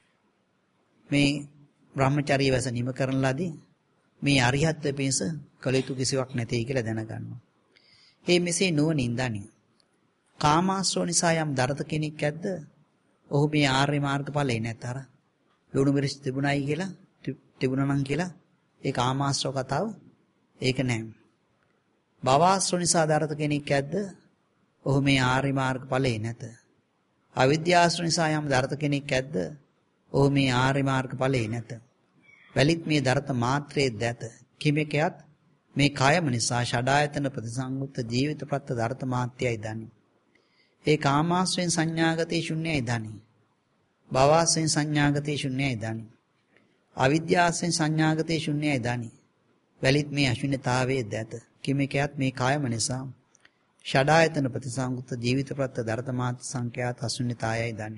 මේ බ්‍රහ්මචර්ය වැස නිම කරන ලදී මේ අරිහත් පිණිස කළ යුතු කිසිවක් නැtei කියලා දැනගන්නවා. මේ මෙසේ නුවණින් දනි. කාමාශ්‍රව නිසා යම් දරත කෙනෙක් ඇද්ද? ඔහු මේ ආර්ය මාර්ගඵලේ නැතර. ලුණු මිරිස් තිබුණයි කියලා තිබුණා නම් කියලා ඒ කාමාශ්‍රව කතාව ඒක නෑ. භවආශ්‍රව නිසා දරත කෙනෙක් ඇද්ද? ඔහු මේ ආර්ය මාර්ගඵලේ නැත. අවිද්‍යාශ්‍රව නිසා යම් දරත කෙනෙක් ඇද්ද? ඔහු මේ ආර්ය මාර්ගඵලේ නැත. වැලිත් මේ දරත මාත්‍රයේ දැත. කිමකයත් මේ කායම නිසා ෂඩායතන ප්‍රතිසංයුක්ත ජීවිත ප්‍රත්‍ය දරත මාත්‍යයි දනි. ඒ කාමාශ්‍රයෙන් සංඥාගතේ ශුන්‍යයි දනි. භවආශ්‍රයෙන් සංඥාගතේ ශුන්‍යයි දනි. අවිද්‍යාශ්‍රයෙන් සංඥාගතේ ශුන්‍යයි දනි. වැලිත් මේ අශුන්‍යතාවයේ දැත. කිමකයත් මේ කායම නිසා ෂඩායතන ප්‍රතිසංයුක්ත ජීවිත ප්‍රත්‍ය දරත මාත්‍ය සංඛ්‍යාත අශුන්‍යතාවයයි දනි.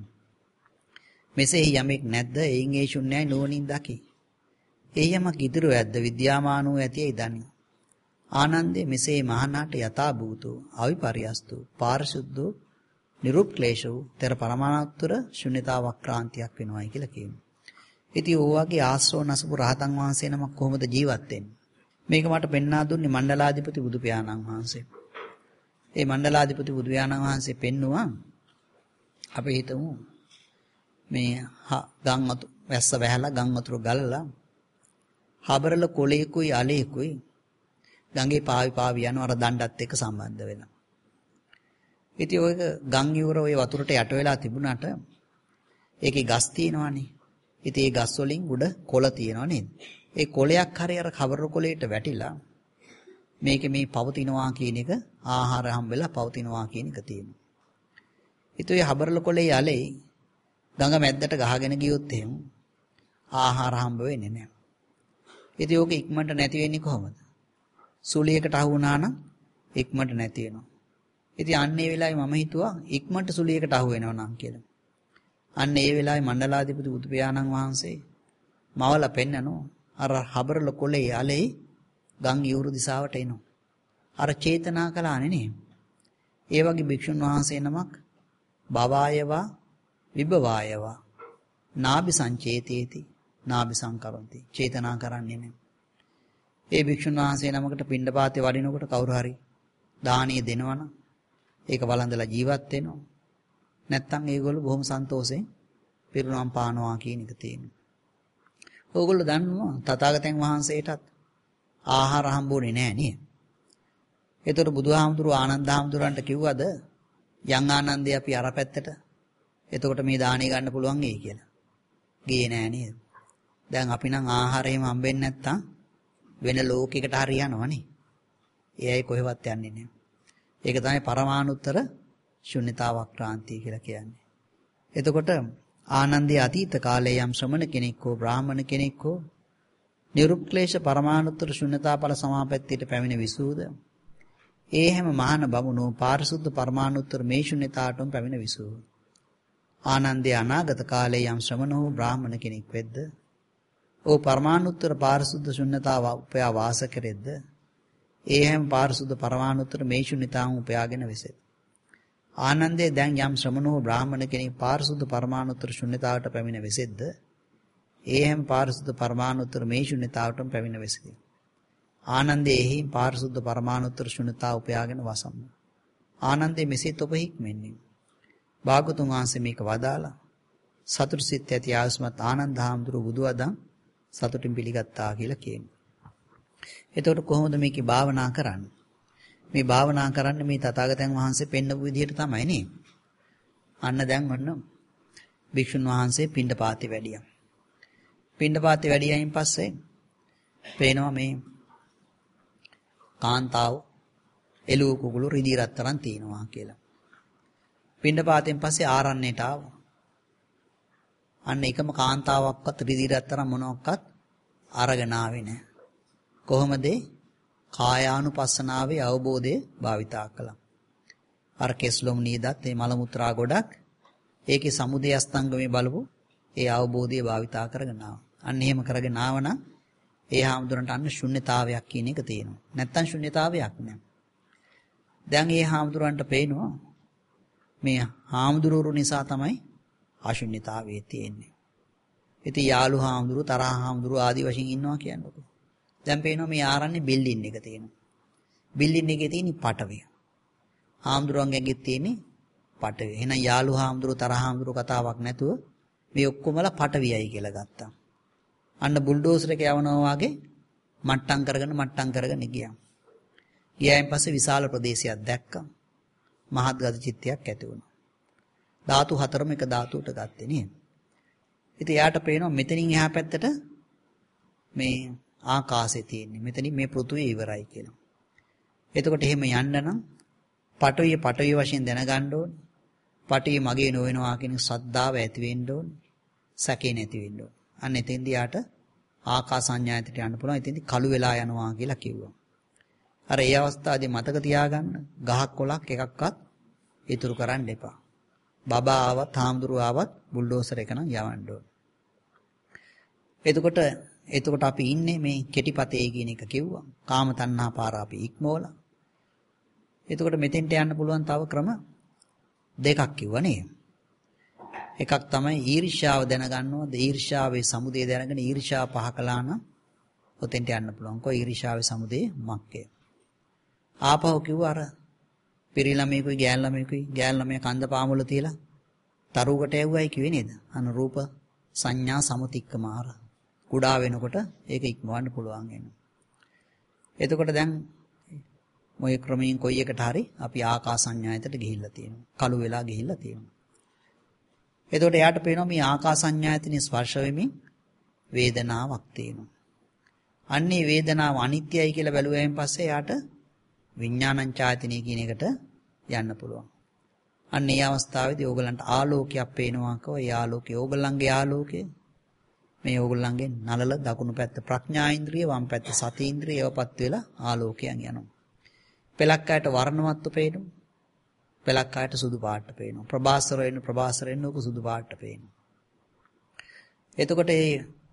මෙසේ යමෙක් නැද්ද? එයින් ඒ ශුන්‍යයි නුවණින් දකි. ඒ යමක් ඉදිරිය ඇද්ද? විද්‍යාමානෝ ඇතියි දනි. ආනන්දේ මෙසේ මහානාට යථා භූතෝ අවිපරියස්තු පාරිශුද්ධෝ නිරුක්ලේශෝ තර පරමානත්තර ශුන්‍යතා වක්‍රාන්තියක් වෙනවායි කියලා කියනවා. ඉතින් ඕවාගේ ආශ්‍රව නසපු රහතන් වහන්සේ නමක් කොහොමද ජීවත් වෙන්නේ? මේක මට පෙන්වා දුන්නේ මණ්ඩලාධිපති බුදු පියාණන් වහන්සේ. ඒ මණ්ඩලාධිපති බුදු පියාණන් වහන්සේ පෙන්නුවා අපි හිතමු මේ ගම් වතු වැස්ස වැහැලා ගම් වතුර ගලලා හබරල කොලේකුයි අලේකුයි ගඟේ පාවි යන අර දණ්ඩත් එක්ක සම්බන්ධ වෙනවා. ඉතින් ඔයක ගම් යුර ඔය වතුරට යට වෙලා තිබුණාට ඒකේ ගස් තියෙනවානේ. ඉතින් ඒ ගස් වලින් උඩ කොළ තියෙනවා නේද? ඒ කොළයක් හරිය අර හබරල කොලේට වැටිලා මේකේ මේ පවතිනවා කියන එක ආහාර හම්බෙලා පවතිනවා කියන එක තියෙනවා. ඉතින් ඔය හබරල කොලේ යලේ ගඟ මැද්දට ගහගෙන ගියොත් එහෙම ආහාර හම්බ වෙන්නේ නැහැ. ඉතින් ඕක ඉක්මනට නැති වෙන්නේ කොහොමද? සුලියකට අහු වුණා නම් ඉක්මනට නැති වෙනවා. ඉතින් අන්න ඒ වෙලාවේ මම හිතුවා ඉක්මනට සුලියකට අහු වෙනවා නම් කියලා. අන්න ඒ වෙලාවේ මණ්ඩලාධිපති බුදු පියාණන් වහන්සේ මවලා පෙන්නනෝ අර හබරල කොලේ යලේ ගම් යූරු දිශාවට එනවා. අර චේතනා කළානේ නේ. ඒ වගේ භික්ෂුන් වහන්සේ නමක් භවයවා විභවයවා නාභි සංචේතේති නාභි සංකරන්ති චේතනා කරන්නේ නැහැ. ඒ භික්ෂුන් වහන්සේ නමකට පිණ්ඩපාතේ වඩිනකොට කවුරු හරි දානිය දෙනවනම් ඒක වළඳලා ජීවත් වෙනවා. නැත්තම් ඒගොල්ලෝ බොහොම සන්තෝෂයෙන් පිරුණම් පානවා කියන එක තියෙනවා. ඕගොල්ලෝ දන්නවා තථාගතයන් වහන්සේටත් ආහාර හම්බුනේ නැහැ නේද? ඒතර බුදුහාමුදුරුවෝ ආනන්ද හාමුදුරන්ට කිව්වද යන් ආනන්දේ අපි අර පැත්තට එතකොට මේ දාණය ගන්න පුළුවන් වෙයි කියලා. ගියේ නෑ නේද? දැන් අපි නම් ආහාරයම හම්බෙන්නේ නැත්තම් වෙන ලෝකයකට හරි යනවනේ. ඒ අය කොහෙවත් යන්නේ නෑ. ඒක තමයි පරමානුත්තර ශුන්‍යතාවක් ක්‍රාන්තිය කියලා කියන්නේ. එතකොට ආනන්දේ අතීත කාලයේ යම් ශ්‍රමණ කෙනෙක් හෝ බ්‍රාහමණ කෙනෙක් හෝ නිරුක්ලේශ පරමානුත්තර ශුන්‍යතාඵල සමාපත්තියට පැමිණ විසූද ඒ හැම මහාන බමුණෝ පාරිශුද්ධ පරමානුත්තර මේ ශුන්‍යතාවටම පැමිණ විසූ. ආනන්දේ අනාගත කාලයේ යම් ශ්‍රමණ හෝ බ්‍රාහමණ කෙනෙක් වෙද්ද ඕ පරමානුත්තර පාරිශුද්ධ ශුන්‍යතාව උපයා වාස කෙරෙද්ද ඒ හැම පාරිශුද්ධ පරමානුත්තර මේ ශුන්‍යතාවම උපයාගෙන වෙසෙත්. ආනන්දේ දැන් යම් ශ්‍රමණ හෝ බ්‍රාහමණ කෙනෙක් පාරිශුද්ධ පරමානුත්තර ශුන්‍යතාවට පැමිණ වෙසෙද්ද ඒ හැම පාරිශුද්ධ පරමානුත්තර මේ ශුන්‍යතාවටම පැමිණ වෙසෙති. ආනන්දේ එහි පාරිශුද්ධ පරමානුත්තර ශුන්‍යතාව උපයාගෙන වසම්. ආනන්දේ මෙසේත් ඔබ හික්මෙන්නේ. භාගතුන් වහන්සේ මේක වදාලා සතුට සිත් ඇති ආයස්මත් ආනන්ද හාමුදුරුවෝ බුදුවදන් සතුටින් පිළිගත්තා කියලා කියනවා. එතකොට කොහොමද මේකේ භාවනා කරන්නේ? මේ භාවනා කරන්නේ මේ තථාගතයන් වහන්සේ පෙන්නපු විදිහට තමයි නේ. අන්න දැන් ඔන්න භික්ෂුන් වහන්සේ පිණ්ඩපාතේ වැඩියා. පිණ්ඩපාතේ වැඩියයින් පස්සේ පේනවා මේ කාන්තාව එළුව කුකුළු රිදී රත්තරන් තියනවා කියලා. පිණ්ඩපාතෙන් පස්සේ ආරණ්‍යයට ආවා. අන්න එකම කාන්තාවක්වත් රිදී රත්තරන් මොනක්වත් අරගෙන ආවේ නැහැ. කොහොමද? කායානුපස්සනාවේ අවබෝධය භාවිතා කළා. අර කෙස්ලොම් නීදත් මේ මල මුත්‍රා ගොඩක් ඒකේ සමුදය අස්තංගමේ බලපු ඒ අවබෝධය භාවිතා කරගෙන ආවා. අන්න එහෙම කරගෙන ආවනම් ඒ හාමුදුරන්ට අන්න ශුන්්‍යතාවයක් කියන එක තියෙනවා. නැත්තම් ශුන්්‍යතාවයක් නෑ. දැන් ඒ හාමුදුරන්ට පේනවා මේ හාමුදුරුවරු නිසා තමයි අශුන්්‍යතාවයේ තියෙන්නේ. ඉතින් යාළු හාමුදුරු තරහ හාමුදුරු ආදි වශයෙන් ඉන්නවා කියන්නකො. දැන් පේනවා මේ ආරණ්‍ය බිල්ඩින් එක තියෙනවා. බිල්ඩින් එකේ තියෙන පටවිය. හාමුදුරුවන්ගෙන් තියෙන්නේ පටවිය. එහෙනම් යාළු හාමුදුරු තරහ හාමුදුරු කතාවක් නැතුව මේ ඔක්කොමලා පටවියයි කියලා ගත්තා. අන්න බුල්ඩෝසර් එක යවනවා වගේ මට්ටම් කරගෙන ගියා. ගියායින් පස්සේ විශාල ප්‍රදේශයක් දැක්කා. මහත් ගති චිත්තයක් ඇති වුණා. ධාතු හතරම එක ධාතුවට ගත්තේ නේද? ඉතින් එයාට පේනවා මෙතනින් එහා පැත්තට මේ ආකාශය තියෙන්නේ. මෙතනින් මේ පෘථුවිය ඉවරයි කියලා. එතකොට එහෙම යන්න නම් පටවිය වශයෙන් දැනගන්න ඕනේ. පටවිය මගේ නොවෙනවා කියන ශ්‍රද්ධාව ඇති වෙන්න ඕනේ. සැකේ නැති වෙන්න ඕනේ. අන්න එතෙන්දී යාට ආකාස සංඥායතට යන්න පුළුවන්. එතෙන්දී කළු වෙලා යනවා කියලා කිව්වා. අර ඒ අවස්ථාවේදී මතක තියාගන්න ගහක් කොලක් එකක්වත් ඉතුරු කරන්න එපා. බබා ආවත් හාමුදුරුවෝ ආවත් බුල්ඩෝසර් එක නම් යවන්න ඕන. එතකොට අපි ඉන්නේ මේ කෙටිපතේ කියන එක කිව්වා. කාම තණ්හා පාර අපි ඉක්මවලා. එතකොට මෙතෙන්ට යන්න පුළුවන් තව ක්‍රම දෙකක් කිව්වා නේද? එකක් තමයි ඊර්ෂ්‍යාව දැනගන්නවද? ඊර්ෂ්‍යාවේ සමුදය දැනගෙන ඊර්ෂ්‍යාව පහ කළා නම් ඔතෙන්ට යන්න පුළුවන්. කොයි ඊර්ෂ්‍යාවේ සමුදය මක්කය. ආපහු කිව්වා අර පිරිළමේකුයි ගෑන් ළමයා කන්ද පාමුල තියලා තරුවකට ඇව්වයි කිව්වේ නේද? අනුරූප සංඥා සමුතික්කමාර. කුඩා වෙනකොට ඒක ඉක්මවන්න පුළුවන් වෙනවා. එතකොට දැන් මොයේ ක්‍රමයෙන් කොයි එකට හරි අපි ආකාස සංඥායතට ගිහිල්ලා තියෙනවා. කළු වෙලා ගිහිල්ලා තියෙනවා. එතකොට එයාට පේනවා මේ ආකාස සංඥායතනේ ස්පර්ශ වෙමින් වේදනාවක් තියෙනවා. අන්නේ වේදනාව අනිත්‍යයි කියලා බැලුවයින් පස්සේ එයාට විඥානං ඡායතනෙ කියන එකට යන්න පුළුවන්. අන්න ඒ අවස්ථාවේදී ඕගලන්ට ආලෝකයක් පේනවා කෝ ඒ ආලෝකය ඕගලන්ගේ ආලෝකය. මේ ඕගලන්ගේ නලල දකුණු පැත්ත ප්‍රඥා ඉන්ද්‍රිය වම් පැත්ත සති ඉන්ද්‍රිය ඒවපත් වෙලා ආලෝකයන් යනවා. පෙලක් අයට වර්ණවත්ව පේනවා. පෙලක් අයට සුදු පාට පේනවා. ප්‍රභාස්වර වෙන ඕක සුදු පාට පේනවා. එතකොට මේ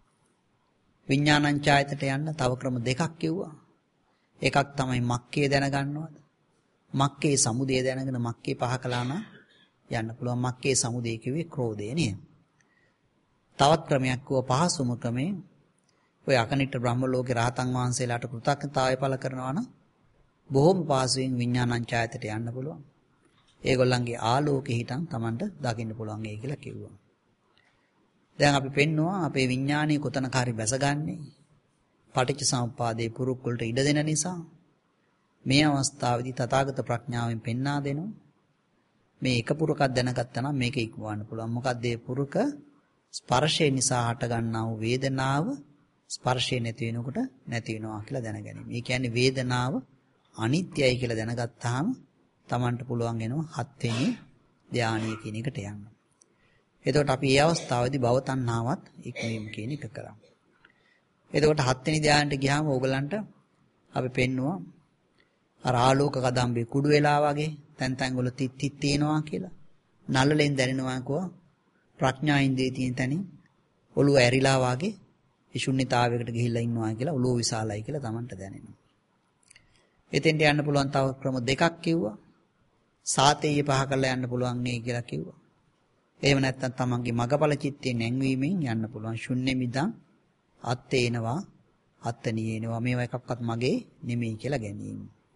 විඥානං ඡායතට යන්න තව ක්‍රම දෙකක් කිව්වා. එකක් තමයි මක්කේ දැනගන්නවද? මක්කේ සමුදය දැනගෙන මක්කේ පහ කළා නම් යන්න පුළුවන්. මක්කේ සමුදය කිව්වේ ක්‍රෝධය නේද? තවත් ක්‍රමයක් කිව්වා පහසුම ක්‍රමේ. ඔය අකනිට බ්‍රහ්ම ලෝකේ රහතන් වහන්සේලාට කෘතඥතාවය පළ කරනවා නම් බොහොම පහසුවෙන් විඥානං ඡායතට යන්න පුළුවන්. ඒගොල්ලන්ගේ ආලෝකේ හිටන් Tamanට දකින්න පුළුවන් ඒ කියලා කිව්වා. දැන් අපි පෙන්නවා අපේ විඥානයේ කොතනක හරි බැසගන්නේ පටිච්ච සමුප්පාදේ පුරුක් වලට ඉඩ දෙන නිසා මේ අවස්ථාවේදී තථාගත ප්‍රඥාවෙන් පෙන්වා දෙනවා මේ එක පුරුකක් දැනගත්තා නම් මේක ඉක්මවන්න පුළුවන්. මොකද මේ පුරුක ස්පර්ශය නිසා හට ගන්නා වූ වේදනාව ස්පර්ශය නැති වෙනකොට නැති වෙනවා කියලා දැනගැනීම. ඒ කියන්නේ වේදනාව අනිත්‍යයි කියලා දැනගත්තාම Tamanට පුළුවන් වෙනවා 7 වෙනි ධානය කියන එකට යන්න. එතකොට අපි මේ අවස්ථාවේදී භව තණ්හාවත් ඉක්මවීම කියන එක කරා. එතකොට 7 වෙනි ධානයට ගියාම ඕගලන්ට අපි පෙන්නවා අර ආලෝක කදම්බේ කුඩු වෙලා වගේ තැන් වල තිත් තියෙනවා කියලා. නළලෙන් දැනෙනවා කෝ ප්‍රඥා ඉන්ද්‍රිය තියෙන තැනින් ඔළුව ඇරිලා වගේ ශුන්්‍යතාවයකට ගිහිල්ලා ඉන්නවා කියලා ඔළුව විශාලයි කියලා Tamanට දැනෙනවා. එතෙන්ට යන්න පුළුවන් තව ක්‍රම දෙකක් කිව්වා. සාතේය පහ කරලා යන්න පුළුවන් නේ කියලා කිව්වා. එහෙම නැත්නම් Tamanගේ මගපල චිත්තේ නැංවීමෙන් යන්න පුළුවන්. ශුන්‍ය මිදං අත්තේනවා අත්තනියේනවා මේවා එකක්වත් මගේ නෙමෙයි කියලා ගැනීම.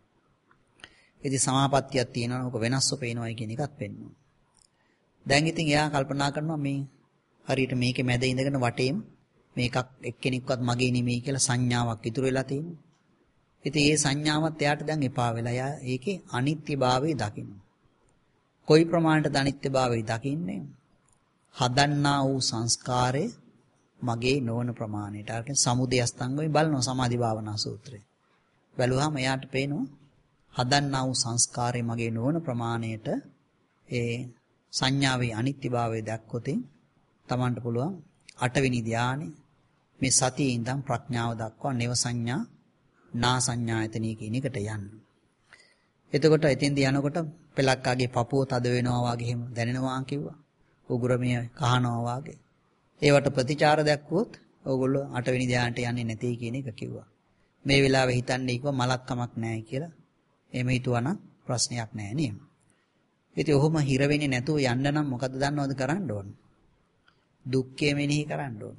ඉතින් සමාපත්තියක් තියෙනවා ඔක වෙනස්ව පේනවායි කියන එකත් පෙන්වනවා. දැන් ඉතින් එයා කල්පනා කරනවා මේ හරියට මේකේ මැද ඉඳගෙන වටේම මේකක් එක්කෙනෙක්වත් මගේ නෙමෙයි කියලා සංඥාවක් ඉතුරු වෙලා තියෙනවා. ඉතින් ඒ සංඥාවත් එයාට දැන් එපා වෙලා. එයා ඒකේ අනිත්‍යභාවය දකින්න. කොයි ප්‍රමාණයටද අනිත්‍යභාවය දකින්නේ? හදන්නා වූ සංස්කාරය මගේ නොවන ප්‍රමාණයට. අර කියන්නේ සමුදය අස්තංගමයි බලනවා සමාධි භාවනා සූත්‍රය. බැලුවාම එයාට පේනවා හදන්නා වූ සංස්කාරය මගේ නොවන ප්‍රමාණයට ඒ සංඥාවේ අනිත්‍යභාවය දැක්කොත් තමන්ට පුළුවන් 8 වෙනි ධානය මේ සතියේ ඉඳන් ප්‍රඥාව දක්වා නේව සංඥා නා සංඥායතනිය කියන එකට යන්න. එතකොට එතෙන්දී යනකොට පෙලක්කාගේ පපුව තද වෙනවා වගේ එහෙම දැනෙනවා කිව්වා. උගුරමිය කහනවා වගේ. ඒවට ප්‍රතිචාර දැක්වුවොත් ඕගොල්ලෝ 8 වෙනි ධානයට යන්නේ නැtei කියන එක කිව්වා. මේ වෙලාවේ හිතන්නේ කිව්වා මලක් කමක් නැහැ කියලා. එහෙම හිතුවනම් ප්‍රශ්නයක් නැහැ නේද? ඉතින් ඔහොම හිර වෙන්නේ නැතුව යන්න නම් මොකද දන්නවද කරන්න ඕන? දුක්ඛය මෙනෙහි කරන්න ඕන.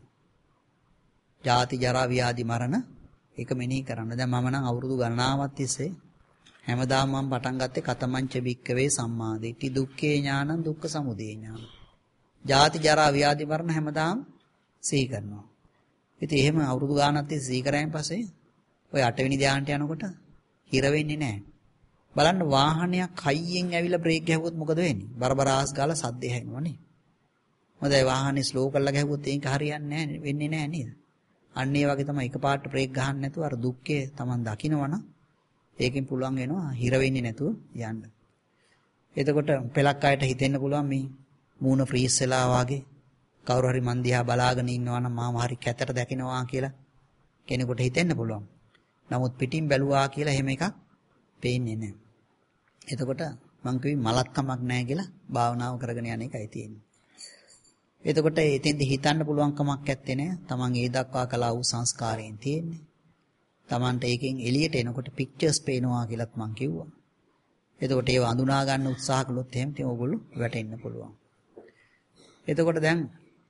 ජාති ජරා ව්‍යාධි මරණ ඒක මෙනෙහි කරන්න. දැන් මම නම් අවුරුදු ගණනාවක් තිස්සේ හැමදාම මම පටන් ගත්තේ කතමංච බික්කවේ සම්මාදිට්ඨි දුක්ඛේ ඥානං දුක්ඛ සමුදය ඥානං. ජාති ජරා ව්‍යාධි මරණ හැමදාම සිහි කරනවා. ඉතින් එහෙම අවුරුදු ගානක් තිස්සේ සිහි කරායින් පස්සේ ඔය 8 වෙනි ධානයට යනකොට හිර වෙන්නේ නැහැ. බලන්න වාහනයක් හයියෙන් ඇවිල්ලා බ්‍රේක් ගැහුවොත් මොකද වෙන්නේ? බරබරාස් ගාලා සද්ද ඇහෙනවනේ. මොකද ඒ වාහනේ ස්ලෝ කරලා ගැහුවොත් ඒක හරියන්නේ නැහැ වෙන්නේ නැහැ නේද? අන්න ඒ වගේ තමයි එකපාරට බ්‍රේක් ගහන්න නැතුව අර දුක්ඛය Taman දකිනවනම් ඒකෙන් පුළුවන් වෙනවා හිර වෙන්නේ නැතුව යන්න. එතකොට පෙලක් අයට හිතෙන්න පුළුවන් මේ මූණ ෆ්‍රීස් වෙලා වාගේ කවුරු හරි මන් දිහා බලාගෙන ඉන්නවා නම් මාව හරි කැතට දැකිනවා කියලා කෙනෙකුට හිතෙන්න පුළුවන්. නමුත් පිටින් බැලුවා කියලා එහෙම එකක් පේන්නේ නැහැ. එතකොට මං කිව්වේ මලක් කමක් නැහැ කියලා භාවනාව කරගෙන යන එකයි තියෙන්නේ. එතකොට එතෙන්දි හිතන්න පුළුවන් කමක් නැත්තේ නේ. Taman ඒ දක්වා කළා වූ සංස්කාරයෙන් තියෙන්නේ. Tamanට ඒකෙන් එළියට එනකොට පික්චර්ස් පේනවා කියලාත් මං කිව්වා. එතකොට ඒව අඳුනා ගන්න උත්සාහ කළොත් එහෙම ඉතින් ඕගොල්ලෝ වැටෙන්න පුළුවන්. එතකොට දැන්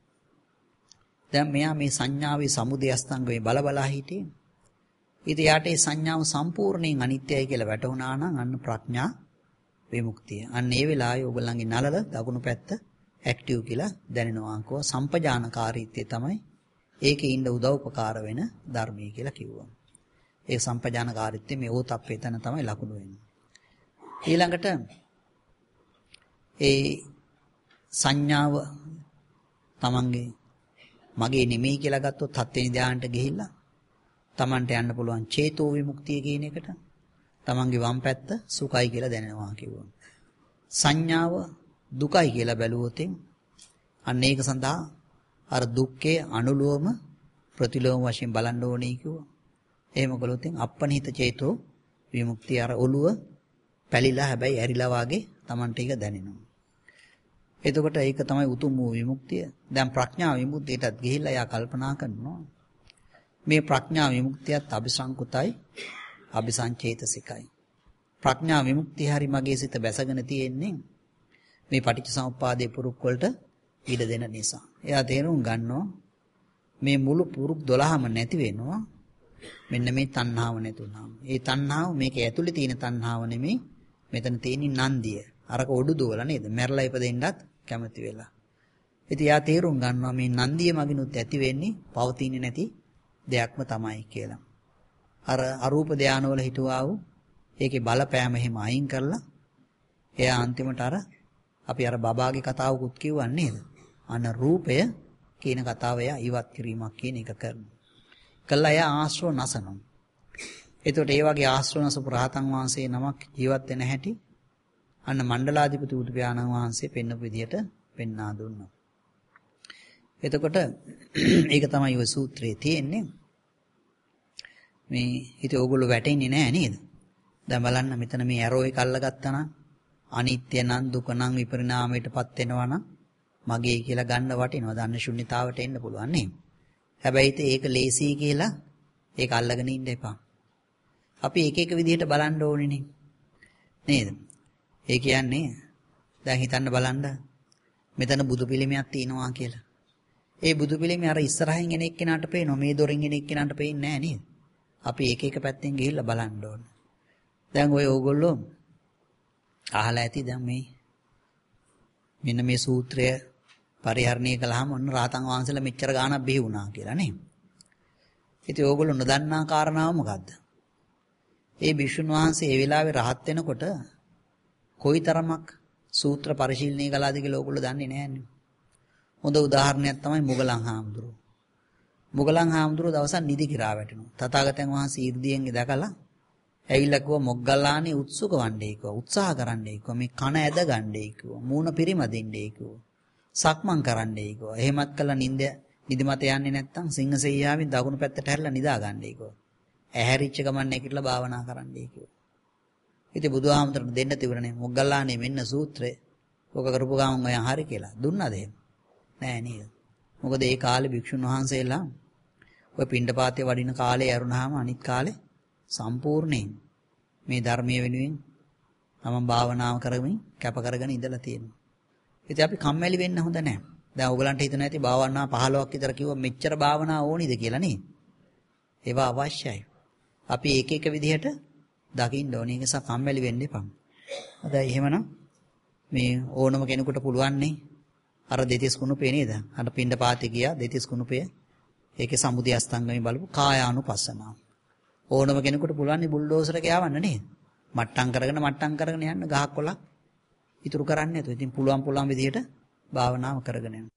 මෙයා මේ සංඥාවේ සමුදය අස්තංගමේ බල හිටියේ. ඉතින් යාට ඒ සංඥාව සම්පූර්ණයෙන් අනිත්‍යයි කියලා වැටුණා නම් අන්න ප්‍රඥා විමුක්තිය. අන්න ඒ වෙලාවේ ඕගොල්ලන්ගේ නලල දකුණු පැත්ත ඇක්ටිව් කියලා දැනෙනවා. කෝ සම්පජානකාරීත්වය තමයි ඒකේ ඉන්න උදව්පකාර වෙන ධර්මයේ කියලා කිව්වා. ඒ සම්පජානකාරීත්වය මේ ඕතප්පේ තන තමයි ලකුණු වෙන්නේ. ඊළඟට ඒ සංඥාව තමන්ගේ මගේ නෙමෙයි කියලා ගත්තොත් 7 වෙනි ධානයට ගිහිල්ලා තමන්ට යන්න පුළුවන් චේතෝ විමුක්තිය කියන එකට. තමන්ගේ වම් පැත්ත සුඛයි කියලා දැනෙනවා කිව්වා. සංඥාව දුකයි කියලා බැලුවොත් අන්න ඒක සඳහා අර දුක්ඛේ අනුලෝම ප්‍රතිලෝම වශයෙන් බලන්න ඕනේ කිව්වා. එහෙම කළොත් අප්පනිහිත චේතෝ විමුක්තිය අර ඔළුව පැලිලා හැබැයි ඇරිලා වාගේ තමන්ට ඒක දැනෙනවා. එතකොට ඒක තමයි උතුම් වූ විමුක්තිය. දැන් ප්‍රඥා විමුක්තියටත් ගිහිල්ලා යා කල්පනා කරනවා. මේ ප්‍රඥා විමුක්තියත් අபிසංකුතයි අபிසංචේතසිකයි. ප්‍රඥා විමුක්තිය හරි මගේ සිත බැසගෙන තියෙන්නේ මේ පටිච්චසමුප්පාදේ පුරුක් වලට ඉඩ දෙන නිසා. එයා තේරුම් ගන්නවා මේ මුළු පුරුක් 12ම නැති වෙනවා මෙන්න මේ තණ්හාව නැතුණාම. ඒ තණ්හාව මේක ඇතුලේ තියෙන තණ්හාව නෙමෙයි මෙතන තියෙන නන්දිය. අරක ඔඩු දුවලා නේද? මැරලා ඉපදෙන්නත් කැමති වෙලා. ඉතින් යා තේරුම් ගන්නවා මේ නන්දිය මගිනුත් ඇති වෙන්නේ පවතින්නේ නැති දෙයක්ම තමයි කියලා. අර අරූප ධානවල හිටුවා වූ ඒකේ බලපෑම එහෙම අයින් කරලා එයා අන්තිමට අපි බබාගේ කතාවකුත් කිව්වා නේද? අන රූපය කියන කතාව එයා ඉවත් කිරීමක් කියන එක කරනවා. කළා එයා ආශ්‍රව නැසනවා. එතකොට ඒ වගේ ආශ්‍රව නැසපු රහතන් වහන්සේ නමක් ජීවත් වෙන හැටි අන්න මණ්ඩලාධිපති බුදු පියාණන් වහන්සේ පෙන්වපු විදියට පෙන්වා දුන්නා. එතකොට ඒක තමයි ඔය සූත්‍රයේ තියෙන්නේ. මේ හිතේ ඕගොල්ලෝ වැටෙන්නේ නැහැ නේද? දැන් බලන්න මෙතන මේ ඇරෝ එක අල්ලගත්තා නම් අනිත්‍ය නම් දුක නම් විපරිණාමයටපත් වෙනවා නම් මගේ කියලා ගන්න වටිනවා. දන්න ශුන්්‍යතාවට එන්න පුළුවන් නේ. හැබැයි ඒක ලේසි කියලා ඒක අල්ලගෙන ඉන්න එපා. අපි එක එක විදිහට බලන්න ඕනේ නේද? ඒ කියන්නේ දැන් හිතන්න බලන්න මෙතන බුදු පිළිමයක් තියෙනවා කියලා. ඒ බුදු පිළිමේ අර ඉස්සරහින් එන එක්කෙනාට පේනවා මේ දොරින් එන එක්කෙනාට පේන්නේ නැහැ නේද? අපි එක එක පැත්තෙන් ගිහිල්ලා බලන්න ඕන. දැන් ඔය ඕගොල්ලෝ අහලා ඇති දැන් මෙන්න මේ සූත්‍රය පරිහරණය කළාම ඔන්න රාතන් වහන්සේලා මෙච්චර ගාණක් බිහි වුණා කියලා නේ. ඉතින් ඕගොල්ලෝ නොදන්නා කාරණාව මොකද්ද? ඒ භික්ෂුන් වහන්සේ ඒ වෙලාවේ රහත් වෙනකොට කොයිතරමක් සූත්‍ර පරිශීලනය කළාද කියලා ඕගොල්ලෝ දන්නේ නැහැනේ. හොඳ උදාහරණයක් තමයි මුගලන් හාමුදුරුවෝ. මුගලන් හාමුදුරුවෝ දවසක් නිදි කිරා වැටෙනවා. තථාගතයන් වහන්සේ ඊර්දියෙන් දැකලා ඇවිල්ලා කිව්වා මොග්ගල්ලානේ උත්සුක වණ්ඩේ කිව්වා. උත්සාහ කරන්නයි කිව්වා. මේ කන ඇද ගන්නයි කිව්වා. මූණ පිරිමදින්නයි කිව්වා. සක්මන් කරන්නයි කිව්වා. එහෙමත් කළා නිදිමත යන්නේ නැත්තම් සිංහසෙයියාවෙන් දකුණු පැත්තට හැරිලා නිදා ගන්නයි කිව්වා. ඇහැරිච්ච ගමන් නැගිටලා භාවනා කරන්නයි කිව්වා. ඉතින් බුදුහාමුදුරන් දෙන්න තිබුණනේ මොග්ගල්ලානේ මෙන්න සූත්‍රය. ඔක කරපු ගමන් ඔයන් හරි කියලා. දුන්නාද එහෙම? නෑ නේද? මොකද ඒ කාලේ භික්ෂුන් වහන්සේලා ඔය පිණ්ඩපාතේ වඩින කාලේ ඇරුණාම අනිත් කාලේ සම්පූර්ණයෙන් මේ ධර්මයේ වෙනුවෙන් තමන් භාවනාව කරමින් කැප කරගෙන ඉඳලා තියෙනවා. ඉතින් අපි කම්මැලි වෙන්න හොඳ නැහැ. දැන් ඕගලන්ට හිතන ඇති භාවනා 15ක් විතර කිව්වා මෙච්චර භාවනා ඕනිද කියලා නේ. ඒවා අවශ්‍යයි. අපි එක එක විදිහට දකින්න ඕනේ. ඒ නිසා කම්මැලි වෙන්න එපා. හොඳයි එහෙමනම් මේ ඕනම කෙනෙකුට පුළුවන් නේ අර දෙතිස් කුණුපේ නේද? අර පිණ්ඩපාතේ ගියා දෙතිස් කුණුපේ. ඒකේ සමුදය අස්තංගමේ බලපු කායානුපස්සනාව. ඕනම කෙනෙකුට පුළුවන් නේ බුල්ඩෝසර් එක යවන්න නේද? මට්ටම් කරගෙන යන්න ගහක් කොලක් ඉතුරු කරන්නේ නැතුව. ඉතින් පුළුවන් විදිහට භාවනාව කරගෙන යන්න.